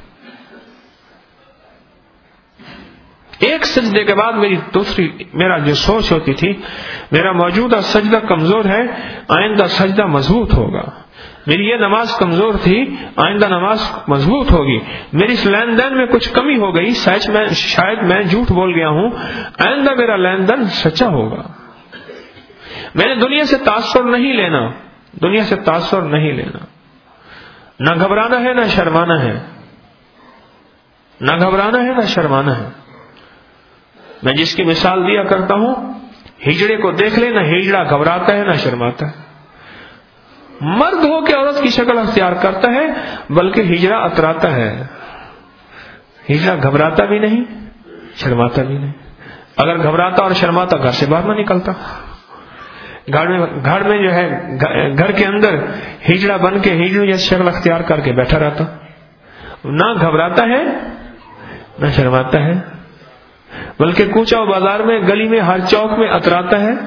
ایک سجدے کے بعد میرا جو سوچ ہوتی تھی، میرا موجودہ سجدہ کمزور ہے، آئندہ سجدہ مضبوط ہوگا. میری یہ نماز کمزور تھی، آئندہ نماز مضبوط ہوگی. میری اس لین دین میں کچھ کمی ہو گئی، شاید میں جھوٹ بول گیا ہوں، آئندہ میرا لین دین سچا ہوگا. میں نے دنیا سے تاثر نہیں لینا، دنیا سے تاثر نہیں لینا. نہ گھبرانا ہے نہ شرمانا ہے، نہ گھبرانا ہے نہ شرمانا ہے. میں جس کی مثال دیا کرتا ہوں، ہجڑے کو دیکھ لے، نہ ہجڑا گھبراتا ہے نہ شرماتا ہے. مرد ہو کے عورت کی شکل اختیار کرتا ہے، بلکہ ہجڑا اتراتا ہے. ہجڑا گھبراتا بھی نہیں، شرماتا بھی نہیں. اگر گھبراتا اور شرماتا گھر سے باہر نہ نکلتا. گھر میں جو ہے، گھر کے اندر ہجڑا بن کے ہجڑوں جیسی شکل اختیار کر کے بیٹھا رہتا. نہ گھبراتا ہے نہ شرماتا ہے، بلکہ کوچہ و بازار میں، گلی میں، ہر چوک میں اتراتا ہے.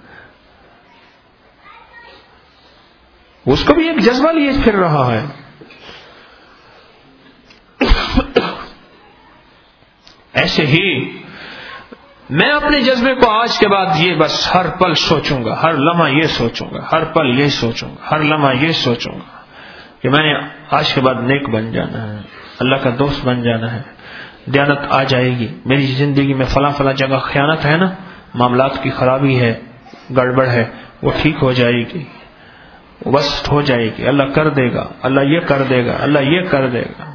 اس کو بھی ایک جذبہ لیے پھر رہا ہے. ایسے ہی میں اپنے جذبے کو آج کے بعد یہ بس ہر پل سوچوں گا، ہر لمحہ یہ سوچوں گا، ہر پل یہ سوچوں گا، ہر لمحہ یہ سوچوں گا کہ میں نے آج کے بعد نیک بن جانا ہے، اللہ کا دوست بن جانا ہے. دیانت آ جائے گی میری زندگی میں. فلاں جگہ خیانت ہے نا، معاملات کی خرابی ہے، گڑبڑ ہے، وہ ٹھیک ہو جائے گی، وسط ہو جائے گی. اللہ کر دے گا، اللہ یہ کر دے گا، اللہ یہ کر دے گا.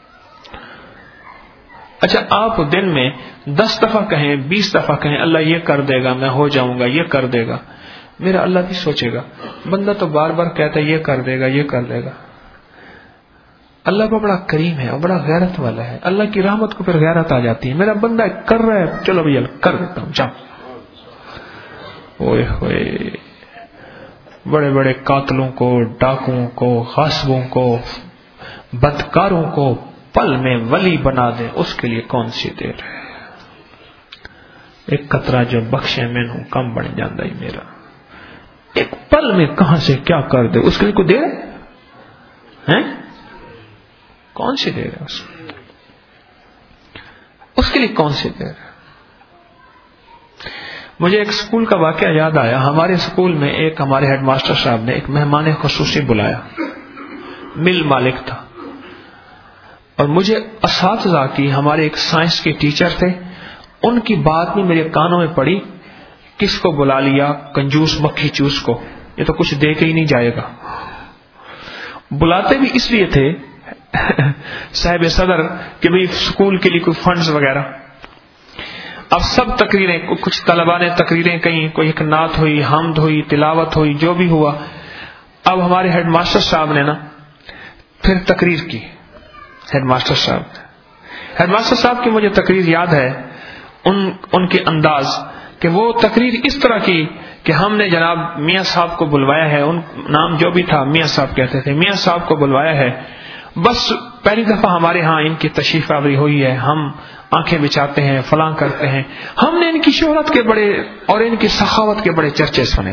اچھا، آپ دن میں 10 دفعہ کہیں، 20 دفعہ کہیں اللہ یہ کر دے گا، میں ہو جاؤں گا، یہ کر دے گا. میرا اللہ بھی سوچے گا، بندہ تو بار بار کہتا ہے یہ کر دے گا، یہ کر دے گا. اللہ بڑا کریم ہے اور بڑا غیرت والا ہے. اللہ کی رحمت کو پھر غیرت آ جاتی ہے. میرا بندہ کر رہا ہے، چلو بھیا کر دیتا ہوں، جاؤ. اوئے ہوئے، بڑے بڑے قاتلوں کو، ڈاکوؤں کو، غاصبوں کو، بدکاروں کو پل میں ولی بنا دے، اس کے لیے کون سی دیر ہے. ایک قطرہ جو بخشے میں نوں کم بن جاندہ ہی میرا. ایک پل میں کہاں سے کیا کر دے، اس کے لیے کوئی دیر ہے؟ کون سی دیر ہے اس کے لیے کون سی دیر ہے؟ مجھے ایک اسکول کا واقعہ یاد آیا. ہمارے اسکول میں ایک ہمارے ہیڈ ماسٹر صاحب نے ایک مہمان خصوصی بلایا. مل مالک تھا، اور مجھے اساتذہ کی، ہمارے ایک سائنس کے ٹیچر تھے، ان کی بات میں میرے کانوں میں پڑی، کس کو بلا لیا، کنجوس مکھی چوس کو، یہ تو کچھ دے کے ہی نہیں جائے گا. بلاتے بھی اس لیے تھے صاحب صدر کہ بھئی اسکول کے لیے کوئی فنڈز وغیرہ. اب سب تقریریں، کچھ طلباء نے تقریریں کہیں، کوئی ایک نعت ہوئی، حمد ہوئی، تلاوت ہوئی، جو بھی ہوا. اب ہمارے ہیڈ ماسٹر صاحب نے نا پھر تقریر کی. ہیڈ ماسٹر صاحب کی مجھے تقریر یاد ہے، ان کے انداز کہ وہ تقریر اس طرح کی کہ ہم نے جناب میاں صاحب کو بلوایا ہے، ان نام جو بھی تھا میاں صاحب کہتے تھے، میاں صاحب کو بلوایا ہے. بس پہلی دفعہ ہمارے ہاں ان کی تشریف آوری ہوئی ہے، ہم آنکھیں بچاتے ہیں، فلاں کرتے ہیں. ہم نے ان کی شہرت کے بڑے اور ان کی سخاوت کے بڑے چرچے سنے،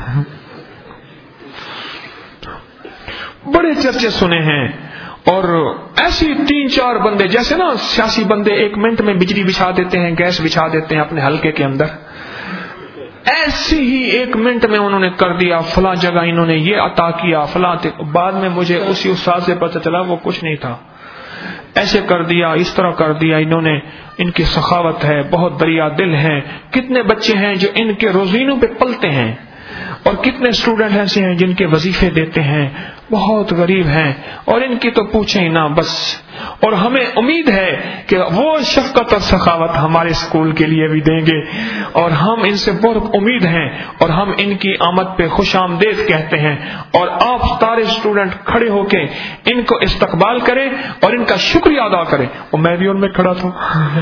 بڑے چرچے سنے ہیں. اور ایسی 3-4 بندے، جیسے نا سیاسی بندے 1 منٹ میں بجلی بچھا دیتے ہیں، گیس بچھا دیتے ہیں اپنے حلقے کے اندر، ایسی ہی 1 منٹ میں انہوں نے کر دیا. فلاں جگہ انہوں نے یہ عطا کیا، فلاں. بعد میں مجھے اسی استاد سے پتہ چلا وہ کچھ نہیں تھا، ایسے کر دیا، اس طرح کر دیا انہوں نے. ان کی سخاوت ہے، بہت دریا دل ہیں. کتنے بچے ہیں جو ان کے روزینوں پہ پلتے ہیں، اور کتنے اسٹوڈنٹ ایسے ہیں جن کے وظیفے دیتے ہیں، بہت غریب ہیں، اور ان کی تو پوچھیں ہی نہ بس. اور ہمیں امید ہے کہ وہ شفقت اور سخاوت ہمارے اسکول کے لیے بھی دیں گے، اور ہم ان سے بہت امید ہیں، اور ہم ان کی آمد پہ خوش آمدید کہتے ہیں. اور آپ سارے اسٹوڈنٹ کھڑے ہو کے ان کو استقبال کریں اور ان کا شکریہ ادا کریں. اور میں بھی ان میں کھڑا تھا.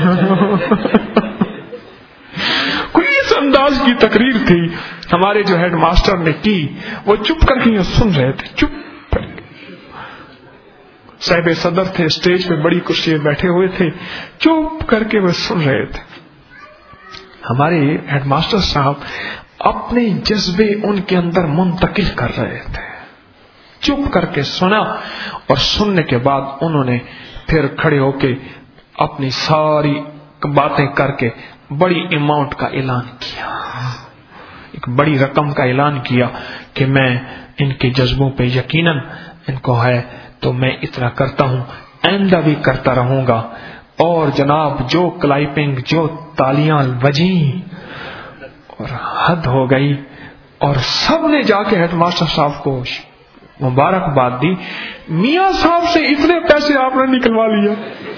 کوئی اس انداز کی تقریر تھی ہمارے جو ہیڈ ماسٹر نے کی، وہ چپ کر کے سن رہے تھے، چپ کر کے. صاحب صدر تھے, اسٹیج پہ بڑی کرسی میں بیٹھے ہوئے تھے, چپ کر کے وہ سن رہے تھے. ہمارے ہیڈ ماسٹر صاحب اپنے جذبے ان کے اندر منتقل کر رہے تھے. چپ کر کے سنا, اور سننے کے بعد انہوں نے پھر کھڑے ہو کے اپنی ساری باتیں کر کے بڑی اماؤنٹ کا اعلان کیا, ایک بڑی رقم کا اعلان کیا کہ میں ان کے جذبوں پہ یقیناً ان کو ہے تو میں اتنا کرتا ہوں, آئندہ بھی کرتا رہوں گا. اور جناب جو کلائپنگ, جو تالیاں بجیں اور حد ہو گئی, اور سب نے جا کے ہیڈ ماسٹر صاحب کو مبارکباد دی. میاں صاحب سے اتنے پیسے آپ نے نکلوا لیا.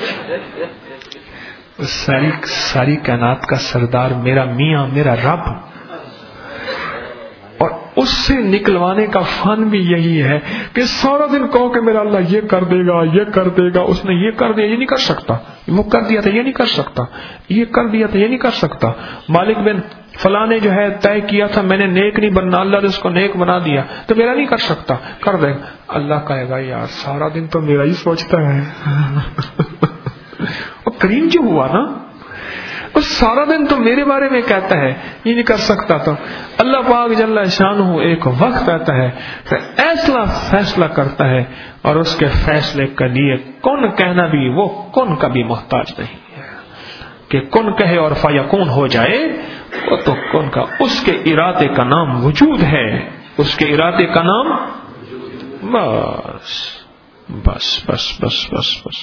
ساری کائنات کا سردار میرا میاں, میرا رب, اور اس سے نکلوانے کا فن بھی یہی ہے کہ سارا دن کہو کہ میرا اللہ یہ کر دے گا, یہ کر دے گا, اس نے یہ کر دیا, یہ نہیں کر سکتا, وہ کر دیا تھا, یہ نہیں کر سکتا, یہ کر دیا تھا, یہ نہیں کر سکتا. مالک بن فلاں نے جو ہے طے کیا تھا میں نے نیک نہیں بننا, اللہ نے اس کو نیک بنا دیا, تو میرا نہیں کر سکتا, کر دے گا. اللہ کہے گا یار سارا دن تو میرا ہی سوچتا ہے. اور کریم جو ہوا نا, وہ سارا دن تو میرے بارے میں کہتا ہے یہ نہیں کر سکتا. تو اللہ پاک جل شانہ ایک وقت آتا ہے کہ ایسا فیصلہ کرتا ہے, اور اس کے فیصلے کے لیے کون کہنا بھی, وہ کون کا بھی محتاج نہیں ہے کہ کن کہے اور فیکون ہو جائے. وہ تو کن کا, اس کے ارادے کا نام وجود ہے, اس کے ارادے کا نام بس بس بس بس بس بس.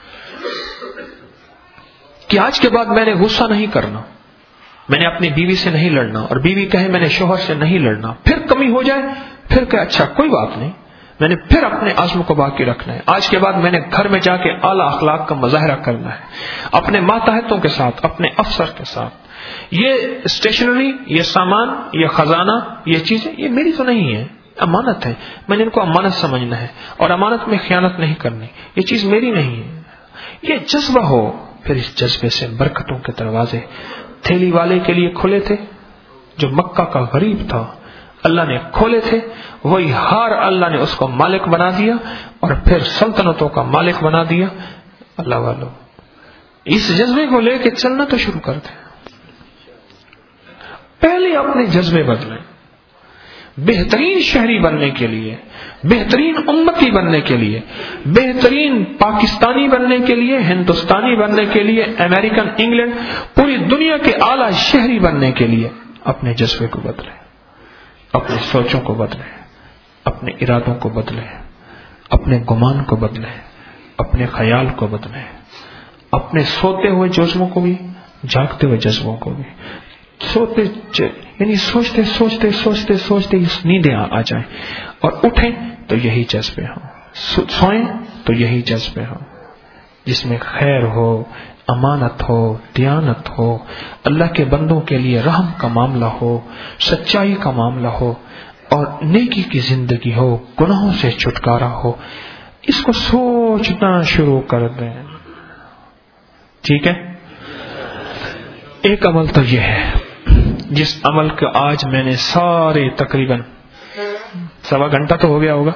کہ آج کے بعد میں نے غصہ نہیں کرنا, میں نے اپنی بیوی سے نہیں لڑنا, اور بیوی کہے میں نے شوہر سے نہیں لڑنا, پھر کمی ہو جائے پھر کہ اچھا کوئی بات نہیں, میں نے پھر اپنے عزم کو باقی رکھنا ہے. آج کے بعد میں نے گھر میں جا کے اعلیٰ اخلاق کا مظاہرہ کرنا ہے اپنے ماتحتوں کے ساتھ, اپنے افسر کے ساتھ. یہ اسٹیشنری, یہ سامان, یہ خزانہ, یہ چیزیں یہ میری تو نہیں ہے, امانت ہے, میں نے ان کو امانت سمجھنا ہے, اور امانت میں خیانت نہیں کرنی, یہ چیز میری نہیں ہے. یہ جذبہ ہو, پھر اس جذبے سے برکتوں کے دروازے تھیلی والے کے لیے کھلے تھے, جو مکہ کا غریب تھا اللہ نے کھولے تھے, وہی ہار اللہ نے اس کو مالک بنا دیا, اور پھر سلطنتوں کا مالک بنا دیا. اللہ والو اس جذبے کو لے کے چلنا تو شروع کر دیں. پہلے اپنے جذبے بدلیں, بہترین شہری بننے کے لیے, بہترین امتی بننے کے لیے, بہترین پاکستانی بننے کے لیے, ہندوستانی بننے کے لیے, امریکن, انگلینڈ, پوری دنیا کے اعلی شہری بننے کے لیے اپنے جذبے کو بدلیں, اپنی سوچوں کو بدلیں, اپنے ارادوں کو بدلیں, اپنے گمان کو بدلیں, اپنے خیال کو بدلیں, اپنے سوتے ہوئے جذبوں کو بھی, جاگتے ہوئے جذبوں کو بھی. سوتے یعنی سوچتے سوچتے سوچتے سوچتے نیندیں آ جائیں, اور اٹھیں تو یہی جذبے ہوں, سوئیں تو یہی جذبے ہوں, جس میں خیر ہو, امانت ہو, دیانت ہو, اللہ کے بندوں کے لیے رحم کا معاملہ ہو, سچائی کا معاملہ ہو, اور نیکی کی زندگی ہو, گناہوں سے چھٹکارا ہو. اس کو سوچنا شروع کر دیں. ٹھیک ہے. ایک عمل تو یہ ہے جس عمل کو آج میں نے سارے تقریباً 1.25 گھنٹہ تو ہو گیا ہوگا,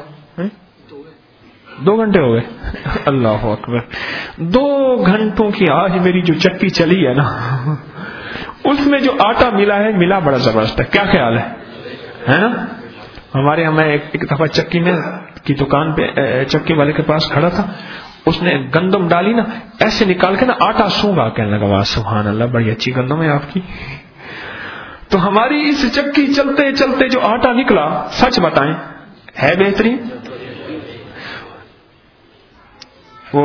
2 گھنٹے ہو گئے. اللہ اکبر. 2 گھنٹوں کی آج میری جو چکی چلی ہے نا, اس میں جو آٹا ملا ہے, ملا بڑا زبردست ہے. کیا خیال ہے نا. ہمارے یہاں میں ایک دفعہ چکی میں کی دکان پہ چکی والے کے پاس کھڑا تھا, اس نے گندم ڈالی نا, ایسے نکال کے نا آٹا سونگا, کہنے لگا واہ سبحان اللہ بڑی اچھی گندم ہے آپ کی. تو ہماری اس چکی چلتے چلتے جو آٹا نکلا, سچ بتائیں ہے بہترین. وہ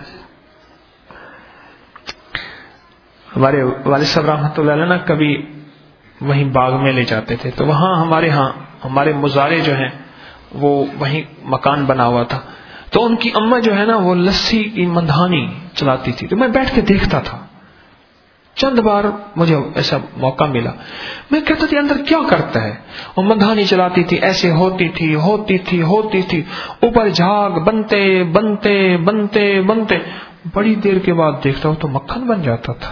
ہمارے والد صاحب رحمۃ اللہ علیہ نا کبھی وہیں باغ میں لے جاتے تھے, تو وہاں ہمارے مزارے جو ہیں وہ وہیں مکان بنا ہوا تھا, تو ان کی اماں جو ہے نا وہ لسی کی مندھانی چلاتی تھی, تو میں بیٹھ کے دیکھتا تھا. چند بار مجھے ایسا موقع ملا, میں کہتا تھا اندر کیا کرتا ہے. وہ مندھانی چلاتی تھی, ایسے ہوتی تھی, اوپر جھاگ بنتے بنتے بنتے بنتے بڑی دیر کے بعد دیکھتا ہوں تو مکھن بن جاتا تھا.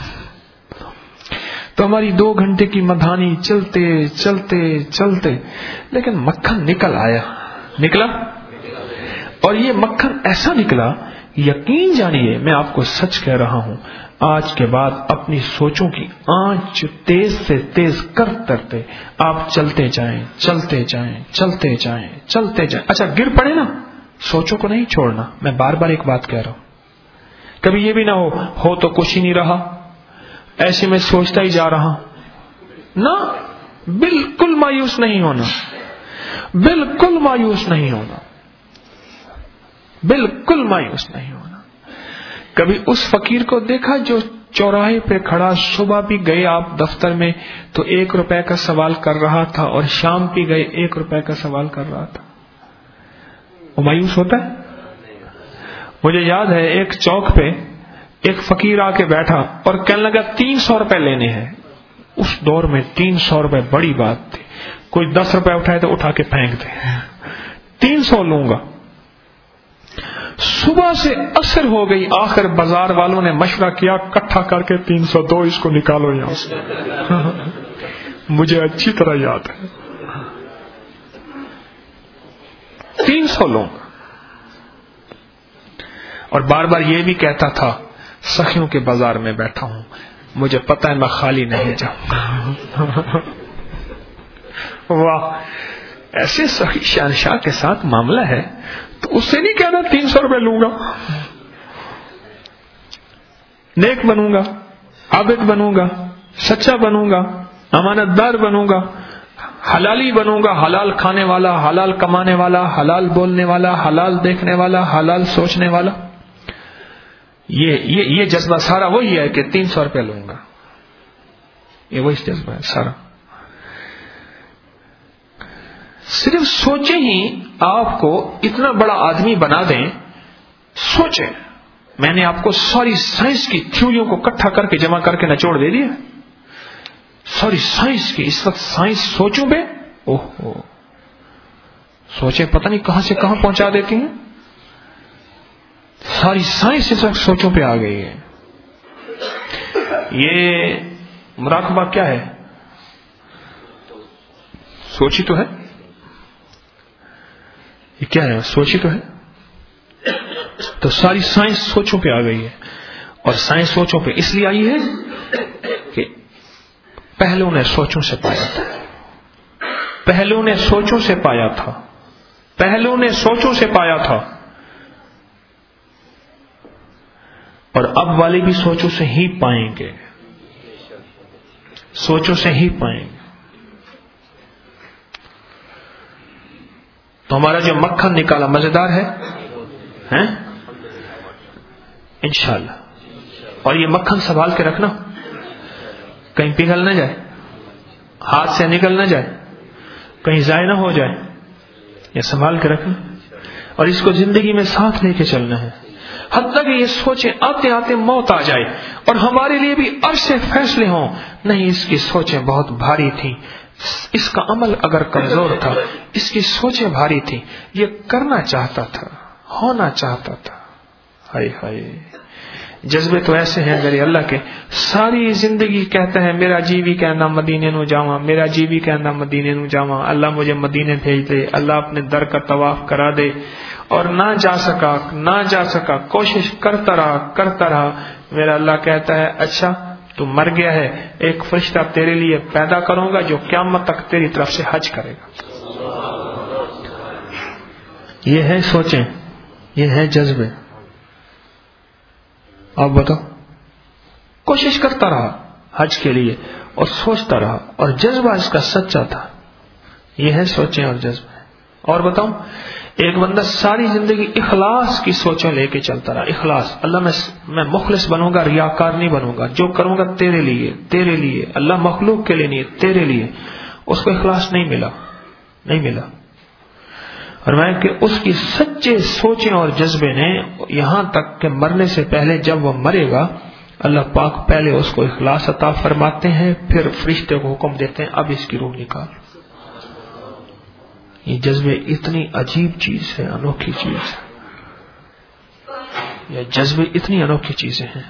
تو ہماری 2 گھنٹے کی مندھانی چلتے چلتے چلتے لیکن مکھن نکلا. اور یہ مکھن ایسا نکلا، یقین جانیے میں آپ کو سچ کہہ رہا ہوں، آج کے بعد اپنی سوچوں کی آنچ تیز سے تیز کرتے آپ چلتے جائیں چلتے جائیں چلتے جائیں چلتے جائیں. اچھا گر پڑے نا، سوچوں کو نہیں چھوڑنا. میں بار بار ایک بات کہہ رہا ہوں، کبھی یہ بھی نہ ہو تو کچھ ہی نہیں رہا، ایسے میں سوچتا ہی جا رہا نہ. بالکل مایوس نہیں ہونا، بالکل مایوس نہیں ہونا، بالکل مایوس نہیں ہونا. کبھی اس فقیر کو دیکھا جو چوراہے پہ کھڑا، صبح بھی گئے آپ دفتر میں تو 1 روپے کا سوال کر رہا تھا، اور شام بھی گئے 1 روپے کا سوال کر رہا تھا. وہ مایوس ہوتا ہے؟ مجھے یاد ہے ایک چوک پہ ایک فقیر آ کے بیٹھا اور کہنے لگا 300 روپے لینے ہیں. اس دور میں 300 روپے بڑی بات تھی، کوئی 10 روپے اٹھائے تو اٹھا کے پھینک دے. 300 لوں گا. صبح سے عصر ہو گئی، آخر بازار والوں نے مشورہ کیا، اکٹھا کر کے 300 دو، اس کو نکالو یہاں سے. مجھے اچھی طرح یاد ہے 300 لوں گا. اور بار بار یہ بھی کہتا تھا، سخیوں کے بازار میں بیٹھا ہوں، مجھے پتہ ہے میں خالی نہیں جاؤں گا. واہ، ایسے سخی شہنشاہ کے ساتھ معاملہ ہے تو اس سے نہیں کہنا 300 روپے لوں گا. نیک بنوں گا، عابد بنوں گا، سچا بنوں گا، امانت دار بنوں گا، حلالی بنوں گا، حلال کھانے والا، حلال کمانے والا، حلال بولنے والا، حلال دیکھنے والا، حلال سوچنے والا. یہ جذبہ سارا وہی ہے کہ 300 روپے لوں گا. یہ وہی جذبہ ہے سارا. صرف سوچیں ہی آپ کو اتنا بڑا آدمی بنا دیں. سوچیں، میں نے آپ کو ساری سائنس کی تھیوریوں کو اکٹھا کر کے جمع کر کے نچوڑ دے دیا. ساری سائنس کی، اس وقت سائنس سوچوں پہ، اوہ سوچیں پتہ نہیں کہاں سے کہاں پہنچا دیتی ہیں. ساری سائنس اس وقت سوچوں پہ آ گئی ہے. یہ مراقبہ کیا ہے؟ سوچی تو ہے. یہ کیا ہے؟ سوچی تو ہے. تو ساری سائنس سوچوں پہ آ گئی ہے. اور سائنس سوچوں پہ اس لیے آئی ہے کہ پہلوں نے سوچوں سے پایا تھا، پہلوں نے سوچوں سے پایا تھا، پہلوں نے سوچوں سے پایا تھا، اور اب والے بھی سوچوں سے ہی پائیں گے، سوچوں سے ہی پائیں گے. تو ہمارا جو مکھن نکالا مزیدار ہے انشاءاللہ. اور یہ مکھن سنبھال کے رکھنا، کہیں پگھل نہ جائے، ہاتھ سے نکل نہ جائے، کہیں ضائع نہ ہو جائے. یہ سنبھال کے رکھنا اور اس کو زندگی میں ساتھ لے کے چلنا ہے، حتیٰ کہ یہ سوچیں آتے آتے موت آ جائے اور ہمارے لیے بھی عرش سے فیصلے ہوں. نہیں، اس کی سوچیں بہت بھاری تھیں، اس کا عمل اگر کمزور تھا، اس کی سوچیں بھاری تھیں، یہ کرنا چاہتا تھا، ہونا چاہتا تھا. ہائے ہائے، جذبے تو ایسے ہیں میرے اللہ کے. ساری زندگی کہتا ہے میرا جی بھی کہنا مدینے نو جاواں، میرا جی بھی کہنا مدینے نو جاواں، اللہ مجھے مدینے بھیج دے، اللہ اپنے در کا طواف کرا دے. اور نہ جا سکا، کوشش کرتا رہا. میرا اللہ کہتا ہے اچھا تو مر گیا ہے، ایک فرشتہ تیرے لیے پیدا کروں گا جو قیامت تک تیری طرف سے حج کرے گا. یہ ہے سوچیں، یہ ہے جذبے. آپ بتاؤ. کوشش کرتا رہا حج کے لیے اور سوچتا رہا، اور جذبہ اس کا سچا تھا. یہ ہے سوچیں اور جذبے. اور بتاؤں، ایک بندہ ساری زندگی اخلاص کی سوچیں لے کے چلتا رہا. اخلاص، اللہ میں مخلص بنوں گا، ریاکار نہیں بنوں گا، جو کروں گا تیرے لیے، اللہ مخلوق کے لیے نہیں، تیرے لیے. اس کو اخلاص نہیں ملا. اور میں کہ اس کی سچے سوچیں اور جذبے نے یہاں تک کہ مرنے سے پہلے جب وہ مرے گا، اللہ پاک پہلے اس کو اخلاص عطا فرماتے ہیں، پھر فرشتے کو حکم دیتے ہیں اب اس کی روح نکال. یہ جذبے اتنی عجیب چیز ہے، انوکھی چیز ہے. یہ جذبے اتنی انوکھی چیزیں ہیں.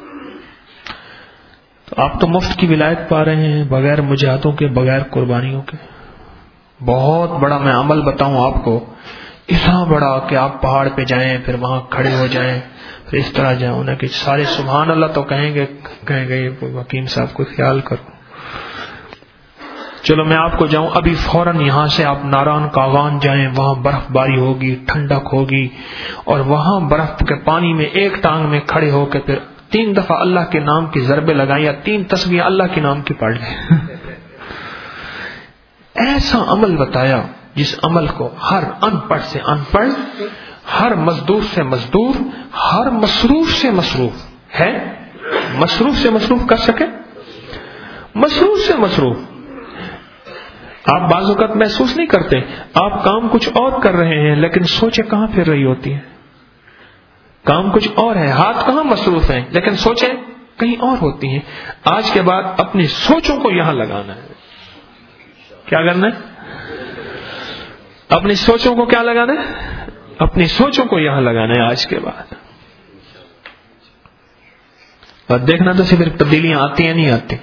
تو آپ تو مفت کی ولایت پا رہے ہیں، بغیر مجاہدوں کے، بغیر قربانیوں کے. بہت بڑا میں عمل بتاؤں آپ کو اتنا بڑا کہ آپ پہاڑ پہ جائیں پھر وہاں کھڑے ہو جائیں پھر اس طرح جائیں انہیں کہ سارے سبحان اللہ تو کہیں گے حکیم صاحب کو خیال کرو. چلو میں آپ کو جاؤں ابھی فوراً یہاں سے آپ ناران کاغان جائیں, وہاں برف باری ہوگی, ٹھنڈک ہوگی, اور وہاں برف کے پانی میں ایک ٹانگ میں کھڑے ہو کے پھر 3 دفعہ اللہ کے نام کی ضربے لگائیں یا 3 تسبیح اللہ کے نام کی پڑھ لیں. ایسا عمل بتایا جس عمل کو ہر ان پڑھ سے ان پڑھ, ہر مزدور سے مزدور, ہر مصروف سے مصروف ہے, مصروف سے مصروف کر سکے, مصروف سے مصروف. آپ بعض اوقات محسوس نہیں کرتے, آپ کام کچھ اور کر رہے ہیں لیکن سوچیں کہاں پھر رہی ہوتی ہیں. کام کچھ اور ہے, ہاتھ کہاں مصروف ہیں لیکن سوچیں کہیں اور ہوتی ہیں. آج کے بعد اپنی سوچوں کو یہاں لگانا ہے. کیا کرنا ہے؟ اپنی سوچوں کو کیا لگانا ہے؟ اپنی سوچوں کو یہاں لگانا ہے آج کے بعد. اور دیکھنا تو صرف تبدیلیاں آتی ہیں, نہیں آتی,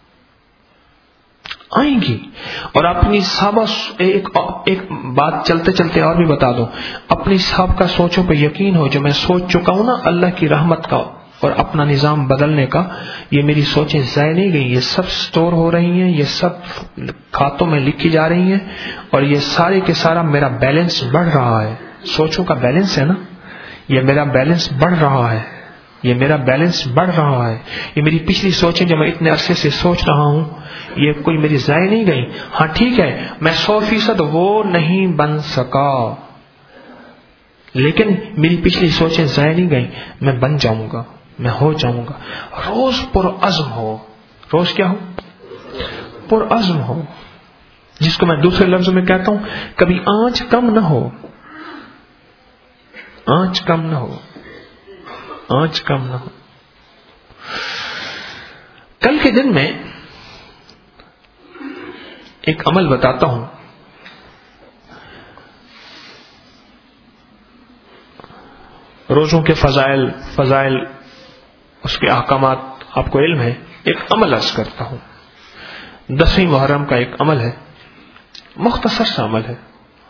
آئیں گی. اور اپنی ایک بات چلتے چلتے اور بھی بتا دو, اپنی سابقہ سوچوں پہ یقین ہو. جو میں سوچ چکا ہوں نا اللہ کی رحمت کا اور اپنا نظام بدلنے کا, یہ میری سوچیں ضائع نہیں گئی, یہ سب سٹور ہو رہی ہیں, یہ سب کھاتوں میں لکھی جا رہی ہیں, اور یہ سارے کے سارا میرا بیلنس بڑھ رہا ہے. سوچوں کا بیلنس ہے نا, یہ میرا بیلنس بڑھ رہا ہے, یہ میرا بیلنس بڑھ رہا ہے. یہ میری پچھلی سوچیں جو میں اتنے عرصے سے سوچ رہا ہوں یہ کوئی میری ضائع نہیں گئی. ہاں ٹھیک ہے, میں 100% وہ نہیں بن سکا, لیکن میری پچھلی سوچیں ضائع نہیں گئی. میں بن جاؤں گا, میں ہو جاؤں گا. روز پرعزم ہو. روز کیا ہو؟ پرعزم ہو. جس کو میں دوسرے لفظوں میں کہتا ہوں کبھی آنچ کم نہ ہو, آنچ کم نہ ہو, آنچ کم نہ ہو. کل کے دن میں ایک عمل بتاتا ہوں. روزوں کے فضائل اس کے احکامات آپ کو علم ہے. ایک عمل عرض کرتا ہوں. 10ویں محرم کا ایک عمل ہے, مختصر سا عمل ہے.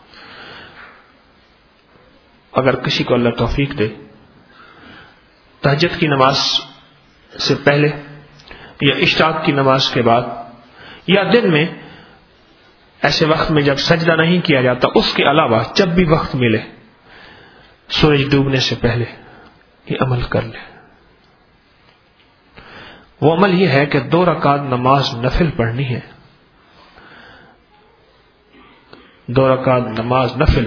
اگر کسی کو اللہ توفیق دے, تہجد کی نماز سے پہلے یا اشراق کی نماز کے بعد یا دن میں ایسے وقت میں جب سجدہ نہیں کیا جاتا, اس کے علاوہ جب بھی وقت ملے سورج ڈوبنے سے پہلے یہ عمل کر لے. وہ عمل یہ ہے کہ 2 رکعت نماز نفل پڑھنی ہے. 2 رکعت نماز نفل,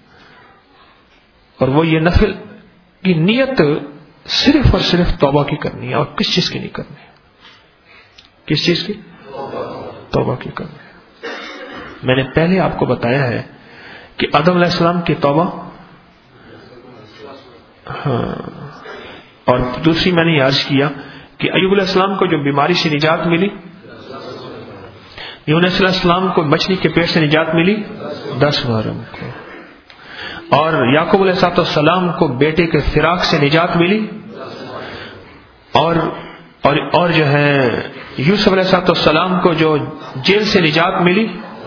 اور وہ یہ نفل کی نیت صرف اور صرف توبہ کی کرنی ہے, اور کس چیز کی نہیں کرنی. کس چیز کی؟ توبہ کی کرنی ہے. میں نے پہلے آپ کو بتایا ہے کہ آدم علیہ السلام کی توبہ, ہاں, اور دوسری میں نے عرض کیا کہ ایوب علیہ السلام کو جو بیماری سے نجات ملی, یونس علیہ السلام کو مچھلی کے پیٹ سے نجات ملی 10 محرم کو, اور یعقوب علیہ السلام کو بیٹے کے فراق سے نجات ملی, اور جو ہے یوسف علیہ السلام کو جو جیل سے نجات ملی.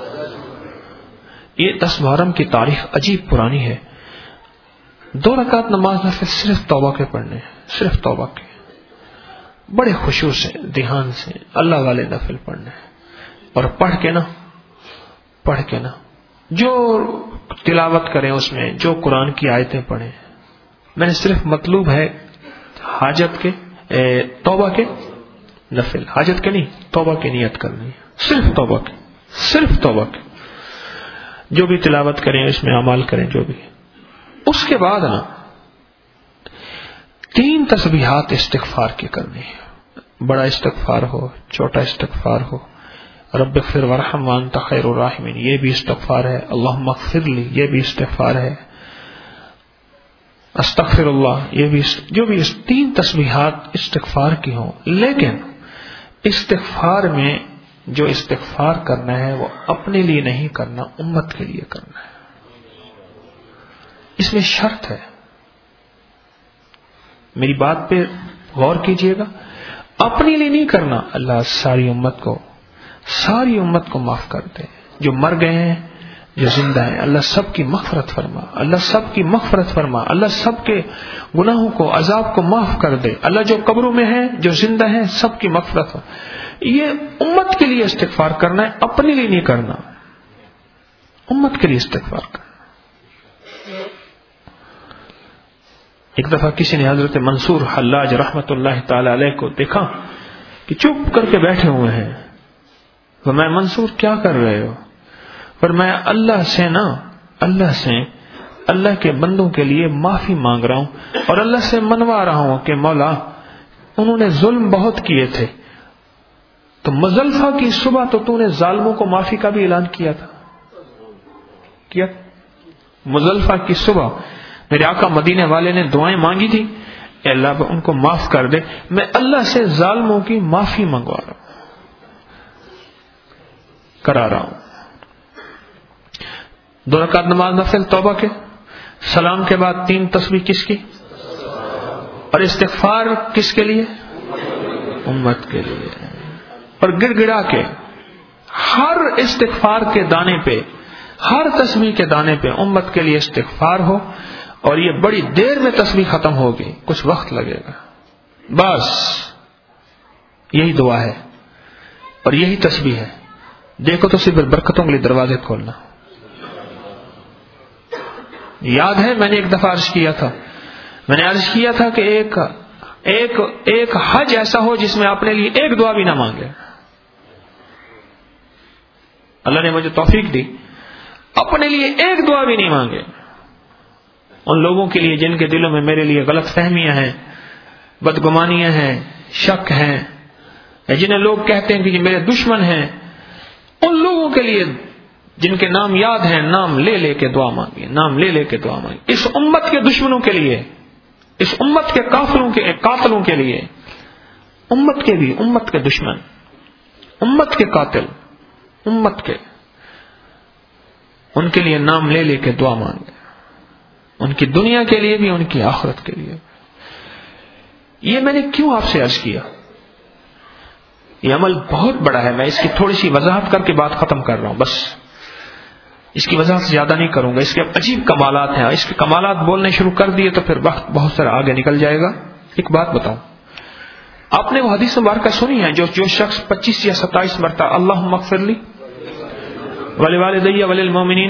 یہ 10 محرم کی تاریخ عجیب پرانی ہے. 2 رکعت نماز نفل صرف توبہ کے پڑھنے, صرف توبہ کے, بڑے خشوع سے دھیان سے اللہ والے نفل پڑھنے, اور پڑھ کے نا جو تلاوت کریں اس میں جو قرآن کی آیتیں پڑھیں. میں نے صرف مطلوب ہے حاجت کے توبہ کے نفل, حاجت کے نہیں, توبہ کی نیت کرنی ہے, صرف توبہ کے, صرف توبہ کے. جو بھی تلاوت کریں اس میں اعمال کریں جو بھی. اس کے بعد نا 3 تسبیحات استغفار کی کرنی ہے. بڑا استغفار ہو, چھوٹا استغفار ہو. رب اغفر وارحم وانت خیر الراحمین, یہ بھی استغفار ہے. اللہم اغفر لی, یہ بھی استغفار ہے. استغفر اللہ, یہ بھی, جو بھی 3 تسبیحات استغفار کی ہوں. لیکن استغفار میں جو استغفار کرنا ہے وہ اپنے لیے نہیں کرنا, امت کے لیے کرنا ہے. اس میں شرط ہے, میری بات پہ غور کیجئے گا. اپنے لیے نہیں کرنا, اللہ ساری امت کو معاف کر دے. جو مر گئے ہیں جو زندہ ہیں، اللہ سب کی مغفرت فرما، اللہ سب کی مغفرت فرما، اللہ سب کے گناہوں کو، عذاب کو معاف کر دے، اللہ جو قبروں میں ہیں، جو زندہ ہیں، سب کی مغفرت ہو۔ یہ امت کے لیے استغفار کرنا ہے، اپنے لیے نہیں کرنا، امت کے لیے استغفار کرنا۔ ایک دفعہ کسی نے حضرت منصور حلاج رحمت اللہ تعالی علیہ کو دیکھا کہ چپ کر کے بیٹھے ہوئے ہیں۔ فرمایا منصور کیا کر رہے ہو؟ فرمایا اللہ سے اللہ کے بندوں کے لیے معافی مانگ رہا ہوں اور اللہ سے منوا رہا ہوں کہ مولا انہوں نے ظلم بہت کیے تھے، تو مزدلفہ کی صبح تو نے ظالموں کو معافی کا بھی اعلان کیا تھا، کیا؟ مزدلفہ کی صبح میرے آقا مدینے والے نے دعائیں مانگی تھی، اے اللہ ان کو معاف کر دے، میں اللہ سے ظالموں کی معافی منگوا رہا ہوں، کرا رہا ہوں۔ 2 رکعت نماز نفل توبہ کے، سلام کے بعد 3 تسبیح کس کی؟ اور استغفار کس کے لیے؟ امت کے لیے۔ اور گڑ گڑا کے ہر استغفار کے دانے پہ، ہر تسبیح کے دانے پہ امت کے لیے استغفار ہو، اور یہ بڑی دیر میں تسبیح ختم ہوگی، کچھ وقت لگے گا، بس یہی دعا ہے اور یہی تسبیح ہے۔ دیکھو تو صرف برکتوں کے لیے دروازے کھولنا۔ یاد ہے میں نے ایک دفعہ عرض کیا تھا کہ ایک حج ایسا ہو جس میں اپنے لیے ایک دعا بھی نہ مانگے۔ اللہ نے مجھے توفیق دی، اپنے لیے ایک دعا بھی نہیں مانگے۔ ان لوگوں کے لیے جن کے دلوں میں میرے لیے غلط فہمیاں ہیں، بدگمانیاں ہیں، شک ہیں، جنہیں لوگ کہتے ہیں کہ یہ میرے دشمن ہیں، ان لوگوں کے لیے جن کے نام یاد ہیں، نام لے لے کے دعا مانگی، نام لے لے کے دعا مانگی۔ اس امت کے دشمنوں کے لیے، اس امت کے کافروں کے قاتلوں کے لیے، امت کے بھی، امت کے دشمن، امت کے قاتل، امت کے، ان کے لیے نام لے لے کے دعا مانگے، ان کی دنیا کے لیے بھی، ان کی آخرت کے لیے۔ یہ میں نے کیوں آپ سے عرض کیا؟ یہ عمل بہت بڑا ہے، میں اس کی تھوڑی سی وضاحت کر کے بات ختم کر رہا ہوں، بس اس کی وضاحت زیادہ نہیں کروں گا۔ اس کے عجیب کمالات ہیں، اس کے کمالات بولنے شروع کر دیے تو پھر وقت بہت سارا آگے نکل جائے گا۔ ایک بات بتاؤں، آپ نے وہ حدیث مبارکہ سنی ہے جو شخص 25 یا 27 مرتبہ اللہم اغفر لی ولوالدی وللمؤمنین،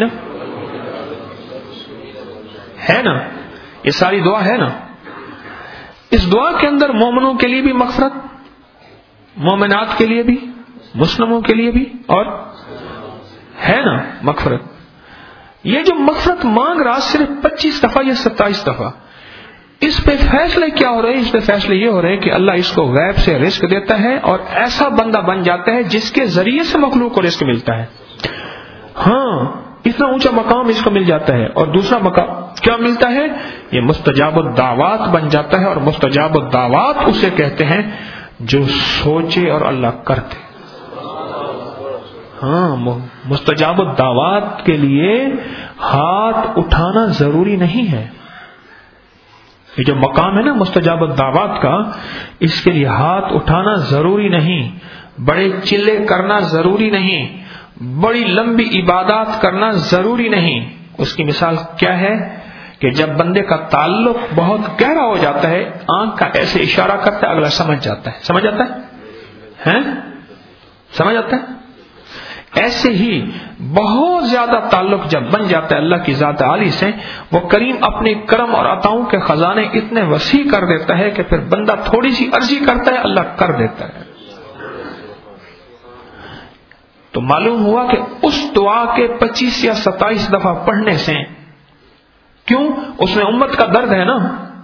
ہے نا؟ یہ ساری دعا ہے نا؟ اس دعا کے اندر مومنوں کے لیے بھی مغفرت، مومنات کے لیے بھی، مسلموں کے لیے بھی، اور ہے نا مغفرت۔ یہ جو مغفرت مانگ رہا صرف 25 دفعہ یا 27 دفعہ، اس پہ فیصلے کیا ہو رہے ہیں؟ اس پہ فیصلے یہ ہو رہے ہیں کہ اللہ اس کو غیب سے رزق دیتا ہے اور ایسا بندہ بن جاتا ہے جس کے ذریعے سے مخلوق کو رزق ملتا ہے۔ ہاں، اتنا اونچا مقام اس کو مل جاتا ہے۔ اور دوسرا مقام کیا ملتا ہے؟ یہ مستجاب الدعوات بن جاتا ہے، اور مستجاب الدعوات اسے کہتے ہیں جو سوچے اور اللہ کر دے۔ ہاں، مستجاب الدعوات کے لیے ہاتھ اٹھانا ضروری نہیں ہے۔ یہ جو مقام ہے نا مستجاب الدعوات کا، اس کے لیے ہاتھ اٹھانا ضروری نہیں، بڑے چلے کرنا ضروری نہیں، بڑی لمبی عبادات کرنا ضروری نہیں۔ اس کی مثال کیا ہے کہ جب بندے کا تعلق بہت گہرا ہو جاتا ہے، آنکھ کا ایسے اشارہ کرتا ہے، اگلا سمجھ جاتا ہے، سمجھ آتا ہے، سمجھ آتا ہے۔ ایسے ہی بہت زیادہ تعلق جب بن جاتا ہے اللہ کی ذات عالی سے، وہ کریم اپنے کرم اور عطاؤں کے خزانے اتنے وسیع کر دیتا ہے کہ پھر بندہ تھوڑی سی عرضی کرتا ہے، اللہ کر دیتا ہے۔ تو معلوم ہوا کہ اس دعا کے 25 یا 27 دفعہ پڑھنے سے، کیوں؟ اس میں امت کا درد ہے نا،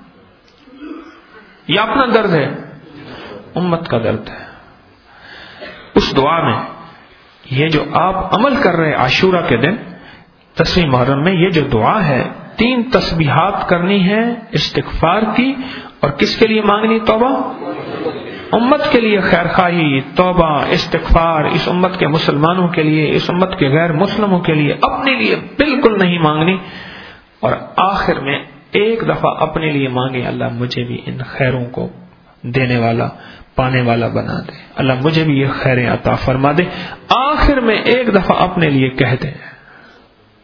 یا اپنا درد ہے؟ امت کا درد ہے۔ اس دعا میں یہ جو آپ عمل کر رہے عاشورہ کے دن 10ویں محرم میں، یہ جو دعا ہے، 3 تسبیحات کرنی ہے استغفار کی، اور کس کے لیے مانگنی؟ توبہ، امت کے لیے خیر خواہی، توبہ، استغفار، اس امت کے مسلمانوں کے لیے، اس امت کے غیر مسلموں کے لیے، اپنے لیے بالکل نہیں مانگنی۔ اور آخر میں ایک دفعہ اپنے لیے مانگے، اللہ مجھے بھی ان خیروں کو دینے والا، پانے والا بنا دے، اللہ مجھے بھی یہ خیریں عطا فرما دے۔ آخر میں ایک دفعہ اپنے لیے کہہ دیں،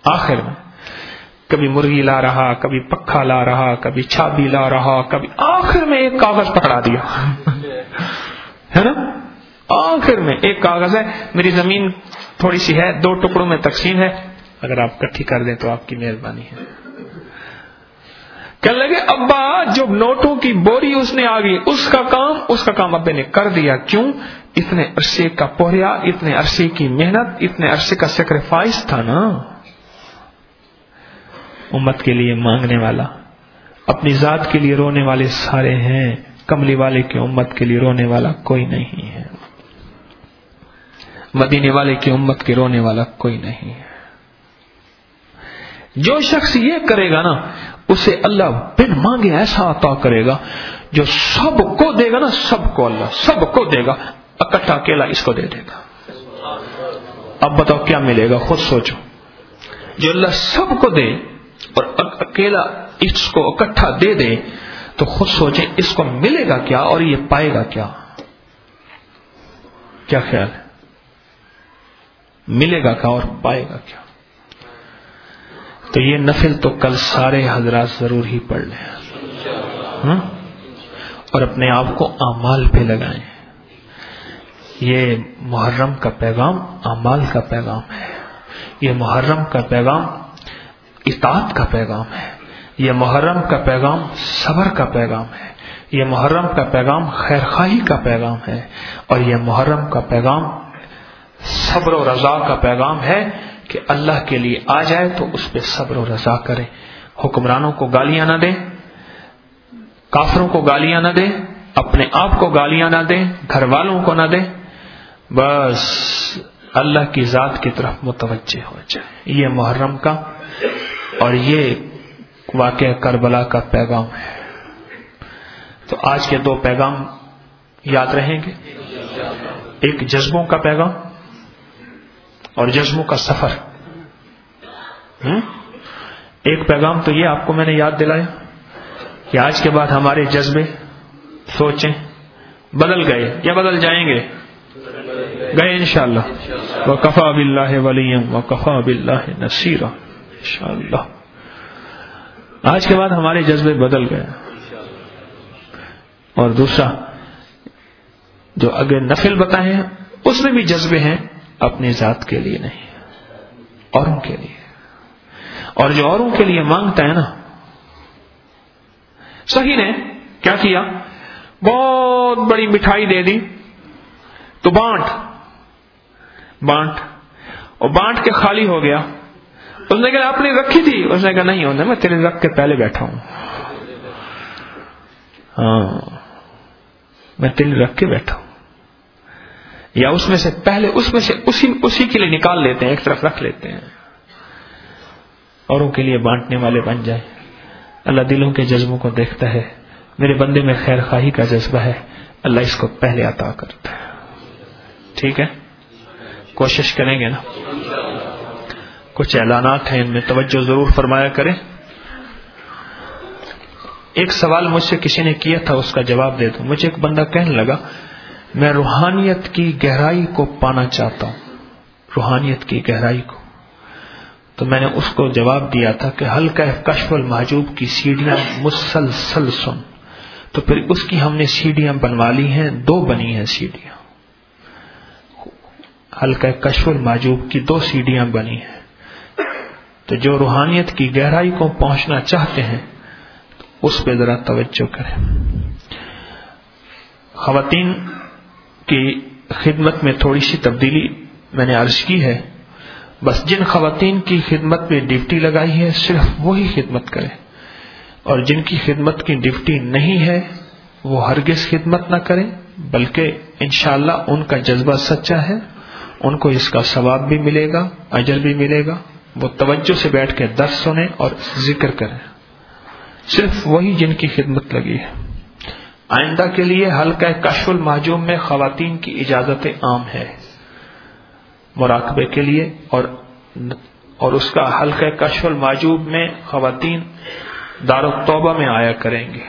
آخر میں کبھی مرغی لا رہا، کبھی پکھا لا رہا، کبھی چھابی لا رہا، کبھی آخر میں ایک کاغذ پکڑا دیا ہے نا. آخر میں ایک کاغذ ہے، میری زمین تھوڑی سی ہے، 2 ٹکڑوں میں تقسیم ہے، اگر آپ اکٹھی کر دیں تو آپ کی مہربانی ہے. کہنے لگے ابا جو نوٹوں کی بوری اس نے آ گئی، اس کا کام ابے نے کر دیا. کیوں؟ اتنے عرصے کا پوہیا، اتنے عرصے کی محنت، اتنے عرصے کا سیکریفائس تھا نا. امت کے لیے مانگنے والا، اپنی ذات کے لیے رونے والے سارے ہیں، کملی والے کی امت کے لیے رونے والا کوئی نہیں ہے، مدینے والے کی امت کے رونے والا کوئی نہیں ہے. جو شخص یہ کرے گا نا اسے اللہ بن مانگے ایسا عطا کرے گا جو سب کو دے گا نا، سب کو اللہ سب کو دے گا، اکٹھا اکیلا اس کو دے دے گا. اب بتاؤ کیا ملے گا؟ خود سوچو. جو اللہ سب کو دے اور اکیلا اس کو اکٹھا دے دے تو خود سوچیں اس کو ملے گا کیا اور یہ پائے گا کیا؟ کیا خیال ہے؟ ملے گا کیا اور پائے گا کیا؟ تو یہ نفل تو کل سارے حضرات ضرور ہی پڑھ لیں اور اپنے آپ کو اعمال پہ لگائیں. یہ محرم کا پیغام اعمال کا پیغام ہے. یہ محرم کا پیغام اطاعت کا پیغام ہے. یہ محرم کا پیغام صبر کا پیغام ہے. یہ محرم کا پیغام خیر خواہی کا پیغام ہے. اور یہ محرم کا پیغام صبر و رضا کا پیغام ہے کہ اللہ کے لیے آ جائے تو اس پہ صبر و رضا کریں. حکمرانوں کو گالیاں نہ دیں، کافروں کو گالیاں نہ دیں، اپنے آپ کو گالیاں نہ دیں، گھر والوں کو نہ دیں، بس اللہ کی ذات کی طرف متوجہ ہو جائے. یہ محرم کا اور یہ واقعہ کربلا کا پیغام ہے. تو آج کے 2 پیغام یاد رہیں گے. ایک جذبوں کا پیغام اور جذبوں کا سفر. ایک پیغام تو یہ آپ کو میں نے یاد دلایا کہ آج کے بعد ہمارے جذبے، سوچیں بدل گئے یا بدل جائیں گے؟ گئے انشاءاللہ. وَكَفَى بِاللَّهِ وَلِيًّا وَكَفَى بِاللَّهِ نَصِيرًا. انشاءاللہ آج کے بعد ہمارے جذبے بدل گئے. اور دوسرا جو اگر نفل بتائے ہیں اس میں بھی جذبے ہیں، اپنی ذات کے لیے نہیں، اوروں کے لیے. اور جو اوروں کے لیے مانگتا ہے نا، صحیح نے کیا کیا؟ بہت بڑی مٹھائی دے دی تو بانٹ اور بانٹ کے خالی ہو گیا. اس نے کہا اپنی رکھی تھی، اس نے کہا نہیں ہونا، میں تیرے رکھ کے پہلے بیٹھا ہوں. ہاں میں تیرے رکھ کے بیٹھا ہوں. یا اس میں سے پہلے اس میں سے اسی کے لیے نکال لیتے ہیں، ایک طرف رکھ لیتے ہیں. اوروں کے لیے بانٹنے والے بن جائیں. اللہ دلوں کے جذبوں کو دیکھتا ہے. میرے بندے میں خیر خواہی کا جذبہ ہے، اللہ اس کو پہلے عطا کرتا ہے. ٹھیک ہے، کوشش کریں گے نا. کچھ اعلانات ہیں، ان میں توجہ ضرور فرمایا کریں. ایک سوال مجھ سے کسی نے کیا تھا، اس کا جواب دے دوں. مجھے ایک بندہ کہنے لگا میں روحانیت کی گہرائی کو پانا چاہتا ہوں، روحانیت کی گہرائی کو. تو میں نے اس کو جواب دیا تھا کہ حلقہ کشف المحجوب کی سیڑھیاں مسلسل سن. تو پھر اس کی ہم نے سیڑھیاں بنوا لی ہیں، 2 بنی ہیں سیڑھیاں. حلقہ کشف المحجوب کی 2 سیڑھیاں بنی ہیں. تو جو روحانیت کی گہرائی کو پہنچنا چاہتے ہیں اس پہ ذرا توجہ کریں. خواتین کی خدمت میں تھوڑی سی تبدیلی میں نے عرض کی ہے. بس جن خواتین کی خدمت میں ڈیوٹی لگائی ہے صرف وہی خدمت کریں، اور جن کی خدمت کی ڈیوٹی نہیں ہے وہ ہرگز خدمت نہ کریں، بلکہ انشاءاللہ ان کا جذبہ سچا ہے، ان کو اس کا ثواب بھی ملے گا، اجر بھی ملے گا. وہ توجہ سے بیٹھ کے درس سنیں اور ذکر کریں. صرف وہی جن کی خدمت لگی ہے. آئندہ کے لیے حلقہ کشف المحجوب میں خواتین کی اجازت عام ہے مراقبے کے لیے، اور اس کا حلقہ کشف المحجوب میں خواتین دار التوبہ میں آیا کریں گے.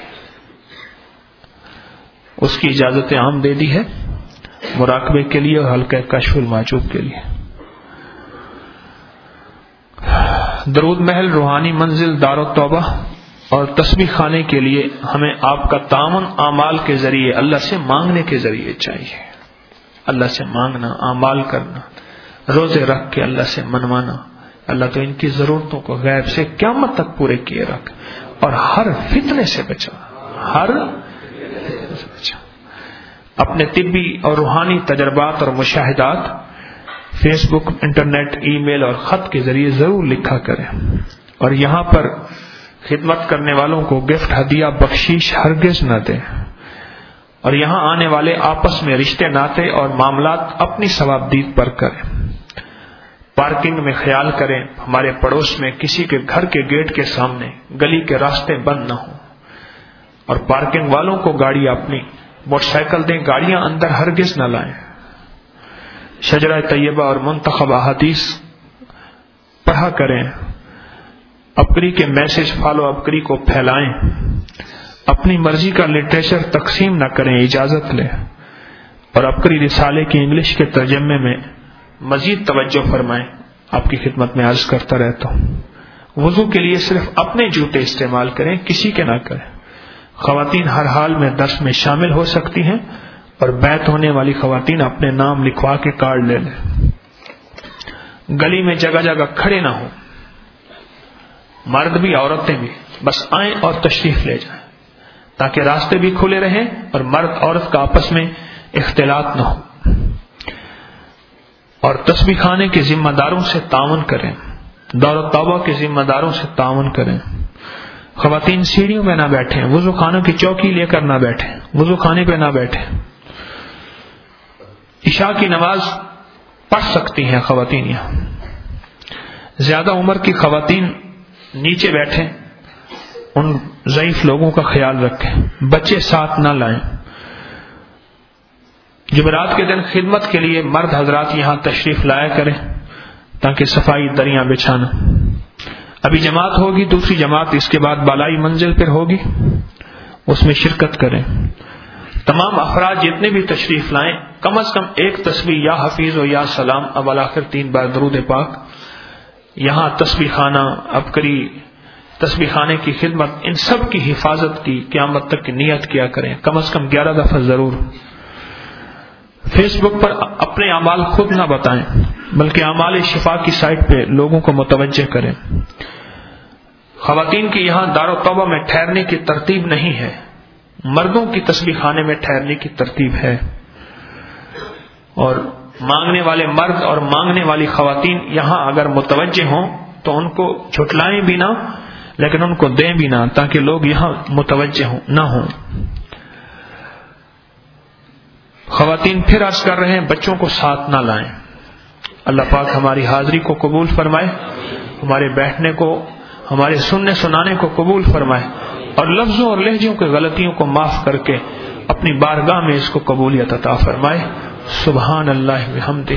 اس کی اجازت عام دے دی ہے مراقبے کے لیے اور حلقہ کشف المحجوب کے لیے. درود محل روحانی منزل دار التوبہ اور تسبیح خانے کے لیے ہمیں آپ کا تعاون اعمال کے ذریعے اللہ سے مانگنے کے ذریعے چاہیے. اللہ سے مانگنا، اعمال کرنا، روزے رکھ کے اللہ سے منوانا. اللہ تو ان کی ضرورتوں کو غیب سے قیامت تک پورے کیے رکھ، اور ہر فتنے سے بچا، ہر فتنے سے بچا. اپنے طبی اور روحانی تجربات اور مشاہدات فیس بک، انٹرنیٹ، ای میل اور خط کے ذریعے ضرور لکھا کریں. اور یہاں پر خدمت کرنے والوں کو گفٹ، ہدیہ، بخشش ہرگز نہ دیں. اور یہاں آنے والے آپس میں رشتے ناطے اور معاملات اپنی ثوابدید پر کریں. پارکنگ میں خیال کریں ہمارے پڑوس میں کسی کے گھر کے گیٹ کے سامنے گلی کے راستے بند نہ ہوں. اور پارکنگ والوں کو گاڑی اپنی موٹر سائیکل دیں، گاڑیاں اندر ہرگز نہ لائیں. شجرہ طیبہ اور منتخب احادیث پڑھا کریں. ابکری کے میسج فالو ابکری کو پھیلائیں. اپنی مرضی کا لٹریچر تقسیم نہ کریں، اجازت لیں. اور ابکری رسالے کی انگلش کے ترجمے میں مزید توجہ فرمائیں. آپ کی خدمت میں عرض کرتا رہتا ہوں. وضو کے لیے صرف اپنے جوتے استعمال کریں، کسی کے نہ کریں. خواتین ہر حال میں درس میں شامل ہو سکتی ہیں، اور بیعت ہونے والی خواتین اپنے نام لکھوا کے کارڈ لے لیں. گلی میں جگہ جگہ کھڑے نہ ہوں، مرد بھی عورتیں بھی، بس آئیں اور تشریف لے جائیں تاکہ راستے بھی کھلے رہیں اور مرد عورت کا آپس میں اختلاط نہ ہو. اور تسبیح خانے کے ذمہ داروں سے تعاون کریں. دار التوبہ کے ذمہ داروں سے تعاون کریں. خواتین سیڑھیوں پہ نہ بیٹھیں، وضو خانوں کی چوکی لے کر نہ بیٹھیں، وضو خانے پہ نہ بیٹھیں. عشاء کی نماز پڑھ سکتی ہیں خواتین. یہاں زیادہ عمر کی خواتین نیچے بیٹھیں. ان ضعیف لوگوں کا خیال رکھیں. بچے ساتھ نہ لائیں. جمعرات کے دن خدمت کے لیے مرد حضرات یہاں تشریف لایا کریں تاکہ صفائی دریاں بچھانا. ابھی جماعت ہوگی، دوسری جماعت اس کے بعد بالائی منزل پر ہوگی، اس میں شرکت کریں. تمام افراد جتنے بھی تشریف لائیں کم از کم ایک تسبیح یا حفیظ و یا سلام اول آخر 3 بار درود پاک. یہاں تسبیح خانہ، ابکری، تسبیح خانے کی خدمت، ان سب کی حفاظت کی قیامت تک کی نیت کیا کریں، کم از کم 11 دفعہ ضرور. فیس بک پر اپنے اعمال خود نہ بتائیں بلکہ اعمال شفا کی سائٹ پہ لوگوں کو متوجہ کریں. خواتین کی یہاں دار التوبہ میں ٹھہرنے کی ترتیب نہیں ہے، مردوں کی تسبیح خانے میں ٹھہرنے کی ترتیب ہے. اور مانگنے والے مرد اور مانگنے والی خواتین یہاں اگر متوجہ ہوں تو ان کو جھٹلائیں بھی نہ، لیکن ان کو دیں بھی نہ، تاکہ لوگ یہاں متوجہ نہ ہوں. خواتین پھر عرض کر رہے ہیں بچوں کو ساتھ نہ لائیں. اللہ پاک ہماری حاضری کو قبول فرمائے، ہمارے بیٹھنے کو، ہمارے سننے سنانے کو قبول فرمائے، اور لفظوں اور لہجوں کی غلطیوں کو معاف کر کے اپنی بارگاہ میں اس کو قبولیت عطا فرمائے. سبحان اللہ بحمدہ.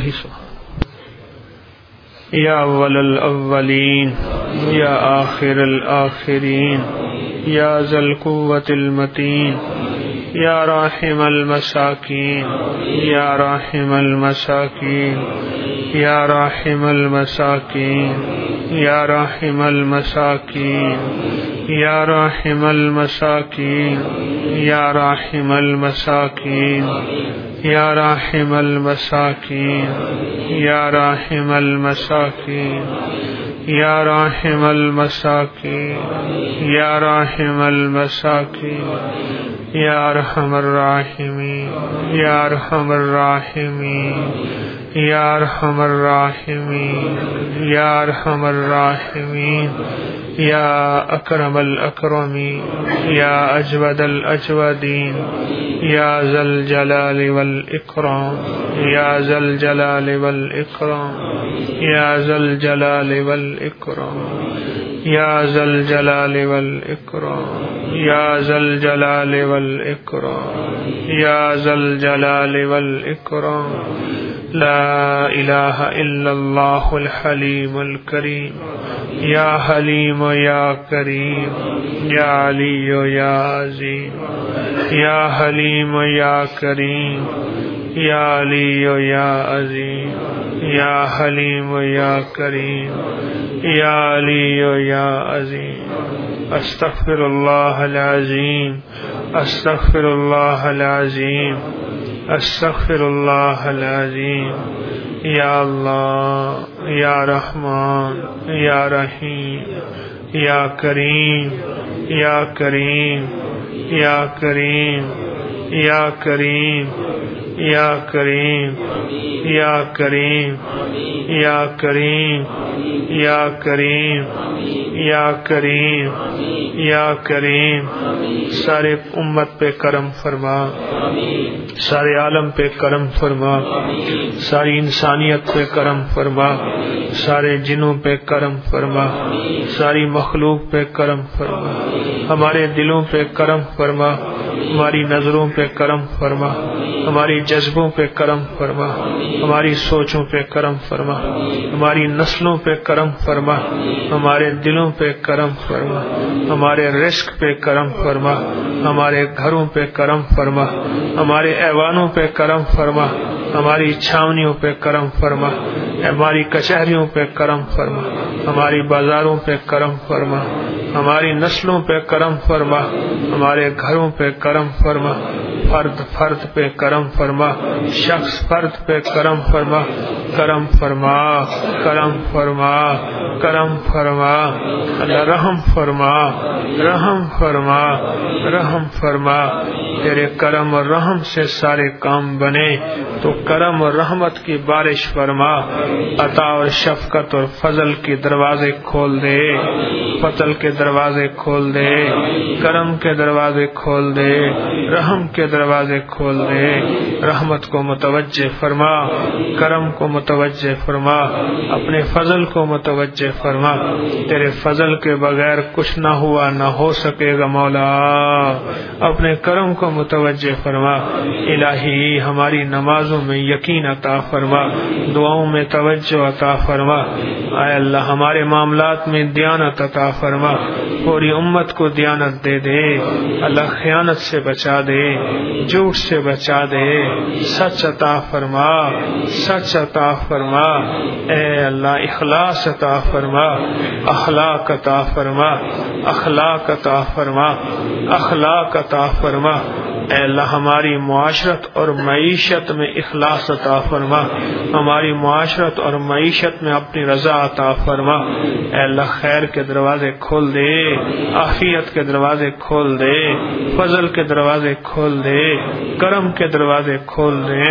یا اول الاولین یا آخر الاخرین یا ذا القوة المتین یا راحم المساکین یا راحم المساکین یا راحم المساکین یا راحم المساکین یا راحم المساکین یا راحم المساکین یا راحم المساکین یا راحم المساکین یا راحم المساکین یا راحم المساکین یا ارحم الراحمین یا ارحم الراحمین یا ارحم الراحمین یا ارحم الراحمین یا اکرم الاکرمین یا اجود الاجودین یا ذا الجلال والاکرام یا ذا الجلال والاکرام یا ذا الجلال والاکرام یا ذا الجلال والاکرام یا ذا الجلال والاکرام یا ذا الجلال والاکرام. لا الہ الا اللہ الحلیم الکریم یا حلیم یا کریم یا علی یا عظیم یا حلیم یا کریم یا علی یا عظیم یا حلیم یا کریم یا علی یا عظیم استغفر اللہ العظیم استغفر اللہ العظیم استغفر اللہ العظیم یا اللہ یا رحمان یا رحیم یا کریم یا کریم یا کریم یا کریم یا کریم یا کریم یا کریم یا کریم یا کریم یا کریم سارے امت پہ کرم فرما، سارے عالم پہ کرم فرما، ساری انسانیت پہ کرم فرما، سارے جنوں پہ کرم فرما، ساری مخلوق پہ کرم فرما، ہمارے دلوں پہ کرم فرما، ہماری نظروں پہ کرم فرما، ہماری جذبوں پہ کرم فرما، ہماری سوچوں پہ کرم فرما، ہماری نسلوں پہ کرم فرما، ہمارے دلوں پہ کرم فرما، ہمارے رزق پہ کرم فرما، ہمارے گھروں پہ کرم فرما، ہمارے ایوانوں پہ کرم فرما، ہماری چھاونیوں پہ کرم فرما، ہماری کچہریوں پہ کرم فرما، ہماری بازاروں پہ کرم فرما، ہماری نسلوں پہ کرم فرما، ہمارے گھروں پہ کرم فرما، فرد فرد پہ کرم فرما، شخص فرد پہ کرم فرما، کرم فرما کرم فرما کرم فرما، اللہ رحم فرما رحم فرما رحم فرما، تیرے کرم اور رحم سے سارے کام بنے، تو کرم اور رحمت کی بارش فرما، عطا اور شفقت اور فضل کے دروازے کھول دے، فضل کے دروازے کھول دے، کرم کے دروازے کھول دے، رحم کے دروازے کھول دے، رحمت کو متوجہ فرما، کرم کو متوجہ فرما، اپنے فضل کو متوجہ فرما، تیرے فضل کے بغیر کچھ نہ ہوا نہ ہو سکے گا مولا، اپنے کرم کو متوجہ فرما، الہی ہماری نمازوں میں یقین عطا فرما، دعاؤں میں توجہ عطا فرما، اے اللہ ہمارے معاملات میں دیانت عطا فرما، پوری امت کو دیانت دے دے، اللہ خیانت سے بچا دے، جھوٹ سے بچا دے، سچ عطا فرما، سچ عطا فرما، اے اللہ اخلاص عطا فرما، اخلاق عطا فرما، اخلاق عطا فرما، اخلاق عطا فرما، اے اللہ ہماری معاشرت اور معیشت میں اخلاص عطا فرما، ہماری معاشرت اور معیشت میں اپنی رضا عطا فرما، اے اللہ خیر کے دروازے کھول دے، عافیت کے دروازے کھول دے، فضل کے دروازے کھول دے، کرم کے دروازے کھول دے،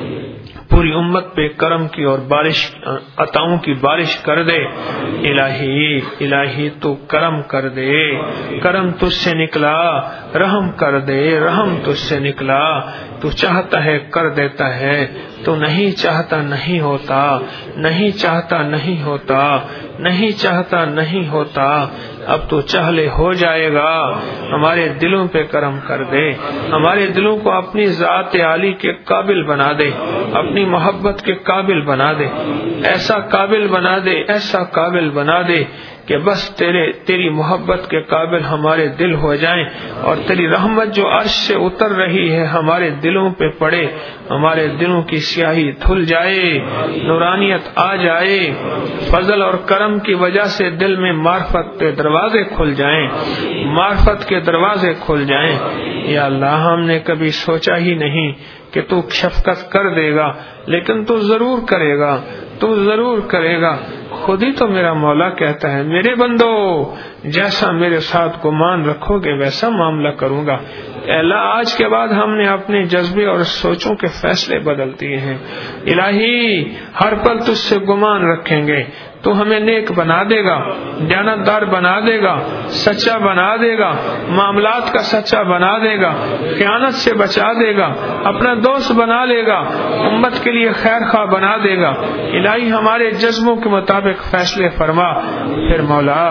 پوری امت پہ کرم کی اور بارش عطاؤں کی بارش کر دے، الہی الہی تو کرم کر دے، کرم تجھ سے نکلا، رحم کر دے، رحم تجھ سے نکلا، تو چاہتا ہے کر دیتا ہے، تو نہیں چاہتا نہیں ہوتا، نہیں چاہتا نہیں ہوتا، نہیں چاہتا نہیں ہوتا، اب تو چاہ لے ہو جائے گا، ہمارے دلوں پہ کرم کر دے، ہمارے دلوں کو اپنی ذات عالی کے قابل بنا دے، اپنی محبت کے قابل بنا دے، ایسا قابل بنا دے، ایسا قابل بنا دے کہ بس تیری محبت کے قابل ہمارے دل ہو جائیں، اور تیری رحمت جو عرش سے اتر رہی ہے ہمارے دلوں پہ پڑے، ہمارے دلوں کی سیاہی دھل جائے، نورانیت آ جائے، فضل اور کرم کی وجہ سے دل میں معرفت کے دروازے کھل جائیں، معرفت کے دروازے کھل جائیں۔ یا اللہ ہم نے کبھی سوچا ہی نہیں کہ تو شفقت کر دے گا، لیکن تو ضرور کرے گا، تو ضرور کرے گا، خود ہی تو میرا مولا کہتا ہے میرے بندو جیسا میرے ساتھ گمان رکھو گے ویسا معاملہ کروں گا۔ اے اللہ آج کے بعد ہم نے اپنے جذبے اور سوچوں کے فیصلے بدل دیے ہیں، الہی ہر پل تجھ سے گمان رکھیں گے، تو ہمیں نیک بنا دے گا، دیانتدار بنا دے گا، سچا بنا دے گا، معاملات کا سچا بنا دے گا، خیانت سے بچا دے گا، اپنا دوست بنا لے گا، امت کے لیے خیر خواہ بنا دے گا۔ الہی ہمارے جذبوں کے مطابق فیصلے فرما، پھر مولا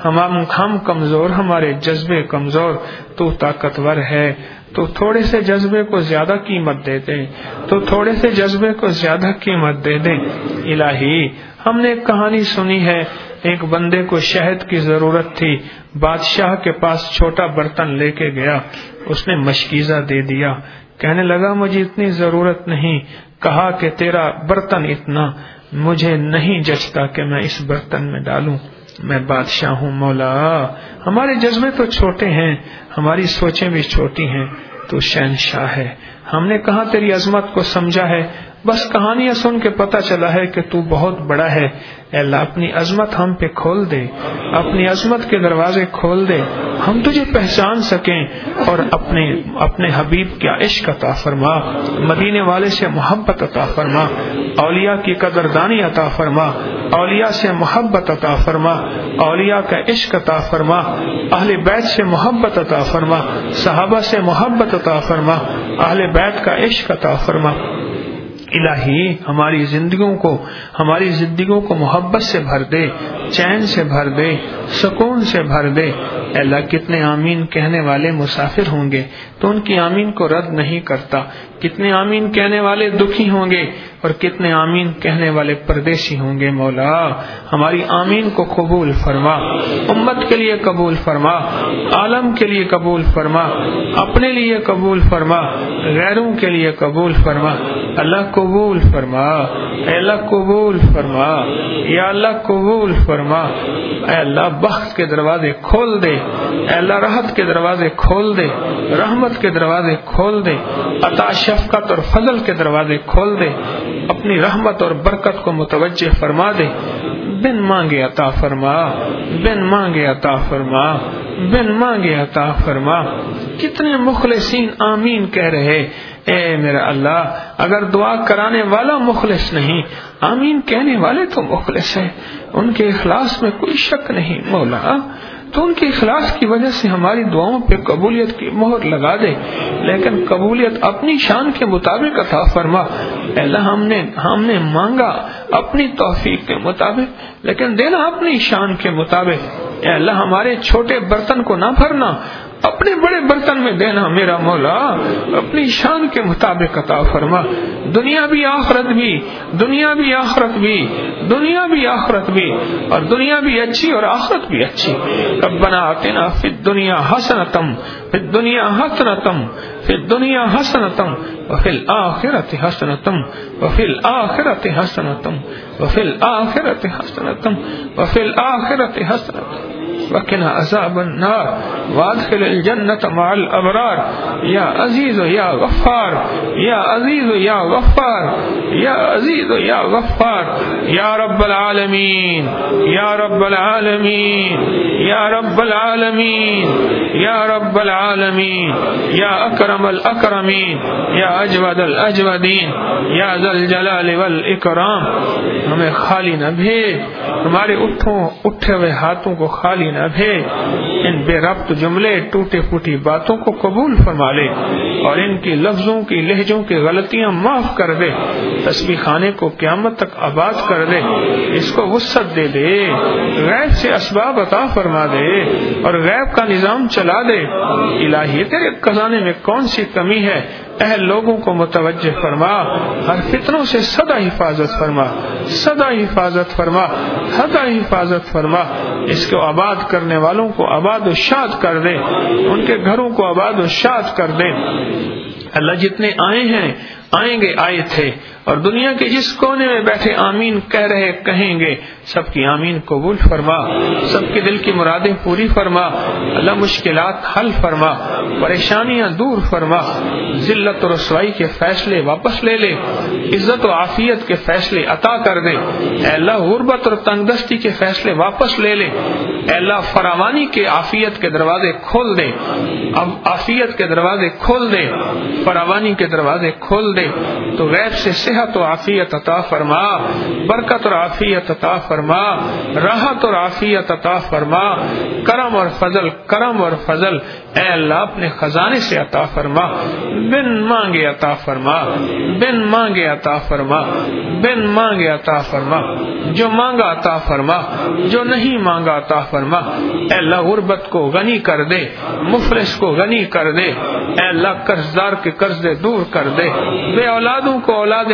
ہم کمزور، ہمارے جذبے کمزور، تو طاقتور ہے، تو تھوڑے سے جذبے کو زیادہ قیمت دے دے، تو تھوڑے سے جذبے کو زیادہ قیمت دے دے۔ الہی ہم نے ایک کہانی سنی ہے، ایک بندے کو شہد کی ضرورت تھی، بادشاہ کے پاس چھوٹا برتن لے کے گیا، اس نے مشکیزہ دے دیا، کہنے لگا مجھے اتنی ضرورت نہیں، کہا کہ تیرا برتن اتنا، مجھے نہیں جچتا کہ میں اس برتن میں ڈالوں، میں بادشاہ ہوں مولا۔ ہمارے جذبے تو چھوٹے ہیں، ہماری سوچیں بھی چھوٹی ہیں، تو شہنشاہ ہے۔ ہم نے کہاں تیری عظمت کو سمجھا ہے، بس کہانیاں سن کے پتہ چلا ہے کہ تو بہت بڑا ہے۔ اے اللہ اپنی عظمت ہم پہ کھول دے، اپنی عظمت کے دروازے کھول دے، ہم تجھے پہچان سکیں، اور اپنے حبیب کا عشق عطا فرما، مدینے والے سے محبت عطا فرما، اولیاء کی قدردانی عطا فرما، اولیاء سے محبت عطا فرما، اولیاء کا عشق عطا فرما، اہل بیت سے محبت عطا فرما، صحابہ سے محبت عطا فرما، اہل بیت کا عشق عطا فرما۔ الہی ہماری زندگیوں کو محبت سے بھر دے، چین سے بھر دے، سکون سے بھر دے۔ اے اللہ کتنے آمین کہنے والے مسافر ہوں گے تو ان کی آمین کو رد نہیں کرتا، کتنے آمین کہنے والے دکھی ہوں گے اور کتنے آمین کہنے والے پردیسی ہوں گے۔ مولا ہماری آمین کو قبول فرما، امت کے لیے قبول فرما، عالم کے لیے قبول فرما، اپنے لیے قبول فرما، غیروں کے لیے قبول فرما۔ اللہ قبول فرما، اے اللہ قبول فرما، یا اللہ قبول فرما۔ اے اللہ بخت کے دروازے کھول دے، اے اللہ راحت کے دروازے کھول دے، رحمت کے دروازے کھول دے، عطا شفقت اور فضل کے دروازے کھول دے، اپنی رحمت اور برکت کو متوجہ فرما دے۔ بن مانگے عطا فرما، بن مانگے عطا فرما، بن مانگے عطا فرما۔ کتنے مخلصین آمین کہہ رہے، اے میرا اللہ اگر دعا کرانے والا مخلص نہیں، آمین کہنے والے تو مخلص ہیں، ان کے اخلاص میں کوئی شک نہیں مولا، تو ان کے اخلاص کی وجہ سے ہماری دعاؤں پہ قبولیت کی مہر لگا دے، لیکن قبولیت اپنی شان کے مطابق عطا فرما۔ اے اللہ ہم نے مانگا اپنی توفیق کے مطابق، لیکن دینا اپنی شان کے مطابق۔ اے اللہ ہمارے چھوٹے برتن کو نہ بھرنا، اپنے بڑے برتن میں دینا میرا مولا، اپنی شان کے مطابق عطا فرما۔ دنیا بھی آخرت بھی، دنیا بھی آخرت بھی، دنیا بھی آخرت بھی، اور دنیا بھی اچھی اور آخرت بھی اچھی۔ ربنا آتنا فی الدنیا حسنۃ، فی الدنیا حسنۃ، فی الدنیا حسنۃ، وفی الآخرۃ حسنۃ، وفی الآخرۃ حسنۃ، وفی الآخرۃ حسنۃ، وفی الآخرۃ حسنۃ، وقنا عذاب النار، وادخل الجنة مع الابرار، یا عزیز یا غفار، یا عزیز یا غفار، یا عزیز یا غفار، یا رب العالمین، یا رب العالمین، یا رب العالمین، یا رب العالمین، یا اکرم الاکرمین، یا اجود الاجودین، یا ذا الجلال والاکرام۔ ہمیں خالی نہ بھیج، ہمارے اٹھے ہوئے ہاتھوں کو خالی نہ بھیج، ان بے ربط جملے ٹوٹے پھوٹی باتوں کو قبول فرما لے، اور ان کی لفظوں کی لہجوں کی غلطیاں معاف کر دے، تسبیح خانے کو قیامت تک آباد کر دے، اس کو وسعت دے دے، غیب سے اسباب عطا فرما دے اور غیب کا نظام چلا دے۔ الہی تیرے خزانے میں کون سی کمی ہے، اہل لوگوں کو متوجہ فرما، ہر فتنوں سے سدا حفاظت فرما، سدا حفاظت فرما، سدا حفاظت فرما۔ اس کو آباد کرنے والوں کو آباد و شاد کر دے، ان کے گھروں کو آباد و شاد کر دے۔ اللہ جتنے آئے ہیں آئیں گے آئے تھے، اور دنیا کے جس کونے میں بیٹھے آمین کہہ رہے کہیں گے، سب کی آمین قبول فرما، سب کے دل کی مرادیں پوری فرما۔ اللہ مشکلات حل فرما، پریشانیاں دور فرما، ذلت و رسوائی کے فیصلے واپس لے لے، عزت و عافیت کے فیصلے عطا کر دے۔ اے اللہ غربت اور تنگ دستی کے فیصلے واپس لے لے۔ اے اللہ فراوانی کے عافیت کے دروازے کھول دے، اب عافیت کے دروازے کھول دے، فراوانی کے دروازے کھول دے، تو غیب سے صحت و عافیت عطا فرما، برکت اور عافیت عطا فرما، راحت اور عافیت عطا فرما، کرم اور فضل، کرم اور فضل اے اللہ اپنے خزانے سے عطا فرما، بن مانگے عطا فرما، بن مانگے عطا فرما، بن مانگے عطا فرما، جو مانگا عطا فرما، جو نہیں مانگا عطا فرما۔ اے اللہ غربت کو غنی کر دے، مفلس کو غنی کر دے، اے اللہ قرضدار کے قرض دور کر دے، بے اولادوں کو اولاد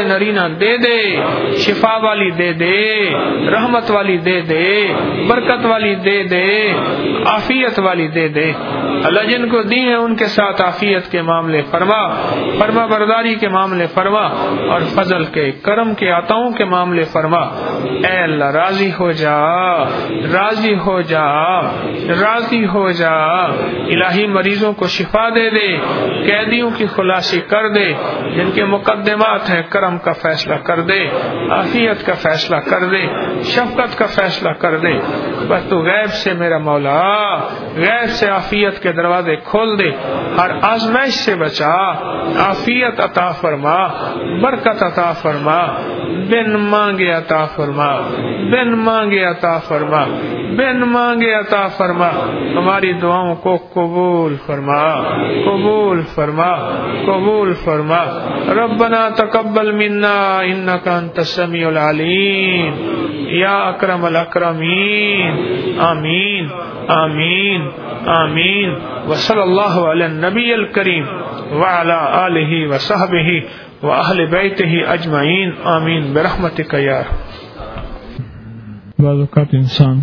نرینہ دے دے، شفا والی دے دے، رحمت والی دے دے، برکت والی دے دے، عافیت والی دے دے۔ اللہ جن کو دی ہیں ان کے ساتھ عافیت کے معاملے فرما، فرما برداری کے معاملے فرما، اور فضل کے، کرم کے، عطاؤں کے معاملے فرما۔ اے اللہ راضی ہو جا، راضی ہو جا، راضی ہو جا۔ الہی مریضوں کو شفا دے دے، قیدیوں کی خلاصی کر دے، جن کے مقدمات ہیں کرم کا فیصلہ کر دے، عافیت کا فیصلہ کر دے، شفقت کا فیصلہ کر دے۔ بس تو غیب سے میرا مولا، غیب سے عافیت کے دروازے کھول دے، ہر آزمائش سے بچا، عافیت عطا فرما، برکت عطا فرما، بن مانگے عطا فرما، بن مانگے عطا فرما، بن مانگے عطا فرما۔ ہماری دعاؤں کو قبول فرما، قبول فرما، قبول فرما۔ ربنا تقبل منا انك انت السميع العليم یا اکرم الاکرمین۔ آمین آمین آمین۔ وصلی اللہ علی النبی الکریم وعلی آلہ وصحبہ واہل بیتہ اجمعین۔ آمین برحمتک یا رب۔ بعض اوقات انسان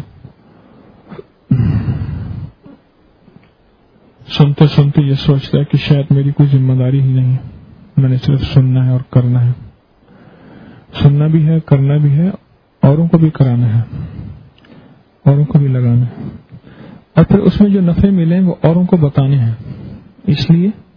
سنتے سنتے یہ سوچتا ہے کہ شاید میری کوئی ذمہ داری ہی نہیں ہے، میں نے صرف سننا ہے اور کرنا ہے، سننا بھی ہے، کرنا بھی ہے، اوروں کو بھی کرانا ہے، اوروں کو بھی لگانا ہے، اور پھر اس میں جو نفع ملیں وہ اوروں کو بتانے ہیں۔ اس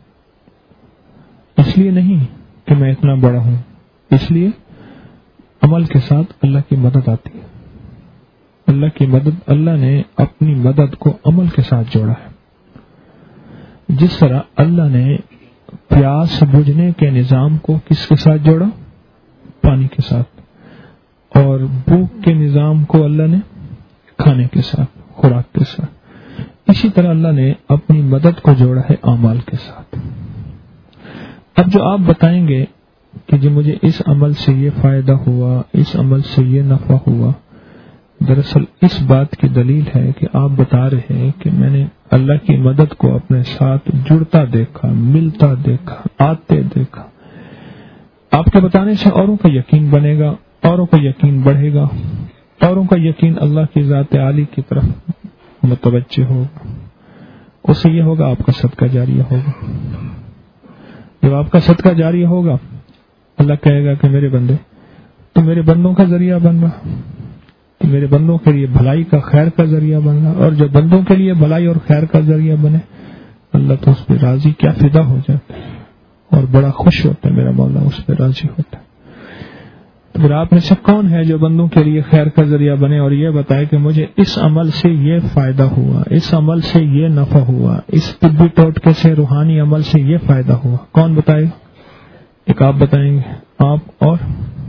لیے نہیں کہ میں اتنا بڑا ہوں، اس لیے عمل کے ساتھ اللہ کی مدد آتی ہے۔ اللہ کی مدد، اللہ نے اپنی مدد کو عمل کے ساتھ جوڑا ہے۔ جس طرح اللہ نے پیاس بجھنے کے نظام کو کس کے ساتھ جوڑا؟ پانی کے ساتھ، اور بھوک کے نظام کو اللہ نے کھانے کے ساتھ، خوراک کے ساتھ۔ اسی طرح اللہ نے اپنی مدد کو جوڑا ہے اعمال کے ساتھ۔ اب جو آپ بتائیں گے کہ جی مجھے اس عمل سے یہ فائدہ ہوا، اس عمل سے یہ نفع ہوا، دراصل اس بات کی دلیل ہے کہ آپ بتا رہے ہیں کہ میں نے اللہ کی مدد کو اپنے ساتھ جڑتا دیکھا، ملتا دیکھا، آتے دیکھا۔ آپ کے بتانے سے اوروں کا یقین بنے گا، اوروں کا یقین بڑھے گا، اوروں کا یقین اللہ کی ذات عالی کی طرف متوجہ ہوگا۔ اس سے یہ ہوگا آپ کا صدقہ جاریہ ہوگا۔ جب آپ کا صدقہ جاریہ ہوگا، اللہ کہے گا کہ میرے بندے تو میرے بندوں کا ذریعہ بن رہا، کہ میرے بندوں کے لیے بھلائی کا، خیر کا ذریعہ بن رہا، اور جو بندوں کے لیے بھلائی اور خیر کا ذریعہ بنے اللہ تو اس پہ راضی، کیا فدا ہو جاتا ہے اور بڑا خوش ہوتا ہے، میرا مولا اس پہ راضی ہوتا ہے۔ تو پھر آپ میں سے کون ہے جو بندوں کے لیے خیر کا ذریعہ بنے اور یہ بتائے کہ مجھے اس عمل سے یہ فائدہ ہوا، اس عمل سے یہ نفع ہوا، اس طبی ٹوٹکے سے، روحانی عمل سے یہ فائدہ ہوا؟ کون بتائے گا؟ ایک آپ بتائیں گے، آپ اور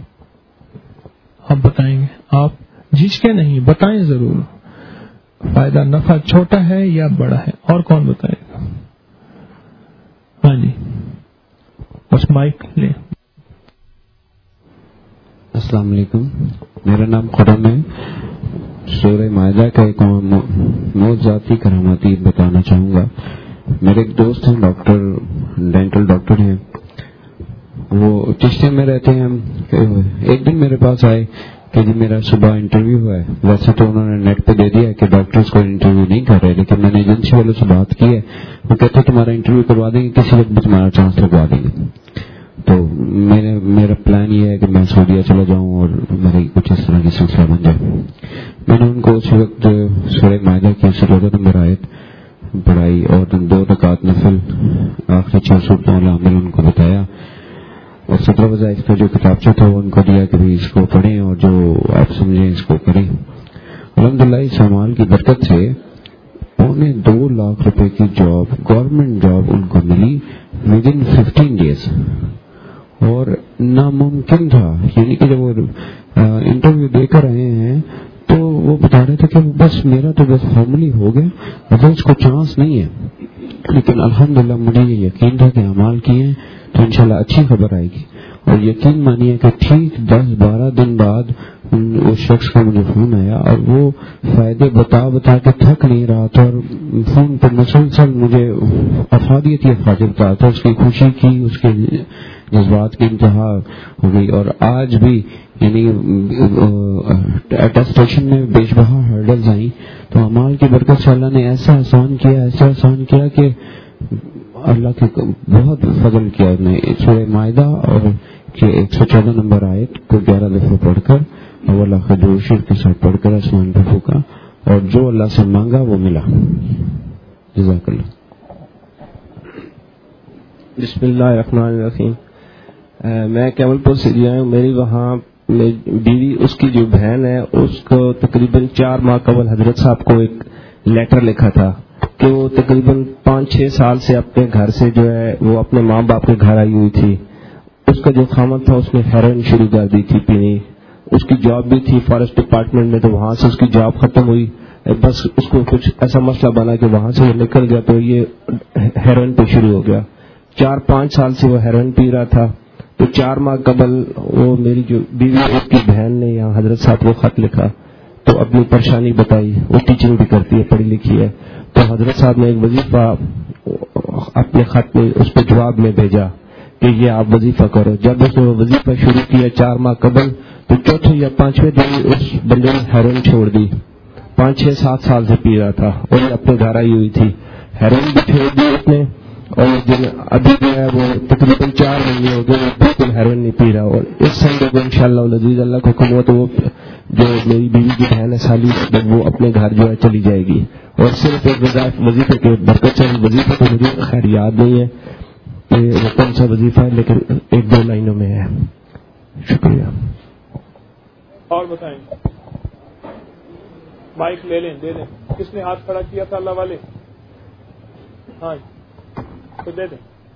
آپ بتائیں گے، آپ جس کے نہیں بتائیں ضرور، فائدہ نفع چھوٹا ہے یا بڑا ہے؟ اور کون بتائے گا؟ ہاں جی، بس مائک لیں۔ السلام علیکم، میرا نام خرم ہے۔ سورہ مائدہ کا ایک موضوعاتی کراماتی بتانا چاہوں گا۔ میرے ایک دوست ہیں، ڈاکٹر، ڈینٹل ڈاکٹر ہیں، وہ چشتیہ میں رہتے ہیں۔ ایک دن میرے پاس آئے کہ جی میرا صبح انٹرویو ہے، ویسے تو انہوں نے نیٹ پہ دے دیا کہ ڈاکٹرز کو انٹرویو نہیں کر رہے، لیکن میں نے ایجنسی والوں سے بات کی ہے، وہ کہتے تمہارا انٹرویو کروا دیں گے، کسی وقت بھی تمہارا چانس لگوا دیں گے۔ تو میرا پلان یہ ہے کہ میں سعودیہ چلا جاؤں اور میری کچھ اس طرح کی سلسلہ بن جائے۔ میں نے ان کو اس وقت سورہ مائدہ کی 16 نمبر آیت پڑھائی اور 2 رکعت نفل آخری 6 سورتوں والا عمل ان کو بتایا، اور 17 وظائف کا جو کتابچہ تھا وہ ان کو دیا کہ بھی اس کو پڑھیں اور جو آپ سمجھیں اس کو کریں۔ الحمدللہ اس اعمال کی برکت سے 2.25 لاکھ روپے کی جاب، گورنمنٹ جاب ان کو ملی ودن 15 ڈیز، اور ناممکن تھا، یعنی کہ جب وہ انٹرویو دے کر آئے ہیں تو وہ بتا رہے تھے کہ بس میرا تو بس فارملی ہو گیا، مطلب اس کو چانس نہیں ہے، لیکن الحمدللہ مجھے یہ یقین تھا کہ اعمال کیے ہیں تو انشاءاللہ اچھی خبر آئے گی۔ اور یقین مانیے کہ ٹھیک 10-12 دن بعد اس شخص کا مجھے فون آیا اور وہ فائدے بتا کے تھک نہیں رہا تھا اور فون پر مسلسل مجھے افادیت بتا تھا. اس کی خوشی کی, اس کے جذبات کی انتہا ہو گئی. اور آج بھی یعنی اٹیسٹیشن میں بیش بہا ہرڈلز آئیں تو اعمال کی برکت سے اللہ نے ایسا آسان کیا کہ اللہ کے بہت فضل کیا. سورہ مائدہ اور 114 نمبر آیت کو 11 دفعہ پڑھ کر اور اللہ کا جوشر کے ساتھ پڑھ کر آسمان پہ پھونکا اور جو اللہ سے مانگا وہ ملا. جزاک اللہ. بسم اللہ الرحمن الرحیم. میں کیمل پور سے آیا ہوں. میری وہاں بیوی, اس کی جو بہن ہے, اس کو تقریباً 4 ماہ قبل حضرت صاحب کو ایک لیٹر لکھا تھا کہ وہ تقریباً 5-6 سال سے اپنے گھر سے جو ہے وہ اپنے ماں باپ کے گھر آئی ہوئی تھی. اس کا جو خامد تھا اس نے ہیروئن شروع کر دی تھی پینی. اس کی جاب بھی تھی فارسٹ ڈپارٹمنٹ میں, تو وہاں سے اس کی جاب ختم ہوئی. بس اس کو کچھ ایسا مسئلہ بنا کہ وہاں سے وہ نکل گیا تو یہ ہیروئن پہ شروع ہو گیا. 4-5 سال سے وہ ہیروئن پی رہا تھا. تو 4 ماہ قبل وہ میری جو بیوی اس کی بہن نے یہاں حضرت صاحب کو خط لکھا تو اپنی پریشانی بتائی. وہ ٹیچنگ بھی کرتی ہے, پڑھی لکھی ہے. تو حضرت صاحب نے ایک وظیفہ اپنے خط میں اس پہ جواب میں بھیجا کہ یہ آپ وظیفہ کرو. جب اس نے وہ وظیفہ شروع کیا 4 ماہ قبل تو 4تھے یا 5ویں دن اس بندے نے ہیروئن چھوڑ دی. 5-6-7 سال سے پی رہا تھا اور اپنے گھر آئی ہوئی تھی. ہیروئن بھی چھوڑ دی اس نے اور ابھی جو ہے وہ تقریباً 4 مہینے ہو گئے وہ بالکل ہیروئن نہیں پی رہا. اور اس سنڈے کو انشاءاللہ العزیز اللہ کو حکم ہوا تو وہ جو میری بیوی کی بہن ہے سالی, وہ اپنے گھر جو ہے چلی جائے گی. اور صرف ایک وظیفے کے برکت سے, وظیفے کو مجھے خیر یاد نہیں ہے کہ وہ کون سا وظیفہ ہے, لیکن 1-2 لائنوں میں ہے. شکریہ. اور بتائیں, مائک لے لیں, دے دیں. کس نے ہاتھ کھڑا کیا تھا اللہ والے؟ ہاں تو دے دیں.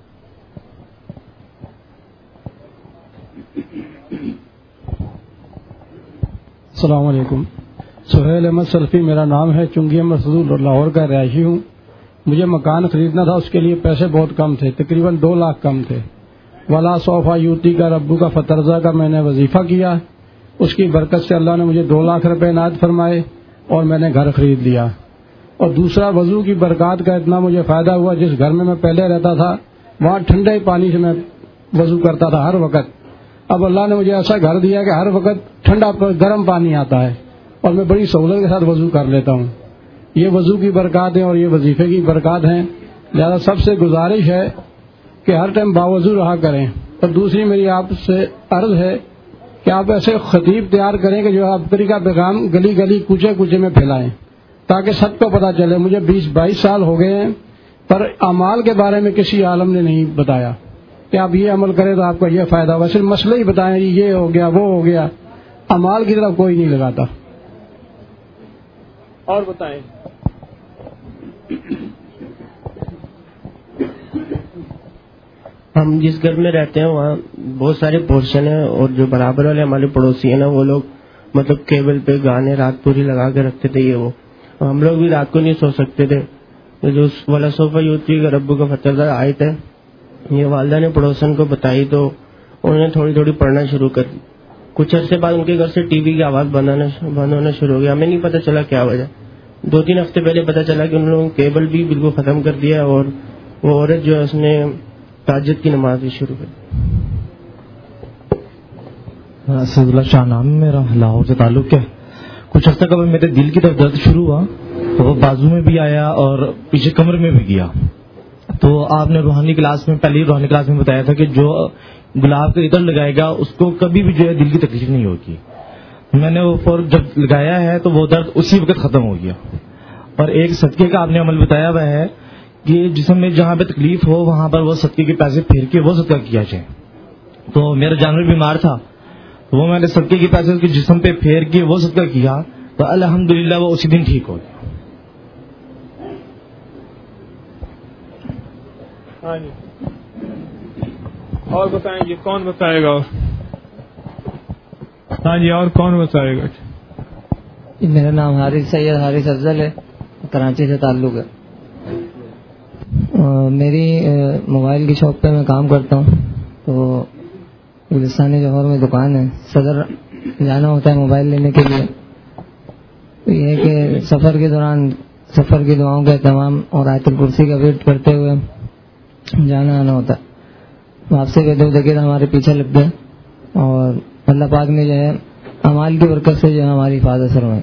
السلام علیکم. سہیل احمد سلفی میرا نام ہے. چنگی مسعود اور لاہور کا رہائشی ہوں. مجھے مکان خریدنا تھا, اس کے لیے پیسے بہت کم تھے, تقریباً 2 لاکھ کم تھے. ولا صوفا یوتی کا ربو کا فترزہ کا میں نے وظیفہ کیا. اس کی برکت سے اللہ نے مجھے 2 لاکھ روپے عنایت فرمائے اور میں نے گھر خرید لیا. اور دوسرا وضو کی برکات کا اتنا مجھے فائدہ ہوا, جس گھر میں پہلے رہتا تھا وہاں ٹھنڈے پانی سے میں وضو کرتا تھا ہر وقت. اب اللہ نے مجھے ایسا گھر دیا کہ ہر وقت ٹھنڈا گرم پانی آتا ہے اور میں بڑی سہولت کے ساتھ وضو کر لیتا ہوں. یہ وضو کی برکات ہیں اور یہ وظیفے کی برکات ہیں. لہذا سب سے گزارش ہے کہ ہر ٹائم باوضو رہا کریں. اور دوسری میری آپ سے عرض ہے کہ آپ ایسے خطیب تیار کریں کہ جو آپ طریقہ پیغام گلی گلی کوچے کوچے میں پھیلائیں تاکہ سب کو پتہ چلے. مجھے 20-22 سال ہو گئے ہیں پر اعمال کے بارے میں کسی عالم نے نہیں بتایا کہ آپ یہ عمل کریں تو آپ کو یہ فائدہ ہوگا. صرف مسئلے ہی بتائیں یہ ہو گیا وہ ہو گیا, اعمال کی طرف کوئی نہیں لگاتا. اور بتائیں. ہم جس گھر میں رہتے ہیں وہاں بہت سارے پورشن ہیں اور جو برابر والے ہمارے پڑوسی ہیں نا وہ لوگ مطلب کیبل پہ گانے رات پوری لگا کے رکھتے تھے. یہ وہ ہم لوگ بھی رات کو نہیں سو سکتے تھے. جو والا صوفہ یوتی کا ربو کا فترزہ آئے تھے یہ والدہ نے پڑوسن کو بتائی تو انہوں نے تھوڑی تھوڑی پڑھنا شروع کر دی. کچھ عرصے بعد ان کے گھر سے ٹی وی کی آواز بند ہونا شروع ہو گیا. ہمیں نہیں پتہ چلا کیا وجہ. 2-3 ہفتے پہلے پتہ چلا کہ ان لوگوں نے کیبل بھی بالکل ختم کر دیا اور وہ عورت جو ہے اس نے تہجد کی نماز بھی شروع کر دی. اسد اللہ شاہ نام میرا, لاہور سے تعلق ہے. کچھ عرصہ قبل میرے دل کی طرف درد شروع ہوا تو وہ بازو میں بھی آیا اور پیچھے کمر میں بھی گیا. تو آپ نے پہلی روحانی کلاس میں بتایا تھا کہ جو گلاب کا عطر لگائے گا اس کو کبھی بھی جو ہے دل کی تکلیف نہیں ہوگی. میں نے وہ جب لگایا ہے تو وہ درد اسی وقت ختم ہو گیا. اور ایک صدقے کا آپ نے عمل بتایا ہوا ہے کہ جسم میں جہاں پہ تکلیف ہو وہاں پر وہ صدقے کے پیسے پھیر کے وہ صدقہ کیا جائے. تو میرا جانور بیمار تھا وہ میں نے صدقے کے پیسے اس کے جسم پہ پھیر کے وہ صدقہ کیا تو الحمدللہ وہ اسی دن ٹھیک ہو گیا. ہاں جی. اور بتائیں جی کون بتائے گا؟ ہاں جی اور کون بتائے گا؟ میرا نام حارث افضل ہے, کراچی سے تعلق ہے. میری موبائل کی شاپ پہ میں کام کرتا ہوں. تو گلستان جوہر میں دکان ہے. صدر جانا ہوتا ہے موبائل لینے کے لیے، تو یہ ہے کہ سفر کے دوران سفر کی دعاؤں کا اہتمام اور آیت الکرسی کا ویٹ کرتے ہوئے جانا آنا ہوتا ہے۔ آپ سے کہتے ہوئے دیکھے تو ہمارے پیچھے لگ گئے، اور اللہ پاک نے جو ہے اعمال کی برکت سے جو ہے ہماری حفاظت فرمائی۔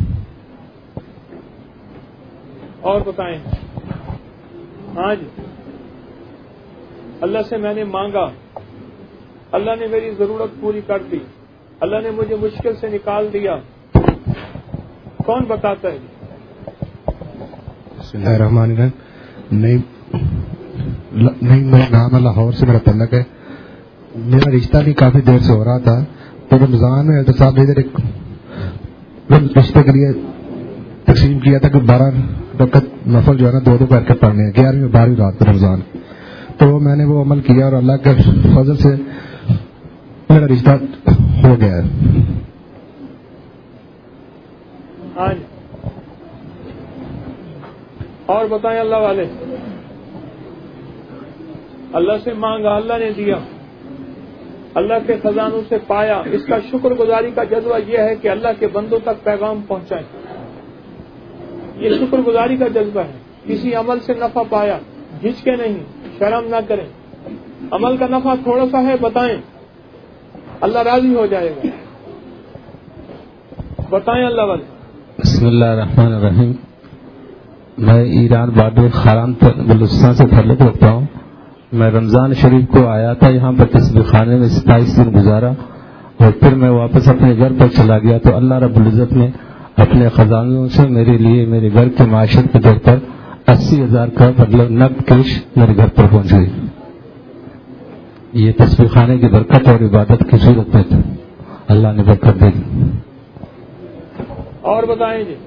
اور بتائیں۔ ہاں جی، اللہ سے میں نے مانگا، اللہ نے میری ضرورت پوری کر دی، اللہ نے مجھے مشکل سے نکال دیا، کون بتاتا ہے؟ بسم اللہ الرحمن الرحیم۔ نہیں، میرا نام ہے، لاہور سے میرا تعلق ہے۔ میرا رشتہ بھی کافی دیر سے ہو رہا تھا، تو رمضان میں حضرت صاحب نے ادھر ایک رشتے کے لیے تقسیم کیا تھا کہ 12 رکعت نفل جو ہے نا 2 کر کے پڑھنے ہیں 11ویں اور 12ویں رات رمضان، تو میں نے وہ عمل کیا اور اللہ کے فضل سے میرا رشتہ ہو گیا ہے۔ ہاں جی، اور بتائیں اللہ والے۔ اللہ سے مانگا، اللہ نے دیا، اللہ کے خزانوں سے پایا۔ اس کا شکر گزاری کا جذبہ یہ ہے کہ اللہ کے بندوں تک پیغام پہنچائیں، یہ شکر گزاری کا جذبہ ہے۔ کسی عمل سے نفع پایا، جھجکے نہیں، شرم نہ کریں، عمل کا نفع تھوڑا سا ہے بتائیں، اللہ راضی ہو جائے گا۔ بتائیں اللہ والے۔ بسم اللہ الرحمن الرحیم۔ میں ایران بارڈر خاران بلوچستان سے تعلق رکھتا ہوں۔ میں رمضان شریف کو آیا تھا، یہاں پر تسبیح خانے میں 27 دن گزارا، اور پھر میں واپس اپنے گھر پر چلا گیا تو اللہ رب العزت نے اپنے خزانوں سے میرے لیے میرے گھر کے معاشرت کے طور پر 80,000 کا مطلب نقد کیش میرے گھر پر پہنچ گئی۔ یہ تسبیح خانے کی برکت اور عبادت کی صورت میں اللہ نے برکت دے دی۔ اور بتائیں جی،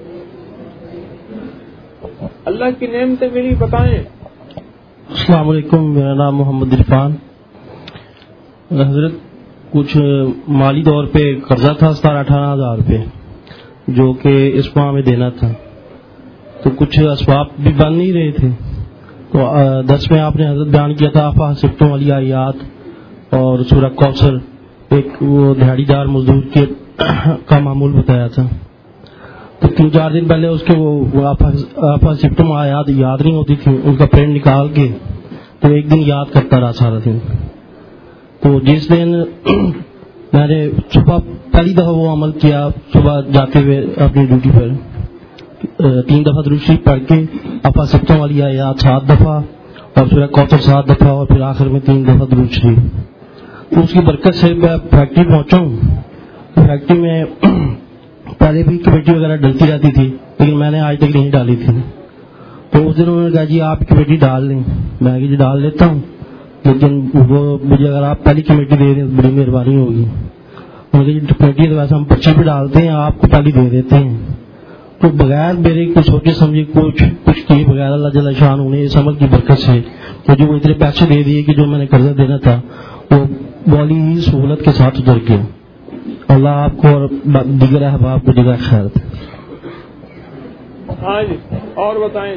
اللہ کی نعمتیں ملی، بتائیں۔ السلام علیکم، میرا نام محمد عرفان۔ حضرت کچھ مالی طور پہ قرضہ تھا 17-18 ہزار روپے جو کہ اس ماہ میں دینا تھا، تو کچھ اسباب بھی بن نہیں رہے تھے، تو 10 میں آپ نے حضرت بیان کیا تھا افاسبتم والی آیات اور سورہ کوثر، ایک وہ دہاڑی دار مزدور کے کا معمول بتایا تھا، تو 3-4 دن پہلے اس کے وہ افاسبتم آیات یاد نہیں ہوتی تھی، ان کا پرنٹ نکال کے تو ایک دن یاد کرتا رہا سارا دن۔ تو جس دن میں نے صبح پہلی دفعہ وہ عمل کیا، صبح جاتے ہوئے اپنی ڈیوٹی پر 3 دفعہ درود شریف پڑھ کے افاسبتم والی آیات 7 دفعہ اور سورہ کوثر 7 دفعہ اور پھر آخر میں 3 دفعہ درود شریف، تو اس کی برکت سے میں فیکٹری پہنچا ہوں۔ فیکٹری میں پہلے بھی کمیٹی وغیرہ ڈلتی رہتی تھی لیکن میں نے آج تک نہیں ڈالی تھی، تو اس دن انہوں نے کہا جی آپ کمیٹی ڈال لیں، میں جی ڈال لیتا ہوں، لیکن وہ مجھے اگر آپ پہلی کمیٹی دے دیں بڑی مہربانی ہوگی۔ مجھے کمیٹی تو ویسے ہم پرچی پہ ڈالتے ہیں، آپ کو پہلی دے دیتے ہیں، تو بغیر میرے کچھ سوچے سمجھے کچھ کیے بغیر اللہ جل شان انہیں اس عمل کی برکت سے مجھے وہ اتنے پیسے دے دیے کہ جو میں نے قرضہ دینا تھا وہ بڑی ہی سہولت کے ساتھ اتر گیا۔ اللہ آپ کو اور دیگر احباب کو جزائے خیر دے۔ ہاں جی، اور بتائیں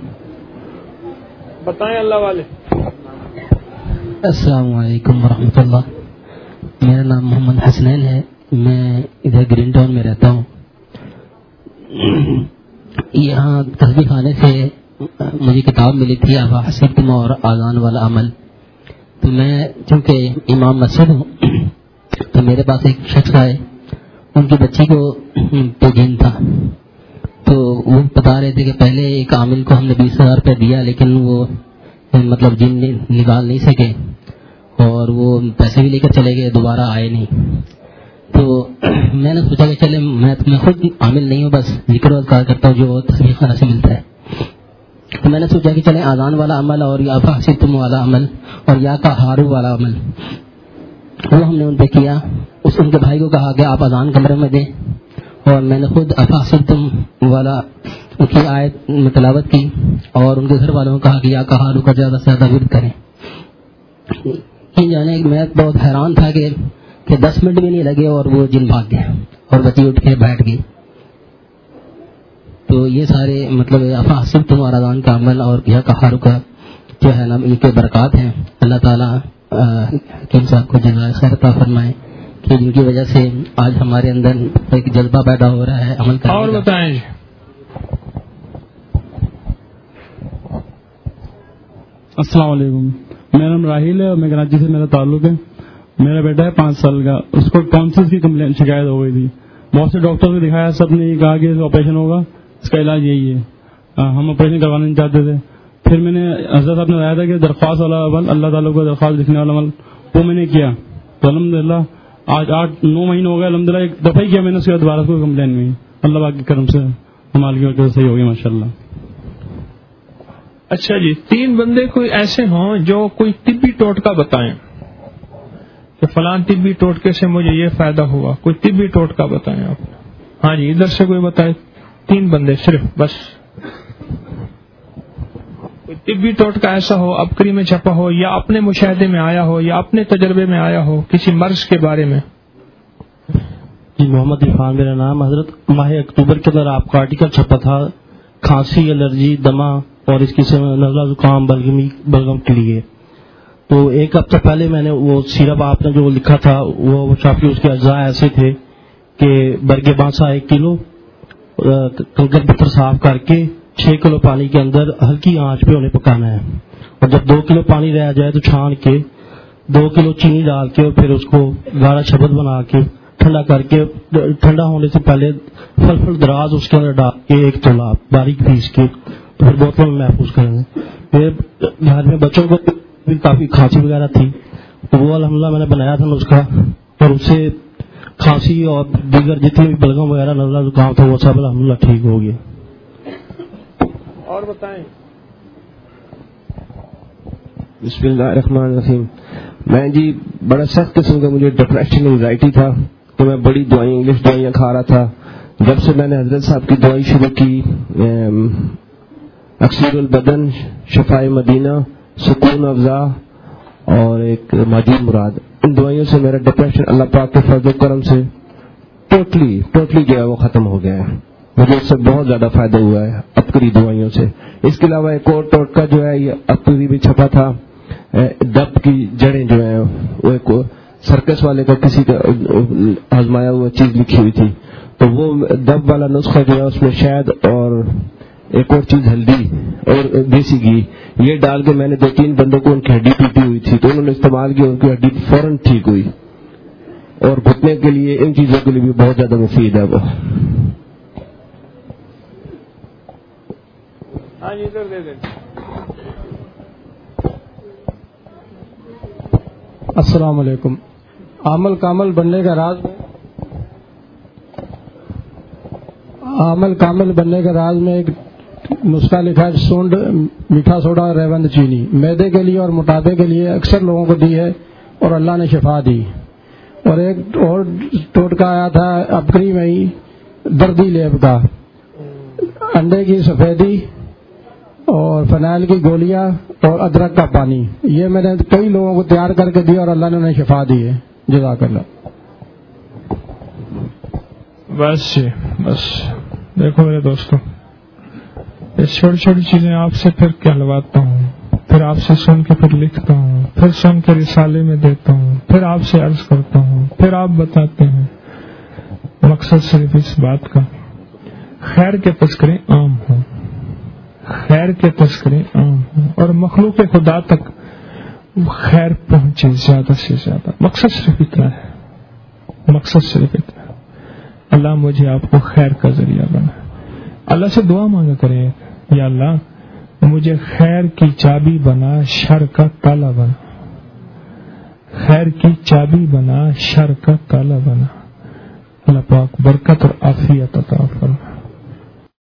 بتائیں اللہ والے۔ السلام علیکم ورحمۃ اللہ۔ میرا نام محمد حسنین ہے، میں ادھر گرین ٹاؤن میں رہتا ہوں۔ یہاں تسبیح خانے سے مجھے کتاب ملی تھی افاسبتم اور آذان والا عمل، تو میں چونکہ امام مسجد ہوں تو میرے پاس ایک شخص آئے، ان کی بچی کو جن تھا، تو وہ بتا رہے تھے کہ پہلے ایک عامل کو ہم نے 20,000 روپے دیا لیکن وہ مطلب جن نکال نہیں سکے اور وہ پیسے بھی لے کر چلے گئے، دوبارہ آئے نہیں۔ تو میں نے سوچا کہ چلے میں خود عامل نہیں ہوں، بس ذکر و اذکار کرتا ہوں جو تسبیح خانہ سے ملتا ہے، تو میں نے سوچا کہ چلے آذان والا عمل اور یا افاسبتم والا عمل اور یا قہارو والا عمل وہ ہم نے ان پہ کیا۔ ان کے بھائی کو کہا کہ آپ اذان کمرے میں دیں، اور میں نے خود افاسبتم والا کی آیت تلاوت کی اور ان کے گھر والوں کو کہا کہ یا قہارو کا زیادہ سے زیادہ ورد کریں۔ جانے میں بہت حیران تھا کہ 10 منٹ بھی نہیں لگے اور وہ جن بھاگ گئے اور بچی اٹھ کے بیٹھ گئی۔ تو یہ سارے مطلب افاسبتم اور اذان کا عمل اور یا قہارو کا جو ہے نا یہ کے برکات ہیں۔ اللہ تعالیٰ حکیم صاحب کو جزائے خیر عطا فرمائے کہ جن کی وجہ سے آج ہمارے اندر ایک جذبہ پیدا ہو رہا ہے عمل کرنے اور کا. بتائیں جی. السلام علیکم. میرا نام راہیل ہے اور میں کراچی سے میرا تعلق ہے. میرا بیٹا ہے 5 سال کا, اس کو ٹونسلز کی شکایت ہو گئی تھی. بہت سے ڈاکٹر کو دکھایا, سب نے یہ کہا کہ آپریشن ہوگا, اس کا علاج یہی ہے. ہم آپریشن کروانا نہیں چاہتے تھے. پھر میں نے حضرت صاحب نے بتایا تھا کہ درخواست والا عمل, اللہ تعالیٰ کو درخواست لکھنے والا عمل, وہ میں نے کیا. تو الحمدللہ آج 8-9 مہینے ہو گئے. الحمدللہ ایک دفعہ ہی کیا میں نے, اس کے بعد دوبارہ کوئی کمپلین نہیں. اللہ پاک کے کرم سے ہمارے کی وجہ سے صحیح ہو گئی ماشاء اللہ. اچھا جی, 3 بندے کوئی ایسے ہوں جو کوئی طبی ٹوٹکا بتائیں کہ فلاں طبی ٹوٹکے سے مجھے یہ فائدہ ہوا, کوئی طبی ٹوٹکا بتائیں آپ. ہاں جی, ادھر سے کوئی بتائے. 3 بندے صرف بس. کوئی طبی ٹوٹکا ایسا ہو, ابکری میں چھپا ہو, یا اپنے مشاہدے میں آیا ہو, یا اپنے تجربے میں آیا ہو کسی مرض کے بارے میں. جی محمد عرفان میرا نام. حضرت ماہ اکتوبر کے اندر آپ کا آرٹیکل چھپا تھا کھانسی, الرجی, دمہ اور اس کی نزلہ زکام, بلغم کے لیے. تو ایک ہفتہ پہلے میں نے وہ سیرپ آپ نے جو لکھا تھا وہ کافی اس کے اجزاء ایسے تھے کہ برگ بانسا 1 کلو, کنکر پتھر صاف کر کے 6 کلو پانی کے اندر ہلکی آنچ پہ انہیں پکانا ہے, اور جب 2 کلو پانی رہ جائے تو چھان کے 2 کلو چینی ڈال کے اور پھر اس کو گاڑھا شربت بنا کے ٹھنڈا کر کے, ٹھنڈا ہونے سے پہلے فل دراز اس کے اندر ڈال کے 1 تولا باریک پیس کے تو پھر بوتلوں میں محفوظ کریں گے. پھر گھر میں بچوں کو بھی کافی کھانسی وغیرہ تھی, تو وہ الحمدللہ میں نے بنایا تھا نسخہ, اور اس سے کھانسی اور دیگر جتنے بھی بلغم وغیرہ نزلہ زکام تھا وہ سب الحمدللہ ٹھیک ہو گیا. اور بتائیں. بسم اللہ الرحمن الرحیم. میں جی بڑا سخت قسم کا مجھے ڈپریشن انگزائٹی تھا, تو میں بڑی دوائیں انگلش دوائیاں کھا رہا تھا. جب سے میں نے حضرت صاحب کی دوائی شروع کی, اکسیر البدن, شفائے مدینہ, سکون افزا اور ایک ماجد مراد, ان دوائیوں سے میرا ڈپریشن اللہ پاک کے فضل و کرم سے ٹوٹلی جو ہے وہ ختم ہو گیا ہے. مجھے اس سے بہت زیادہ فائدہ ہوا ہے ابکری دوائیوں سے. اس کے علاوہ ایک اور ٹوٹکا جو ہے یہ ابکری بھی چھپا تھا, دب کی جڑیں جو ہیں وہ ایک سرکس والے کا کسی کا آزمایا ہوا چیز لکھی ہوئی تھی, تو وہ دب والا نسخہ جو ہے اس میں شہد اور ایک اور چیز ہلدی اور دیسی گھی یہ ڈال کے میں نے 2-3 بندوں کو ان کی ہڈی ٹوٹی ہوئی تھی تو انہوں نے استعمال کیا, ان کی ہڈی فوراً ٹھیک ہوئی. اور گھٹنے کے لیے ان چیزوں کے لیے بھی بہت زیادہ مفید ہے وہ. ہاں جی, ادھر دے دیں. السلام علیکم. عمل کامل بننے کا راز میں ایک نسخہ لکھا ہے, سونڈ, میٹھا سوڈا, ریوند چینی. معدے کے لیے اور موٹاپے کے لیے اکثر لوگوں کو دی ہے اور اللہ نے شفا دی. اور ایک اور ٹوٹکا آیا تھا ابکری میں ہی, دردی لیپ کا, انڈے کی سفیدی اور فنائل کی گولیاں اور ادرک کا پانی. یہ میں نے کئی لوگوں کو تیار کر کے دیا اور اللہ نے انہیں شفا دی ہے. جزاک اللہ. بس جی بس. دیکھو میرے دوستوں, یہ چھوٹی چھوٹی چیزیں آپ سے پھر کہلواتا ہوں, پھر آپ سے سن کے پھر لکھتا ہوں, پھر سن کے رسالے میں دیتا ہوں, پھر آپ سے عرض کرتا ہوں, پھر آپ بتاتے ہیں. مقصد صرف اس بات کا خیر کے تذکرے عام ہوں, خیر کے تذکرے عام ہوں اور مخلوق خدا تک خیر پہنچے زیادہ سے زیادہ. مقصد صرف اتنا ہے, مقصد صرف اتنا. اللہ مجھے آپ کو خیر کا ذریعہ بنا. اللہ سے دعا مانگا کریں, یا اللہ مجھے خیر کی چابی بنا, شر کا تالا بنا. خیر کی چابی بنا, شر کا تالا بنا. اللہ پاک برکت اور عافیت عطا فرمائے.